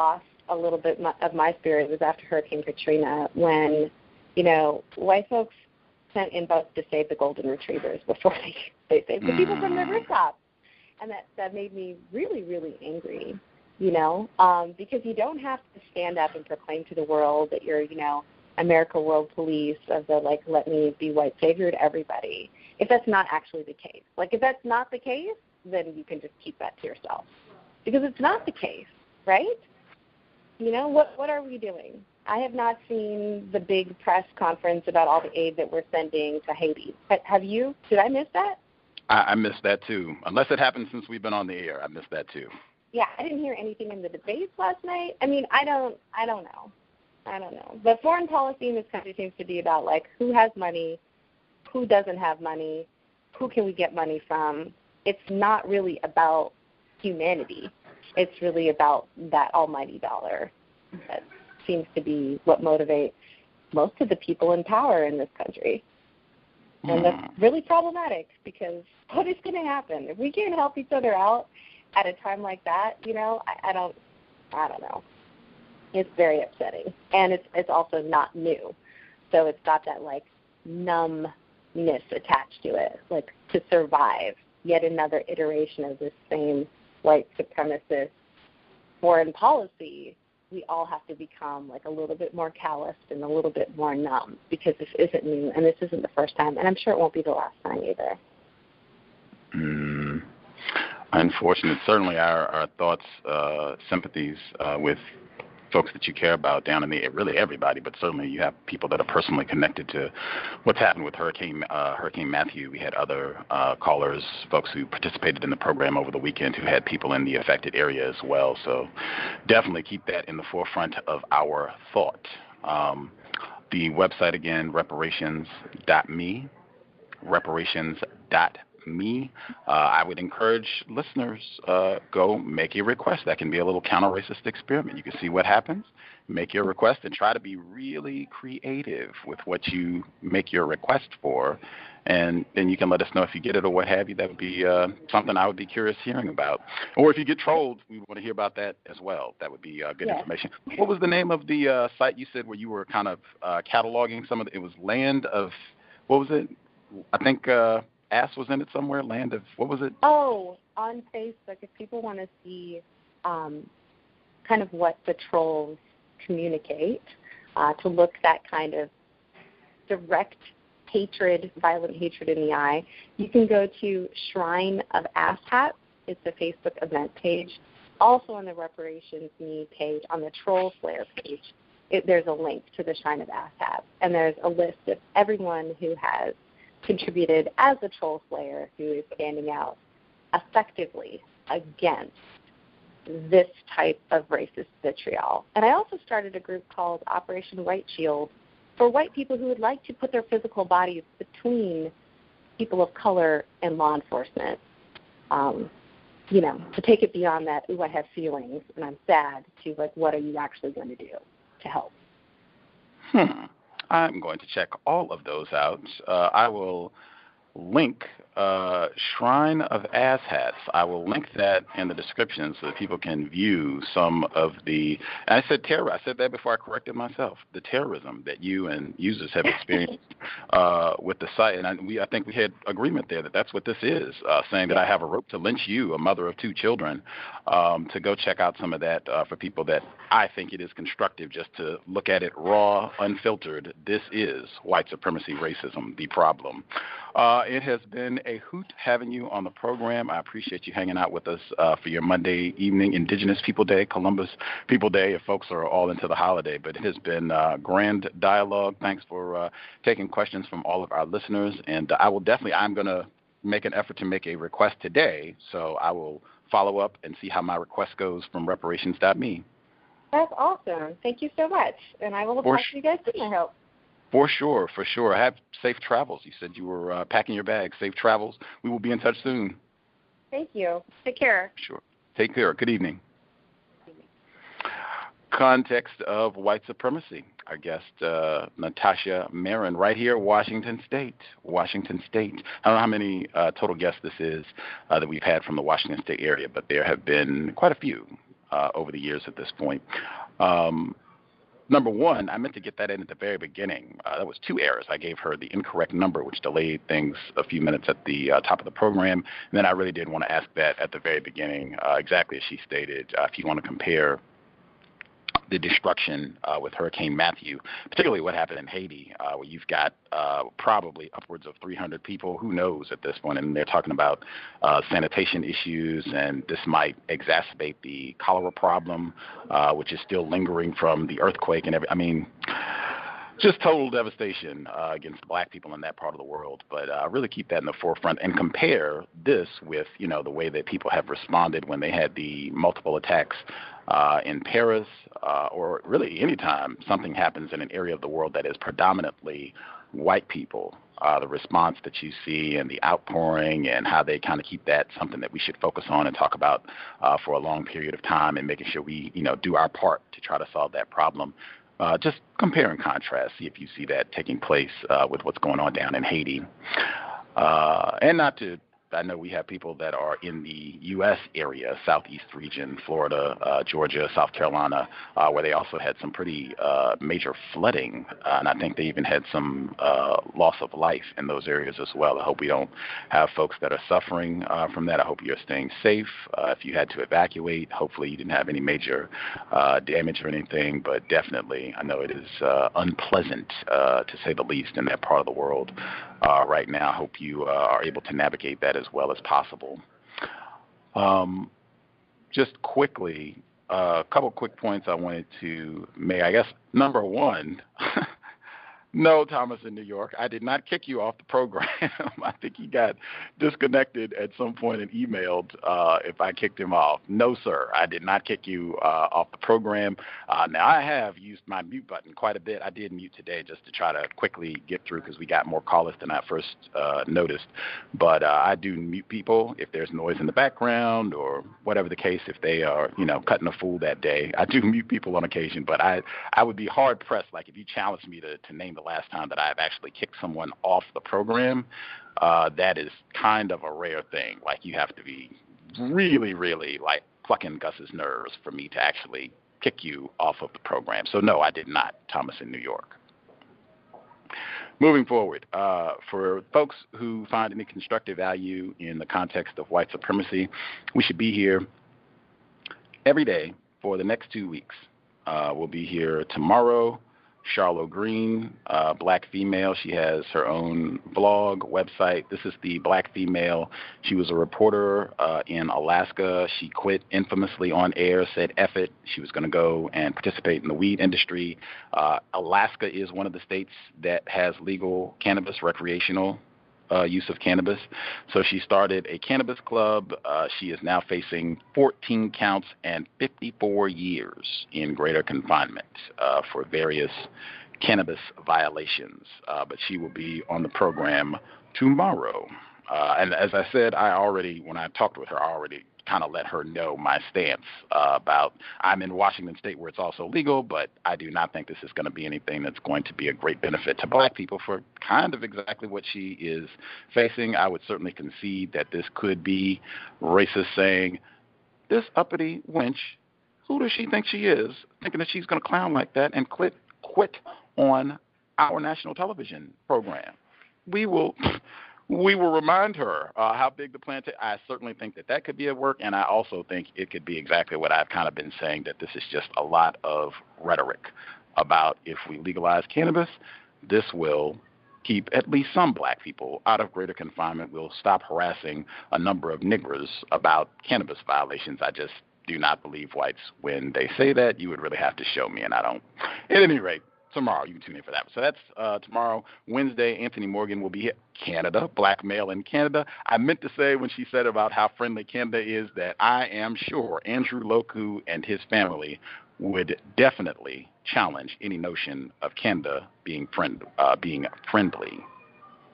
a little bit of my spirit was after Hurricane Katrina when, you know, white folks sent in boats to save the golden retrievers before they, they saved the people from their rooftops. And that, that made me really, really angry, you know, um, because you don't have to stand up and proclaim to the world that you're, you know, America World Police of the, like, let me be white savior to everybody, if that's not actually the case. Like, if that's not the case, then you can just keep that to yourself. Because it's not the case, right? You know, what what are we doing? I have not seen the big press conference about all the aid that we're sending to Haiti. Have you? Did I miss that? I, I missed that, too. Unless it happened since we've been on the air, I missed that, too. Yeah, I didn't hear anything in the debates last night. I mean, I don't, I don't know. I don't know. But foreign policy in this country seems to be about, like, who has money, who doesn't have money, who can we get money from. It's not really about humanity. It's really about that almighty dollar. That seems to be what motivates most of the people in power in this country. And that's really problematic because what is going to happen? If we can't help each other out at a time like that, you know, I, I don't, I don't know. It's very upsetting. And it's it's also not new. So it's got that, like, numbness attached to it, like, to survive yet another iteration of this same white supremacist foreign policy, we all have to become, like, a little bit more calloused and a little bit more numb because this isn't new and this isn't the first time, and I'm sure it won't be the last time either. Mm. Unfortunate. Certainly our, our thoughts, uh, sympathies uh, with folks that you care about down in the, really everybody, but certainly you have people that are personally connected to what's happened with Hurricane uh, Hurricane Matthew. We had other uh, callers, folks who participated in the program over the weekend who had people in the affected area as well. So definitely keep that in the forefront of our thought. Um, the website again, reparations dot me, reparations dot me. me, uh, I would encourage listeners, uh, go make a request. That can be a little counter-racist experiment. You can see what happens, make your request, and try to be really creative with what you make your request for, and then you can let us know if you get it or what have you. That would be uh, something I would be curious hearing about. Or if you get trolled, we want to hear about that as well. That would be uh, good yeah. information. What was the name of the uh, site you said where you were kind of uh, cataloging some of the, it was Land of, what was it? I think... Uh, Ass was in it somewhere, Land of, what was it? Oh, on Facebook, if people want to see um, kind of what the trolls communicate, uh, to look that kind of direct hatred, violent hatred in the eye, you can go to Shrine of Asshat. It's a Facebook event page. Also on the Reparations Me page, on the Troll Slayer page, it, there's a link to the Shrine of Asshat, and there's a list of everyone who has contributed as a troll slayer who is standing out effectively against this type of racist vitriol. And I also started a group called Operation White Shield for white people who would like to put their physical bodies between people of color and law enforcement. Um, you know, to take it beyond that, ooh, I have feelings and I'm sad, to, like, what are you actually going to do to help? Hmm. I'm going to check all of those out. Uh, I will link uh, Shrine of Asshats. I will link that in the description so that people can view some of the, and I said terror, I said that before I corrected myself, the terrorism that you and users have experienced uh, with the site. And I, we, I think we had agreement there that that's what this is, uh, saying that I have a rope to lynch you, a mother of two children, um, to go check out some of that uh, for people that I think it is constructive just to look at it raw, unfiltered. This is white supremacy, racism, the problem. Uh, it has been a hoot having you on the program. I appreciate you hanging out with us uh, for your Monday evening, Indigenous People Day, Columbus People Day, if folks are all into the holiday. But it has been uh, grand dialogue. Thanks for uh, taking questions from all of our listeners. And uh, I will definitely, I'm going to make an effort to make a request today. So I will follow up and see how my request goes from reparations dot me. That's awesome. Thank you so much. And I will talk to you guys soon, I hope. For sure, for sure. Have safe travels. You said you were uh, packing your bags. Safe travels. We will be in touch soon. Thank you. Take care. Sure. Take care. Good evening. Good evening. Context of white supremacy. Our guest, uh, Natasha Marin, right here, Washington State. Washington State. I don't know how many uh, total guests this is uh, that we've had from the Washington State area, but there have been quite a few. uh, over the years at this point. Um, Number one, I meant to get that in at the very beginning. Uh, that was two errors. I gave her the incorrect number, which delayed things a few minutes at the uh, top of the program. And then I really did want to ask that at the very beginning, uh, exactly as she stated. Uh, if you want to compare the destruction uh, with Hurricane Matthew, particularly what happened in Haiti, uh, where you've got uh, probably upwards of three hundred people, who knows at this point, and they're talking about uh, sanitation issues, and this might exacerbate the cholera problem, uh, which is still lingering from the earthquake and every, I mean, just total devastation uh, against black people in that part of the world. But uh, really keep that in the forefront and compare this with, you know, the way that people have responded when they had the multiple attacks uh, in Paris, uh, or really anytime something happens in an area of the world that is predominantly white people. Uh, the response that you see and the outpouring and how they kind of keep that something that we should focus on and talk about uh, for a long period of time, and making sure we, you know, do our part to try to solve that problem. Uh, just compare and contrast, see if you see that taking place uh, with what's going on down in Haiti. Uh, and not to, I know we have people that are in the U S area, southeast region, Florida, uh, Georgia, South Carolina, uh, where they also had some pretty uh, major flooding. Uh, and I think they even had some uh, loss of life in those areas as well. I hope we don't have folks that are suffering uh, from that. I hope you're staying safe. Uh, if you had to evacuate, hopefully you didn't have any major uh, damage or anything, but definitely I know it is uh, unpleasant, uh, to say the least, in that part of the world. Uh, right now. I hope you uh, are able to navigate that as well as possible. Um, just quickly, a uh, couple quick points I wanted to make. I guess number one, no, Thomas in New York, I did not kick you off the program. I think he got disconnected at some point and emailed uh, if I kicked him off. No, sir, I did not kick you uh, off the program. Uh, now, I have used my mute button quite a bit. I did mute today just to try to quickly get through because we got more callers than I first uh, noticed. But uh, I do mute people if there's noise in the background or whatever the case, if they are, you know, cutting a fool that day. I do mute people on occasion, but I, I would be hard-pressed, like if you challenged me to, to name the last time that I've actually kicked someone off the program, uh, that is kind of a rare thing. Like, you have to be really, really, like, plucking Gus's nerves for me to actually kick you off of the program. So, no, I did not, Thomas in New York. Moving forward, uh, for folks who find any constructive value in the context of white supremacy, we should be here every day for the next two weeks. Uh, we'll be here tomorrow. Charlotte Green, uh, black female. She has her own blog, website. This is the black female. She was a reporter uh, in Alaska. She quit infamously on air, said F it. She was going to go and participate in the weed industry. Uh, Alaska is one of the states that has legal cannabis, recreational Uh, use of cannabis. So she started a cannabis club. Uh, she is now facing fourteen counts and fifty-four years in greater confinement uh, for various cannabis violations. Uh, but she will be on the program tomorrow. Uh, and as I said, I already, when I talked with her, I already kind of let her know my stance uh, about I'm in Washington State where it's also legal, but I do not think this is going to be anything that's going to be a great benefit to black people for kind of exactly what she is facing. I would certainly concede that this could be racist saying, this uppity wench, who does she think she is, thinking that she's going to clown like that and quit, quit on our national television program. We will... We will remind her uh, how big the plan is. I certainly think that that could be at work, and I also think it could be exactly what I've kind of been saying, that this is just a lot of rhetoric about if we legalize cannabis, this will keep at least some black people out of greater confinement. We'll stop harassing a number of niggers about cannabis violations. I just do not believe whites when they say that. You would really have to show me, and I don't. At any rate, tomorrow, you can tune in for that. So that's uh, tomorrow. Wednesday, Anthony Morgan will be here. Canada, black male in Canada. I meant to say when she said about how friendly Canada is that I am sure Andrew Loku and his family would definitely challenge any notion of Canada being friend, uh, being friendly.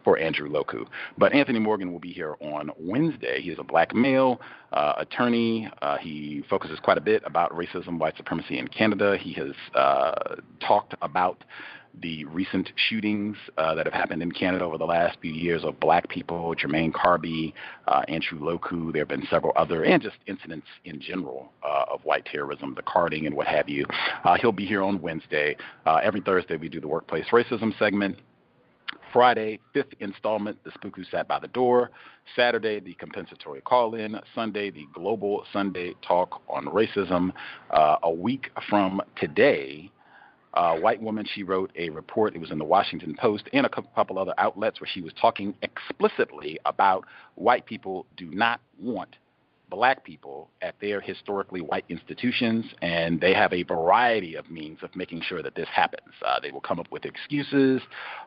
for Andrew Loku. But Anthony Morgan will be here on Wednesday. He is a black male uh, attorney. Uh, he focuses quite a bit about racism, white supremacy in Canada. He has uh, talked about the recent shootings uh, that have happened in Canada over the last few years of black people, Jermaine Carby, uh, Andrew Loku. There have been several other, and just incidents in general uh, of white terrorism, the carding and what have you. Uh, he'll be here on Wednesday. Uh, every Thursday we do the workplace racism segment. Friday, fifth installment, The Spook Who Sat by the Door. Saturday, the compensatory call-in. Sunday, the Global Sunday Talk on Racism. Uh, a week from today, Uh, white woman, she wrote a report. It was in the Washington Post and a couple other outlets where she was talking explicitly about white people do not want black people at their historically white institutions, and they have a variety of means of making sure that this happens. Uh, they will come up with excuses,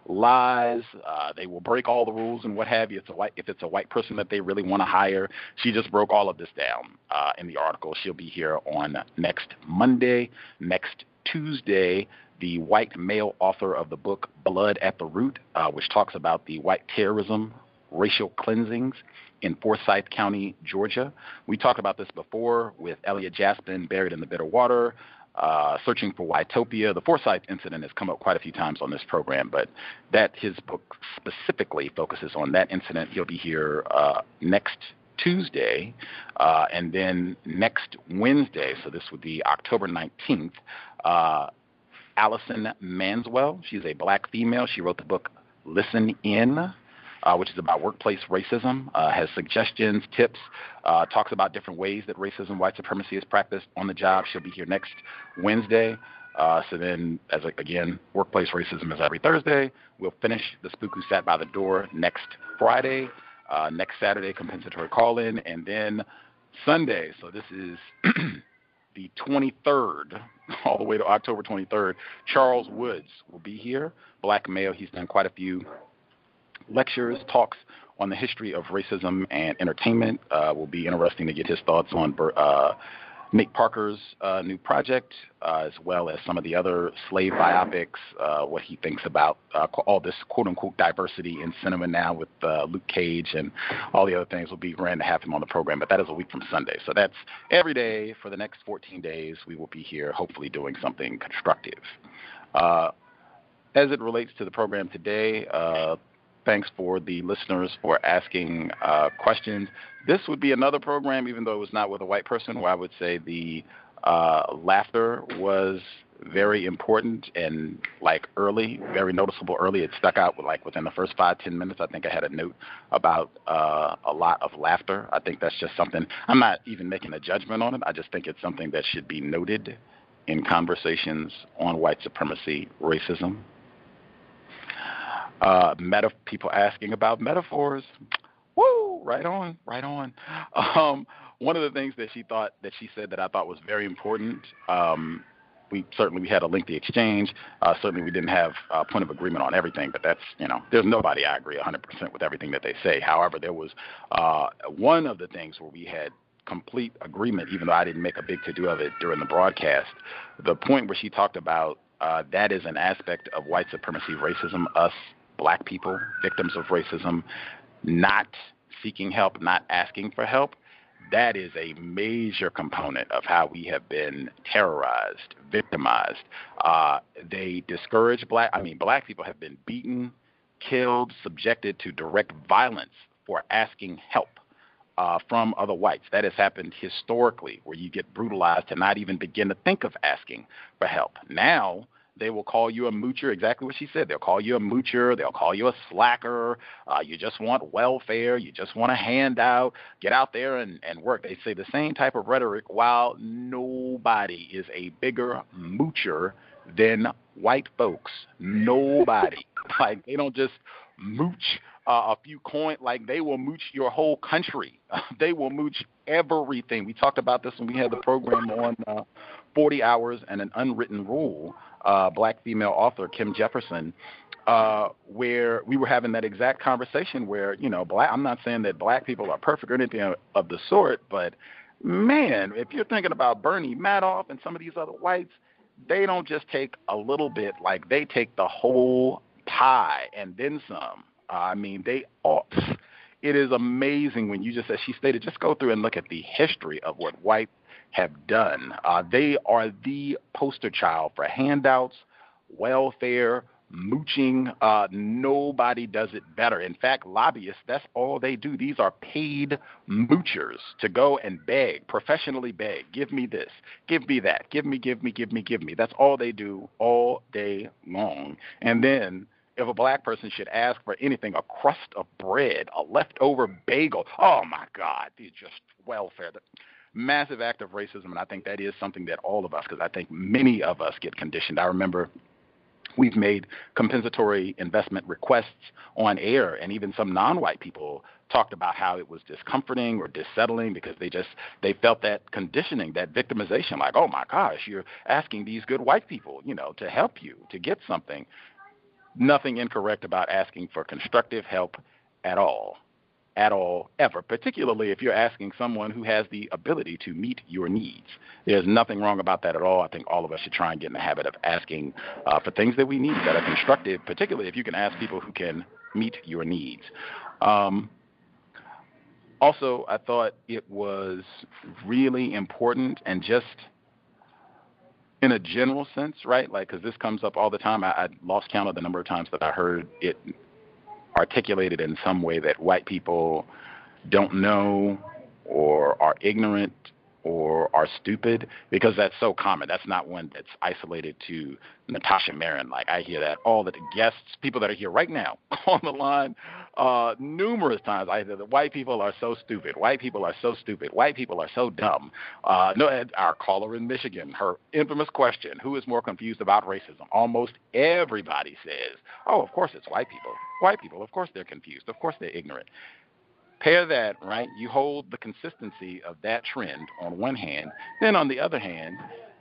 lies. Uh, they will break all the rules and what have you. It's a white, if it's a white person that they really want to hire. She just broke all of this down uh, in the article. She'll be here on next Monday, next Tuesday, the white male author of the book Blood at the Root, uh, which talks about the white terrorism, racial cleansings in Forsyth County, Georgia. We talked about this before with Elliot Jaspin, Buried in the Bitter Water, uh, Searching for Whitopia. The Forsyth incident has come up quite a few times on this program, but that his book specifically focuses on that incident. He'll be here uh, next Tuesday, uh, and then next Wednesday, so this would be October nineteenth, uh, Allison Manswell. She's a black female. She wrote the book Listen In, uh, which is about workplace racism, uh, has suggestions, tips, uh, talks about different ways that racism, white supremacy is practiced on the job. She'll be here next Wednesday. Uh, so then, as a, again, workplace racism is every Thursday. We'll finish The Spook Who Sat by the Door next Friday. Uh, next Saturday, compensatory call-in, and then Sunday, so this is the twenty-third, all the way to October twenty-third, Charles Woods will be here, black male. He's done quite a few lectures, talks on the history of racism and entertainment. Uh, will be interesting to get his thoughts on uh, Nate Parker's uh, new project, uh, as well as some of the other slave biopics, uh, what he thinks about uh, all this quote-unquote diversity in cinema now with uh, Luke Cage and all the other things. Will be grand to have him on the program, but that is a week from Sunday. So that's every day for the next fourteen days. We will be here hopefully doing something constructive. Uh, as it relates to the program today, uh, thanks for the listeners for asking uh, questions. This would be another program, even though it was not with a white person, where I would say the uh, laughter was very important and like early, very noticeable early. It stuck out with like within the first five, ten minutes. I think I had a note about uh, a lot of laughter. I think that's just something, I'm not even making a judgment on it. I just think it's something that should be noted in conversations on white supremacy, racism. Uh, meta- people asking about metaphors. Woo! Right on, right on. Um, one of the things that she thought, that she said that I thought was very important, um, we certainly we had a lengthy exchange. Uh, certainly we didn't have a point of agreement on everything, but that's, you know, there's nobody I agree one hundred percent with everything that they say. However, there was uh, one of the things where we had complete agreement, even though I didn't make a big to-do of it during the broadcast. The point where she talked about uh, that is an aspect of white supremacy, racism, us, black people, victims of racism, not seeking help, not asking for help. That is a major component of how we have been terrorized, victimized. Uh, they discourage black, I mean, black people have been beaten, killed, subjected to direct violence for asking help uh, from other whites. That has happened historically, where you get brutalized to not even begin to think of asking for help. Now, they will call you a moocher, exactly what she said. They'll call you a moocher. They'll call you a slacker. Uh, you just want welfare. You just want a handout. Get out there and, and work. They say the same type of rhetoric while nobody is a bigger moocher than white folks. Nobody. Like, they don't just mooch uh, a few coins. Like, they will mooch your whole country. They will mooch everything. We talked about this when we had the program on uh, forty hours and an Unwritten Rule. Uh, black female author Kim Jefferson, uh, where we were having that exact conversation where, you know, black, I'm not saying that black people are perfect or anything of, of the sort, but, man, if you're thinking about Bernie Madoff and some of these other whites, they don't just take a little bit, like they take the whole pie and then some. Uh, I mean, they are. It is amazing when you just, as she stated, just go through and look at the history of what white have done. Uh, they are the poster child for handouts, welfare, mooching. Uh, nobody does it better. In fact, lobbyists, that's all they do. These are paid moochers to go and beg, professionally beg. Give me this, give me that, give me, give me, give me, give me. That's all they do all day long. And then if a black person should ask for anything, a crust of bread, a leftover bagel, oh, my God, they're just welfare. Massive act of racism, and I think that is something that all of us, because I think many of us get conditioned. I remember we've made compensatory investment requests on air, and even some non-white people talked about how it was discomforting or dissettling because they just they felt that conditioning, that victimization, like, oh, my gosh, you're asking these good white people, you know, to help you, to get something. Nothing incorrect about asking for constructive help at all, at all, ever, particularly if you're asking someone who has the ability to meet your needs. There's nothing wrong about that at all. I think all of us should try and get in the habit of asking uh, for things that we need that are constructive, particularly if you can ask people who can meet your needs. Um, also, I thought it was really important and just in a general sense, right? Like, because this comes up all the time. I, I lost count of the number of times that I heard it articulated in some way that white people don't know or are ignorant or are stupid, because that's so common. That's not one that's isolated to Natasha Marin. Like, I hear that all the guests, people that are here right now on the line, uh, numerous times. I hear that white people are so stupid. White people are so stupid. White people are so dumb. Uh, no, our caller in Michigan, her infamous question, who is more confused about racism? Almost everybody says, oh, of course it's white people. White people, of course they're confused. Of course they're ignorant. Pair that, right? You hold the consistency of that trend on one hand. Then on the other hand,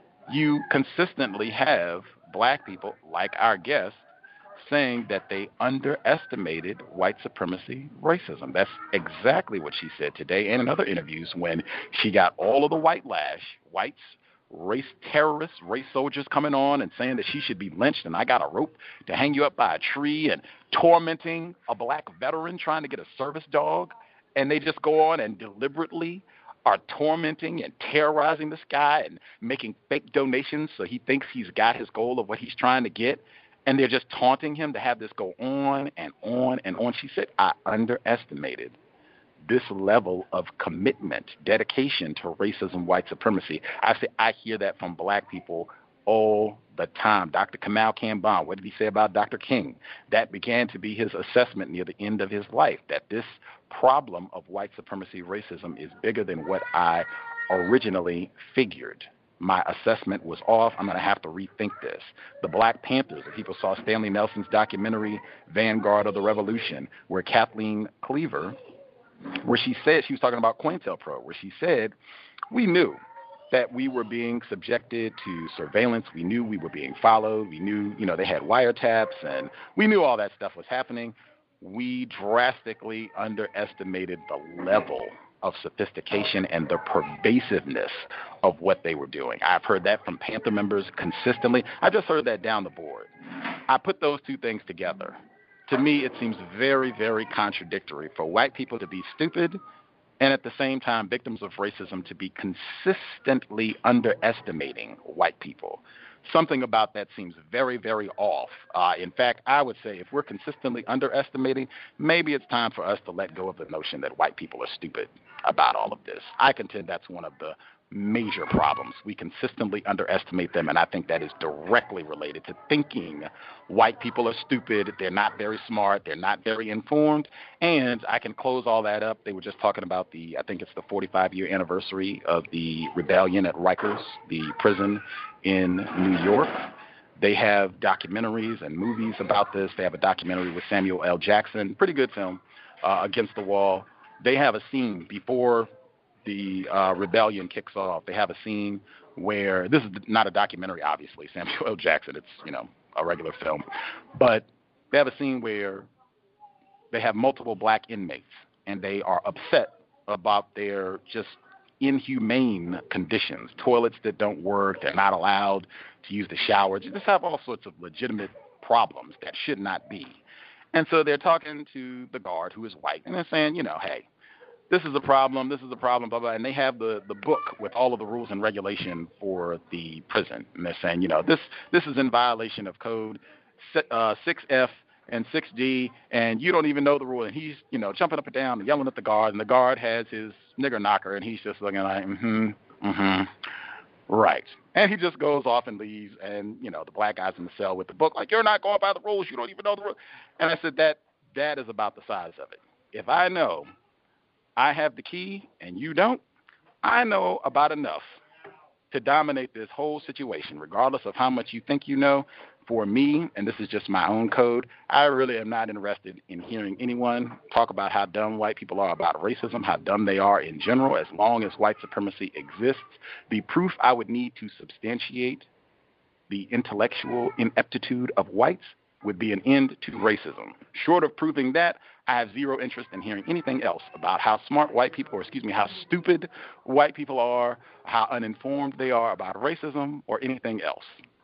you consistently have black people, like our guest, saying that they underestimated white supremacy racism. That's exactly what she said today and in other interviews when she got all of the white lash, whites, race terrorists, race soldiers coming on and saying that she should be lynched and I got a rope to hang you up by a tree, and tormenting a black veteran trying to get a service dog. And they just go on and deliberately are tormenting and terrorizing this guy and making fake donations so he thinks he's got his goal of what he's trying to get. And they're just taunting him to have this go on and on and on. She said, I underestimated this level of commitment, dedication to racism, white supremacy. I say I hear that from black people all the time. Doctor Kamal Kambon, what did he say about Doctor King? That began to be his assessment near the end of his life, that this problem of white supremacy racism is bigger than what I originally figured. My assessment was off. I'm going to have to rethink this. The Black Panthers, if people saw Stanley Nelson's documentary, Vanguard of the Revolution, where Kathleen Cleaver, where she said, she was talking about COINTELPRO, where she said, we knew that we were being subjected to surveillance. We knew we were being followed. We knew, you know, they had wiretaps, and we knew all that stuff was happening. We drastically underestimated the level of sophistication and the pervasiveness of what they were doing. I've heard that from Panther members consistently. I just heard that down the board. I put those two things together. To me, it seems very, very contradictory for white people to be stupid and at the same time victims of racism to be consistently underestimating white people. Something about that seems very, very off. Uh, in fact, I would say if we're consistently underestimating, maybe it's time for us to let go of the notion that white people are stupid about all of this. I contend that's one of the major problems. We consistently underestimate them, and I think that is directly related to thinking white people are stupid, they're not very smart, they're not very informed, and I can close all that up. They were just talking about the, I think it's the forty-five-year anniversary of the rebellion at Rikers, the prison in New York. They have documentaries and movies about this. They have a documentary with Samuel L. Jackson, pretty good film, uh, Against the Wall. They have a scene before the uh, rebellion kicks off. They have a scene where, this is not a documentary, obviously, Samuel L. Jackson, it's, you know, a regular film, but they have a scene where they have multiple black inmates and they are upset about their just inhumane conditions, toilets that don't work, they're not allowed to use the showers, you just have all sorts of legitimate problems that should not be. And so they're talking to the guard, who is white, and they're saying, you know, hey, this is a problem, this is a problem, blah, blah, and they have the, the book with all of the rules and regulation for the prison. And they're saying, you know, this this is in violation of code uh, six F and six D, and you don't even know the rule. And he's, you know, jumping up and down and yelling at the guard, and the guard has his nigger knocker, and he's just looking like, mm-hmm, mm-hmm, right. And he just goes off and leaves, and, you know, the black guy's in the cell with the book, like, you're not going by the rules, you don't even know the rules. And I said, that that is about the size of it. If I know I have the key and you don't, I know about enough to dominate this whole situation, regardless of how much you think you know. For me, and this is just my own code, I really am not interested in hearing anyone talk about how dumb white people are about racism, how dumb they are in general. As long as white supremacy exists, the proof I would need to substantiate the intellectual ineptitude of whites would be an end to racism. Short of proving that, I have zero interest in hearing anything else about how smart white people, or excuse me, how stupid white people are, how uninformed they are about racism, or anything else.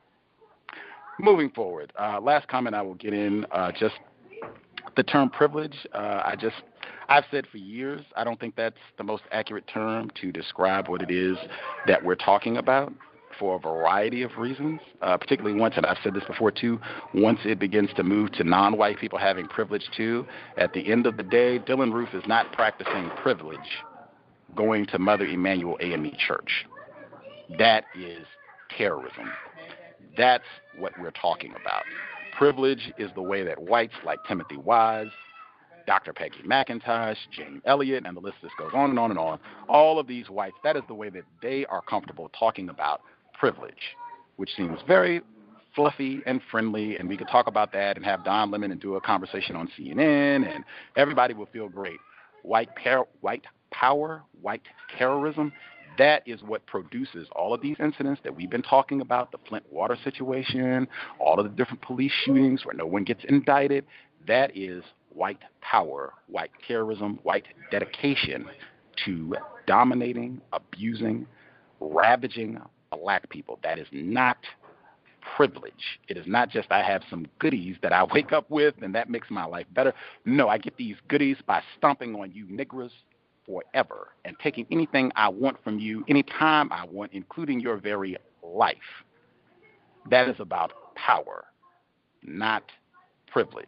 Moving forward, uh, last comment I will get in, uh, just the term privilege. Uh, I just, I've said for years, I don't think that's the most accurate term to describe what it is that we're talking about, for a variety of reasons, uh, particularly once, and I've said this before too, once it begins to move to non-white people having privilege too, at the end of the day, Dylann Roof is not practicing privilege going to Mother Emanuel A M E Church. That is terrorism. That's what we're talking about. Privilege is the way that whites like Timothy Wise, Doctor Peggy McIntosh, Jane Elliott, and the list just goes on and on and on, all of these whites, that is the way that they are comfortable talking about privilege, which seems very fluffy and friendly, and we could talk about that and have Don Lemon and do a conversation on C N N, and everybody will feel great. White, par- white power, white terrorism, that is what produces all of these incidents that we've been talking about, the Flint water situation, all of the different police shootings where no one gets indicted. That is white power, white terrorism, white dedication to dominating, abusing, ravaging black people. That is not privilege. It is not just I have some goodies that I wake up with and that makes my life better. No, I get these goodies by stomping on you niggers forever and taking anything I want from you anytime I want, including your very life. That is about power, not privilege.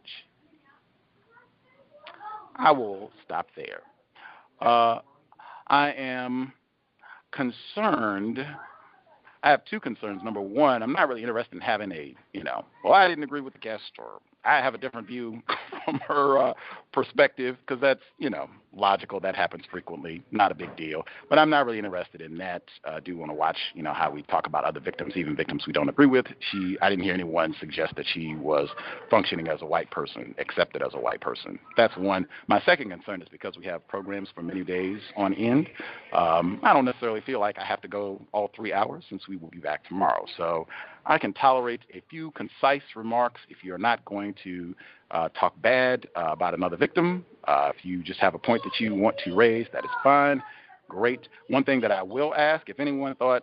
I will stop there. Uh, I am concerned. I have two concerns. Number one, I'm not really interested in having a, you know, well, I didn't agree with the guest, or I have a different view from her uh, perspective, because that's, you know, logical. That happens frequently. Not a big deal. But I'm not really interested in that. I uh, do want to watch, you know, how we talk about other victims, even victims we don't agree with. She, I didn't hear anyone suggest that she was functioning as a white person, accepted as a white person. That's one. My second concern is because we have programs for many days on end. Um, I don't necessarily feel like I have to go all three hours since we will be back tomorrow. So I can tolerate a few concise remarks if you're not going to uh, talk bad uh, about another victim. Uh, if you just have a point that you want to raise, that is fine. Great. One thing that I will ask, if anyone thought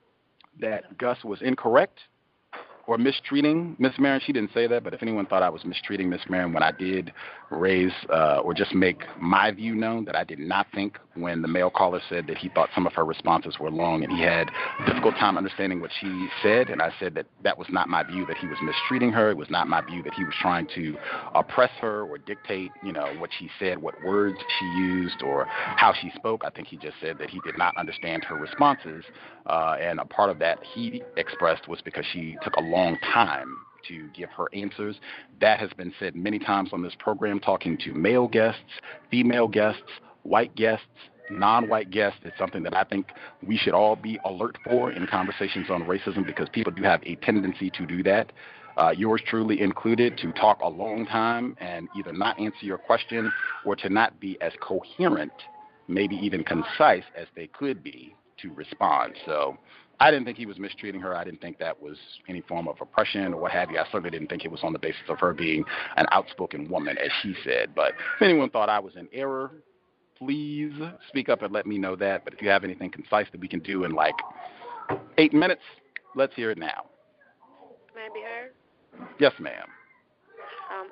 that Gus was incorrect or mistreating Miss Marin, she didn't say that, but if anyone thought I was mistreating Miss Marin when I did raise uh, or just make my view known, that I did not think when the male caller said that he thought some of her responses were long and he had a difficult time understanding what she said, and I said that that was not my view, that he was mistreating her. It was not my view that he was trying to oppress her or dictate, you know, what she said, what words she used, or how she spoke. I think he just said that he did not understand her responses, uh, and a part of that he expressed was because she took a long time to give her answers. That has been said many times on this program, talking to male guests, female guests, white guests, non-white guests. It's something that I think we should all be alert for in conversations on racism, because people do have a tendency to do that. Uh, yours truly included, to talk a long time and either not answer your question or to not be as coherent, maybe even concise as they could be to respond. So I didn't think he was mistreating her. I didn't think that was any form of oppression or what have you. I certainly didn't think it was on the basis of her being an outspoken woman, as she said. But if anyone thought I was in error, please speak up and let me know that. But if you have anything concise that we can do in like eight minutes, let's hear it now. May I be heard? Yes, ma'am. Um, I don't think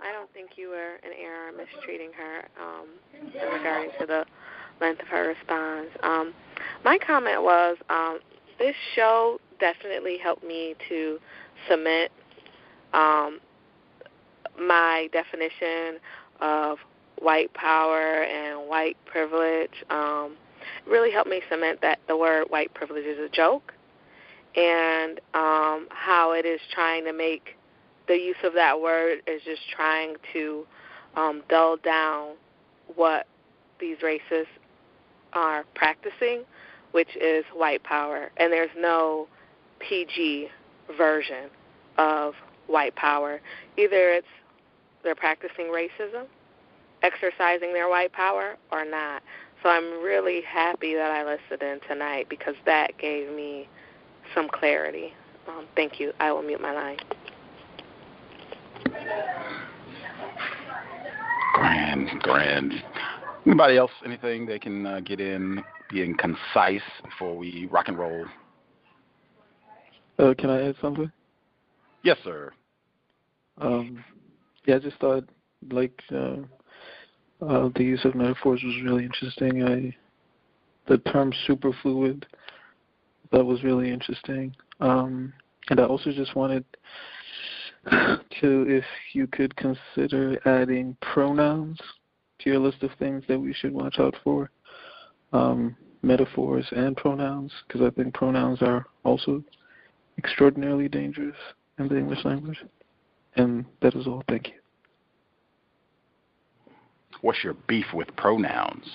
think you were in error mistreating her um, in regarding to the length of her response. Um, my comment was um, this show definitely helped me to cement um, my definition of white power and white privilege. Um, really helped me cement that the word white privilege is a joke, and um, how it is trying to make the use of that word is just trying to um, dull down what these racists are practicing, which is white power. And there's no P G version of white power. Either it's they're practicing racism, exercising their white power, or not. So I'm really happy that I listened in tonight because that gave me some clarity. Um, thank you. I will mute my line. Grand, grand. Anybody else, anything they can uh, get in, being concise before we rock and roll? Uh, can I add something? Yes, sir. Um, yeah, I just thought, like, uh, uh, the use of metaphors was really interesting. I, the term superfluid, that was really interesting. Um, and I also just wanted to, if you could consider adding pronouns to your list of things that we should watch out for, um, metaphors and pronouns, because I think pronouns are also extraordinarily dangerous in the English language. And that is all. Thank you. What's your beef with pronouns?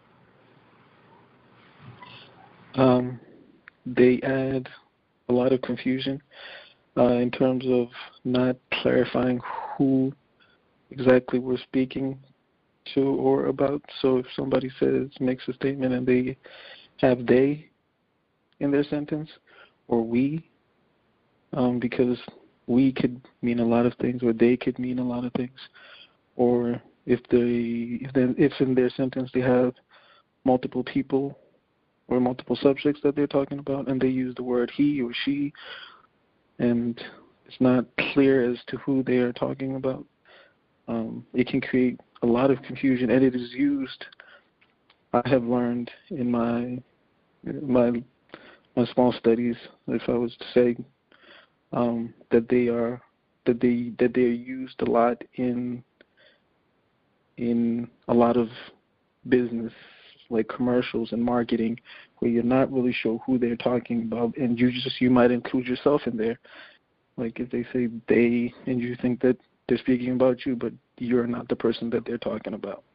Um, they add a lot of confusion uh, in terms of not clarifying who exactly we're speaking to or about. So if somebody says, makes a statement and they have they in their sentence, or we, um, because we could mean a lot of things, or they could mean a lot of things, or if they if, they, if in their sentence they have multiple people or multiple subjects that they're talking about, and they use the word he or she, and it's not clear as to who they are talking about, um, it can create a lot of confusion, and it is used, I have learned in my my my small studies, if I was to say, um, that they are that they that they are used a lot in in a lot of business, like commercials and marketing, where you're not really sure who they're talking about, and you just you might include yourself in there. Like if they say they, and you think that they're speaking about you, but you're not the person that they're talking about.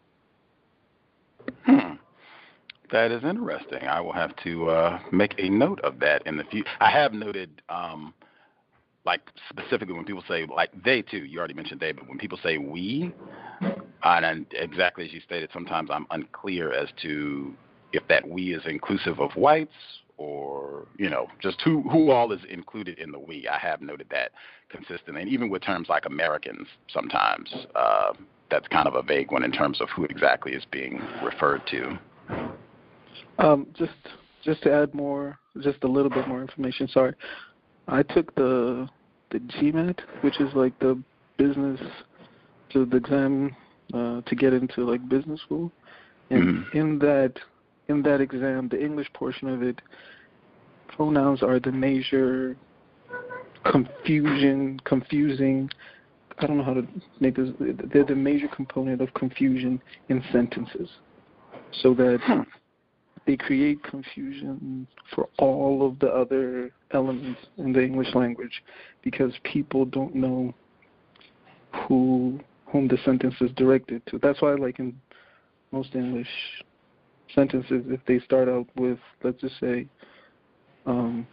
Hmm. That is interesting. I will have to uh, make a note of that in the future. I have noted, um, like specifically when people say, like they too, you already mentioned they, but when people say we, and exactly as you stated, sometimes I'm unclear as to if that we is inclusive of whites or, you know, just who, who all is included in the we. I have noted that consistently. And even with terms like Americans, sometimes uh, that's kind of a vague one in terms of who exactly is being referred to. Um, just just to add more, just a little bit more information, sorry. I took the the GMAT, which is like the business, to the exam uh, to get into like business school. And mm-hmm. in that in that exam, the English portion of it, pronouns are the major confusion, confusing, I don't know how to make this, they're the major component of confusion in sentences. So that hmm. they create confusion for all of the other elements in the English language because people don't know who whom the sentence is directed to. That's why, like in most English sentences, if they start out with, let's just say, um,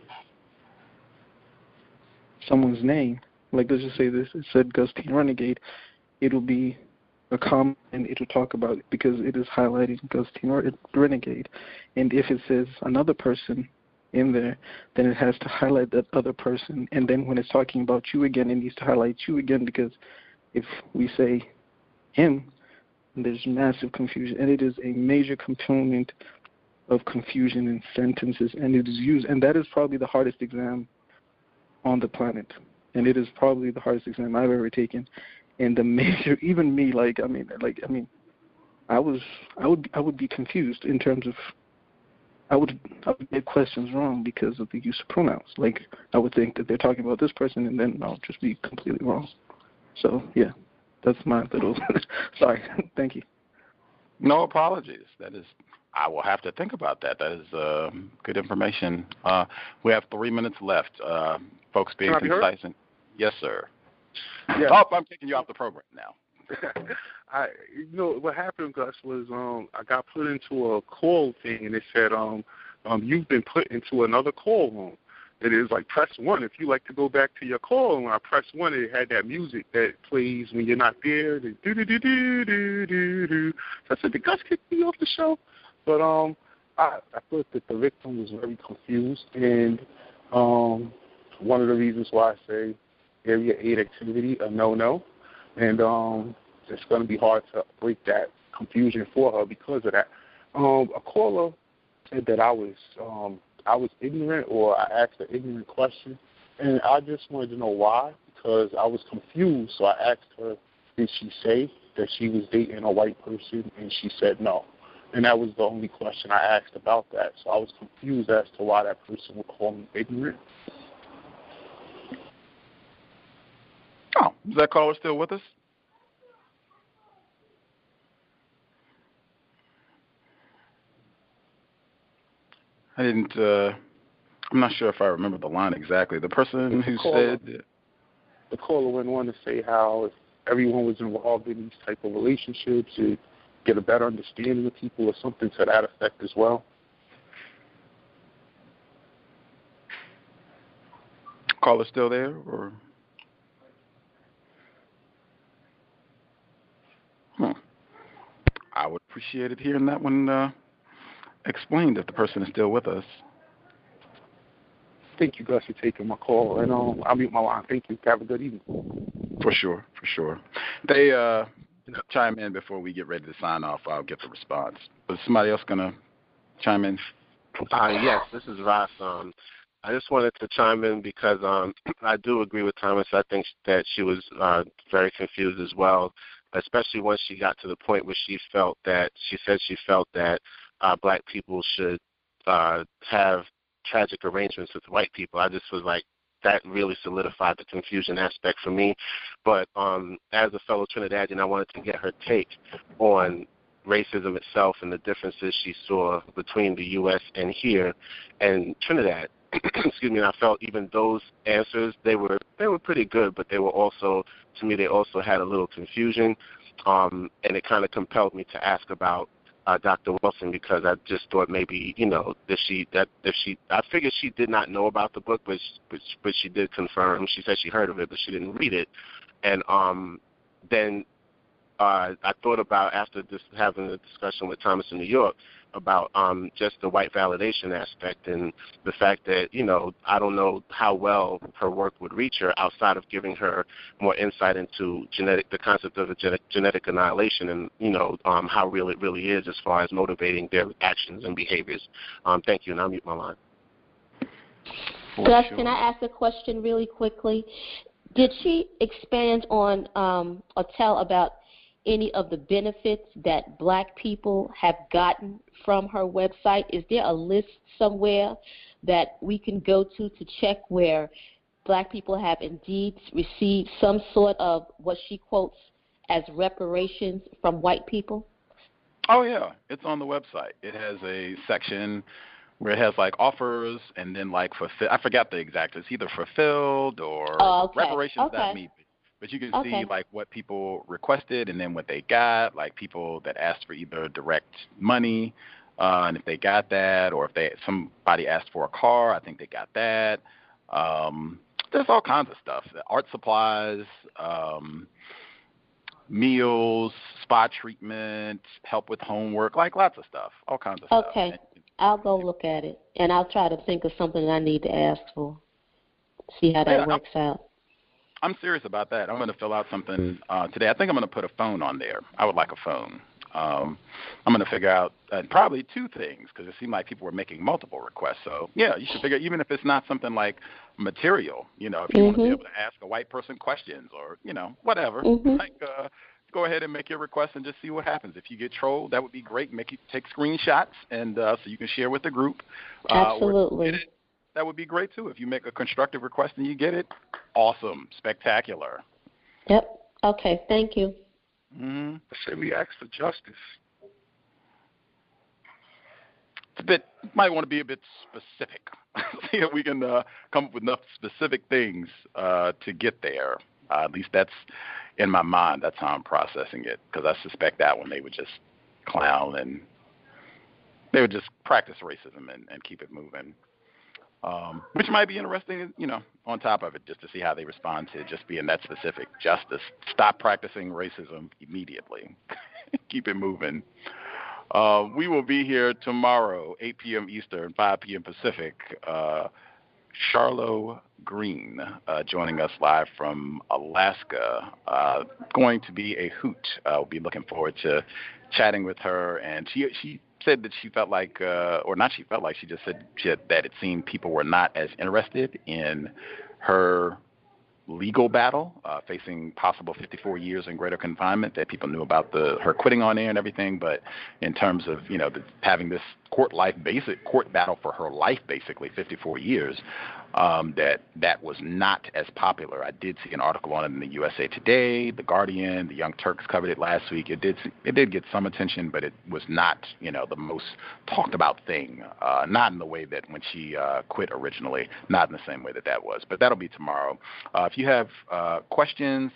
someone's name, like let's just say this, it said Gustine Renegade, it'll be a comment and it'll talk about it because it is highlighting Gustine Renegade. And if it says another person in there, then it has to highlight that other person. And then when it's talking about you again, it needs to highlight you again because if we say him, there's massive confusion. And it is a major component of confusion in sentences. And it is used, and that is probably the hardest exam on the planet. And it is probably the hardest exam I've ever taken. and the major, even me, like I mean, like I mean, I was, I would, I would be confused in terms of, I would, I would get questions wrong because of the use of pronouns. Like I would think that they're talking about this person, and then I'll just be completely wrong. So yeah, that's my little. Sorry, thank you. No apologies. That is, I will have to think about that. That is uh, good information. Uh, we have three minutes left. Uh, folks being concise. And, yes, sir. Yeah. Oh, I'm taking you off the program now. I, you know, what happened, Gus, was um, I got put into a call thing, and it said, um, um, you've been put into another call room. It is like press one if you like to go back to your call. And when I pressed one, it had that music that plays when you're not there. The do do do do do do do. So I said, did Gus kick me off the show? But um, I, I thought that the victim was very confused, and um, one of the reasons why I say Area eight activity a no-no, and um, it's going to be hard to break that confusion for her because of that. Um, a caller said that I was um, I was ignorant, or I asked an ignorant question, and I just wanted to know why, because I was confused. So I asked her, did she say that she was dating a white person, and she said no. And that was the only question I asked about that. So I was confused as to why that person would call me ignorant. Oh, is that caller still with us? I didn't, uh, I'm not sure if I remember the line exactly. The person who caller, said... The caller went on to say how if everyone was involved in these type of relationships, it'd get a better understanding of people or something to that effect as well. Caller still there, or... Hmm. I would appreciate it hearing that one uh, explained if the person is still with us. Thank you, Gus, for taking my call. And um, I'll mute my line. Thank you. Have a good evening. For sure, for sure. They uh, chime in before we get ready to sign off. I'll get the response. Is somebody else going to chime in? Uh, yes, this is Ross. Um, I just wanted to chime in because um, I do agree with Thomas. I think that she was uh, very confused as well, especially once she got to the point where she felt that, she said she felt that uh, black people should uh, have tragic arrangements with white people. I just was like, that really solidified the confusion aspect for me. But um, as a fellow Trinidadian, I wanted to get her take on racism itself and the differences she saw between the U S and here and Trinidad. Excuse me. And I felt even those answers, they were they were pretty good, but they were also, to me, they also had a little confusion, um, and it kind of compelled me to ask about uh, Doctor Wilson, because I just thought maybe, you know, that she that if she I figured she did not know about the book, but but, but she did confirm. She said she heard of it, but she didn't read it, and um, then. Uh, I thought about, after this, having a discussion with Thomas in New York, about um, just the white validation aspect and the fact that, you know, I don't know how well her work would reach her outside of giving her more insight into genetic, the concept of a genetic, genetic annihilation and, you know, um, how real it really is as far as motivating their actions and behaviors. Um, thank you, and I'll mute my line. Gus, can I ask a question really quickly? Did she expand on um, or tell about any of the benefits that black people have gotten from her website? Is there a list somewhere that we can go to to check where black people have indeed received some sort of what she quotes as reparations from white people? Oh, yeah. It's on the website. It has a section where it has, like, offers and then, like, fulfill. I forgot the exact. It's either fulfilled or oh, okay. reparations okay. that mean. But you can okay. see, like, what people requested and then what they got, like people that asked for either direct money, uh, and if they got that, or if they somebody asked for a car, I think they got that. Um, there's all kinds of stuff. Art supplies, um, meals, spa treatment, help with homework, like lots of stuff, all kinds of okay. stuff. Okay. I'll go look at it, and I'll try to think of something I need to ask for, see how that yeah, works I'm, out. I'm serious about that. I'm going to fill out something uh, today. I think I'm going to put a phone on there. I would like a phone. Um, I'm going to figure out uh, probably two things because it seemed like people were making multiple requests. So, yeah, you should figure, even if it's not something like material, you know, if you mm-hmm. want to be able to ask a white person questions or, you know, whatever, mm-hmm. like uh, go ahead and make your request and just see what happens. If you get trolled, that would be great. Make you take screenshots and uh, so you can share with the group. Uh, Absolutely. It, that would be great, too. If you make a constructive request and you get it, awesome, spectacular. Yep. Okay, thank you. Mm-hmm. I say we ask for justice. It's a bit, might want to be a bit specific. See if we can uh, come up with enough specific things uh, to get there. Uh, at least that's in my mind. That's how I'm processing it, because I suspect that one they would just clown and they would just practice racism and, and keep it moving. Um, which might be interesting, you know, on top of it, just to see how they respond to just being that specific. Justice. Stop practicing racism immediately. Keep it moving. Uh, we will be here tomorrow, eight p.m. Eastern, five p.m. Pacific. Uh, Charlo Green uh, joining us live from Alaska. Uh, going to be a hoot. Uh, we'll be looking forward to chatting with her. And she she said that she felt like, uh, or not she felt like, she just said she had, that it seemed people were not as interested in her legal battle, uh, facing possible fifty-four years in greater confinement, that people knew about the her quitting on air and everything, but in terms of, you know, the, having this court life basic court battle for her life, basically fifty-four years, um, that that was not as popular. I did see an article on it in the U S A Today, The Guardian, the Young Turks covered it last week. It did it did get some attention, but it was not, you know, the most talked about thing. Uh, not in the way that when she uh, quit originally, not in the same way that that was. But that'll be tomorrow. Uh, if you have uh, questions,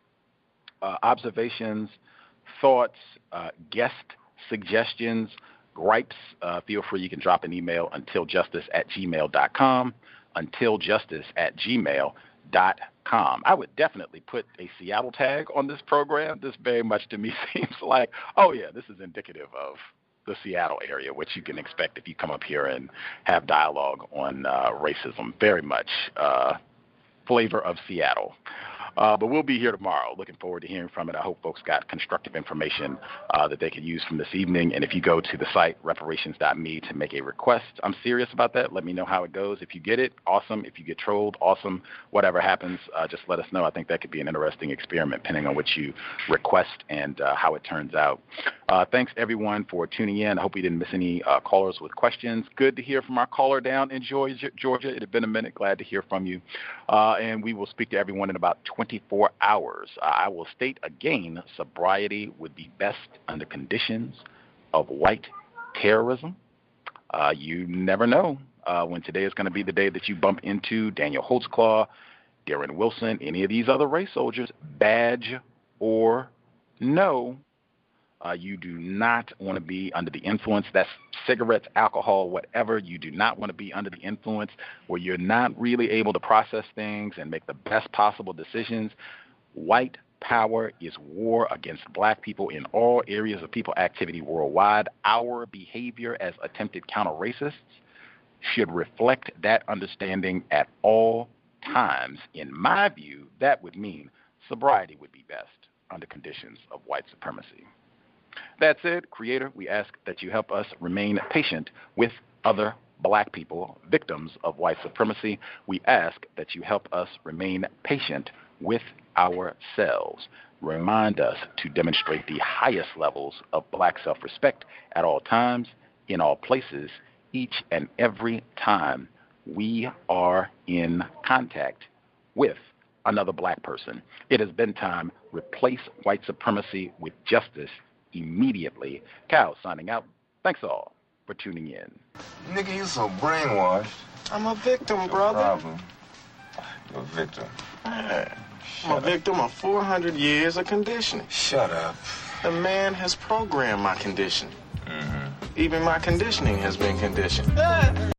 uh, observations, thoughts, uh, guest suggestions, gripes, uh, feel free. You can drop an email untiljustice at gmail dot com, untiljustice at gmail dot com. I would definitely put a Seattle tag on this program. This very much to me seems like, oh, yeah, this is indicative of the Seattle area, which you can expect if you come up here and have dialogue on uh, racism. Very much uh, flavor of Seattle. Uh, but we'll be here tomorrow. Looking forward to hearing from it. I hope folks got constructive information uh, that they could use from this evening. And if you go to the site, reparations dot me, to make a request, I'm serious about that. Let me know how it goes. If you get it, awesome. If you get trolled, awesome. Whatever happens, uh, just let us know. I think that could be an interesting experiment, depending on what you request and uh, how it turns out. Uh, thanks, everyone, for tuning in. I hope we didn't miss any uh, callers with questions. Good to hear from our caller down in Georgia. Georgia. It had been a minute. Glad to hear from you. Uh, and we will speak to everyone in about twenty-four hours. Uh, I will state again, sobriety would be best under conditions of white terrorism. Uh, you never know uh, when today is going to be the day that you bump into Daniel Holtzclaw, Darren Wilson, any of these other race soldiers, badge or no. Uh, you do not want to be under the influence. That's cigarettes, alcohol, whatever. You do not want to be under the influence where you're not really able to process things and make the best possible decisions. White power is war against black people in all areas of people activity worldwide. Our behavior as attempted counter-racists should reflect that understanding at all times. In my view, that would mean sobriety would be best under conditions of white supremacy. That said, Creator, we ask that you help us remain patient with other black people, victims of white supremacy. We ask that you help us remain patient with ourselves. Remind us to demonstrate the highest levels of black self-respect at all times, in all places, each and every time we are in contact with another black person. It has been time. Replace white supremacy with justice immediately. Cal signing out. Thanks all for tuning in. Nigga, you so brainwashed. I'm a victim, no brother. Problem. You're a victim. Man, I'm a victim of four hundred years of conditioning. Shut up. The man has programmed my conditioning. Mm-hmm. Even my conditioning has been conditioned.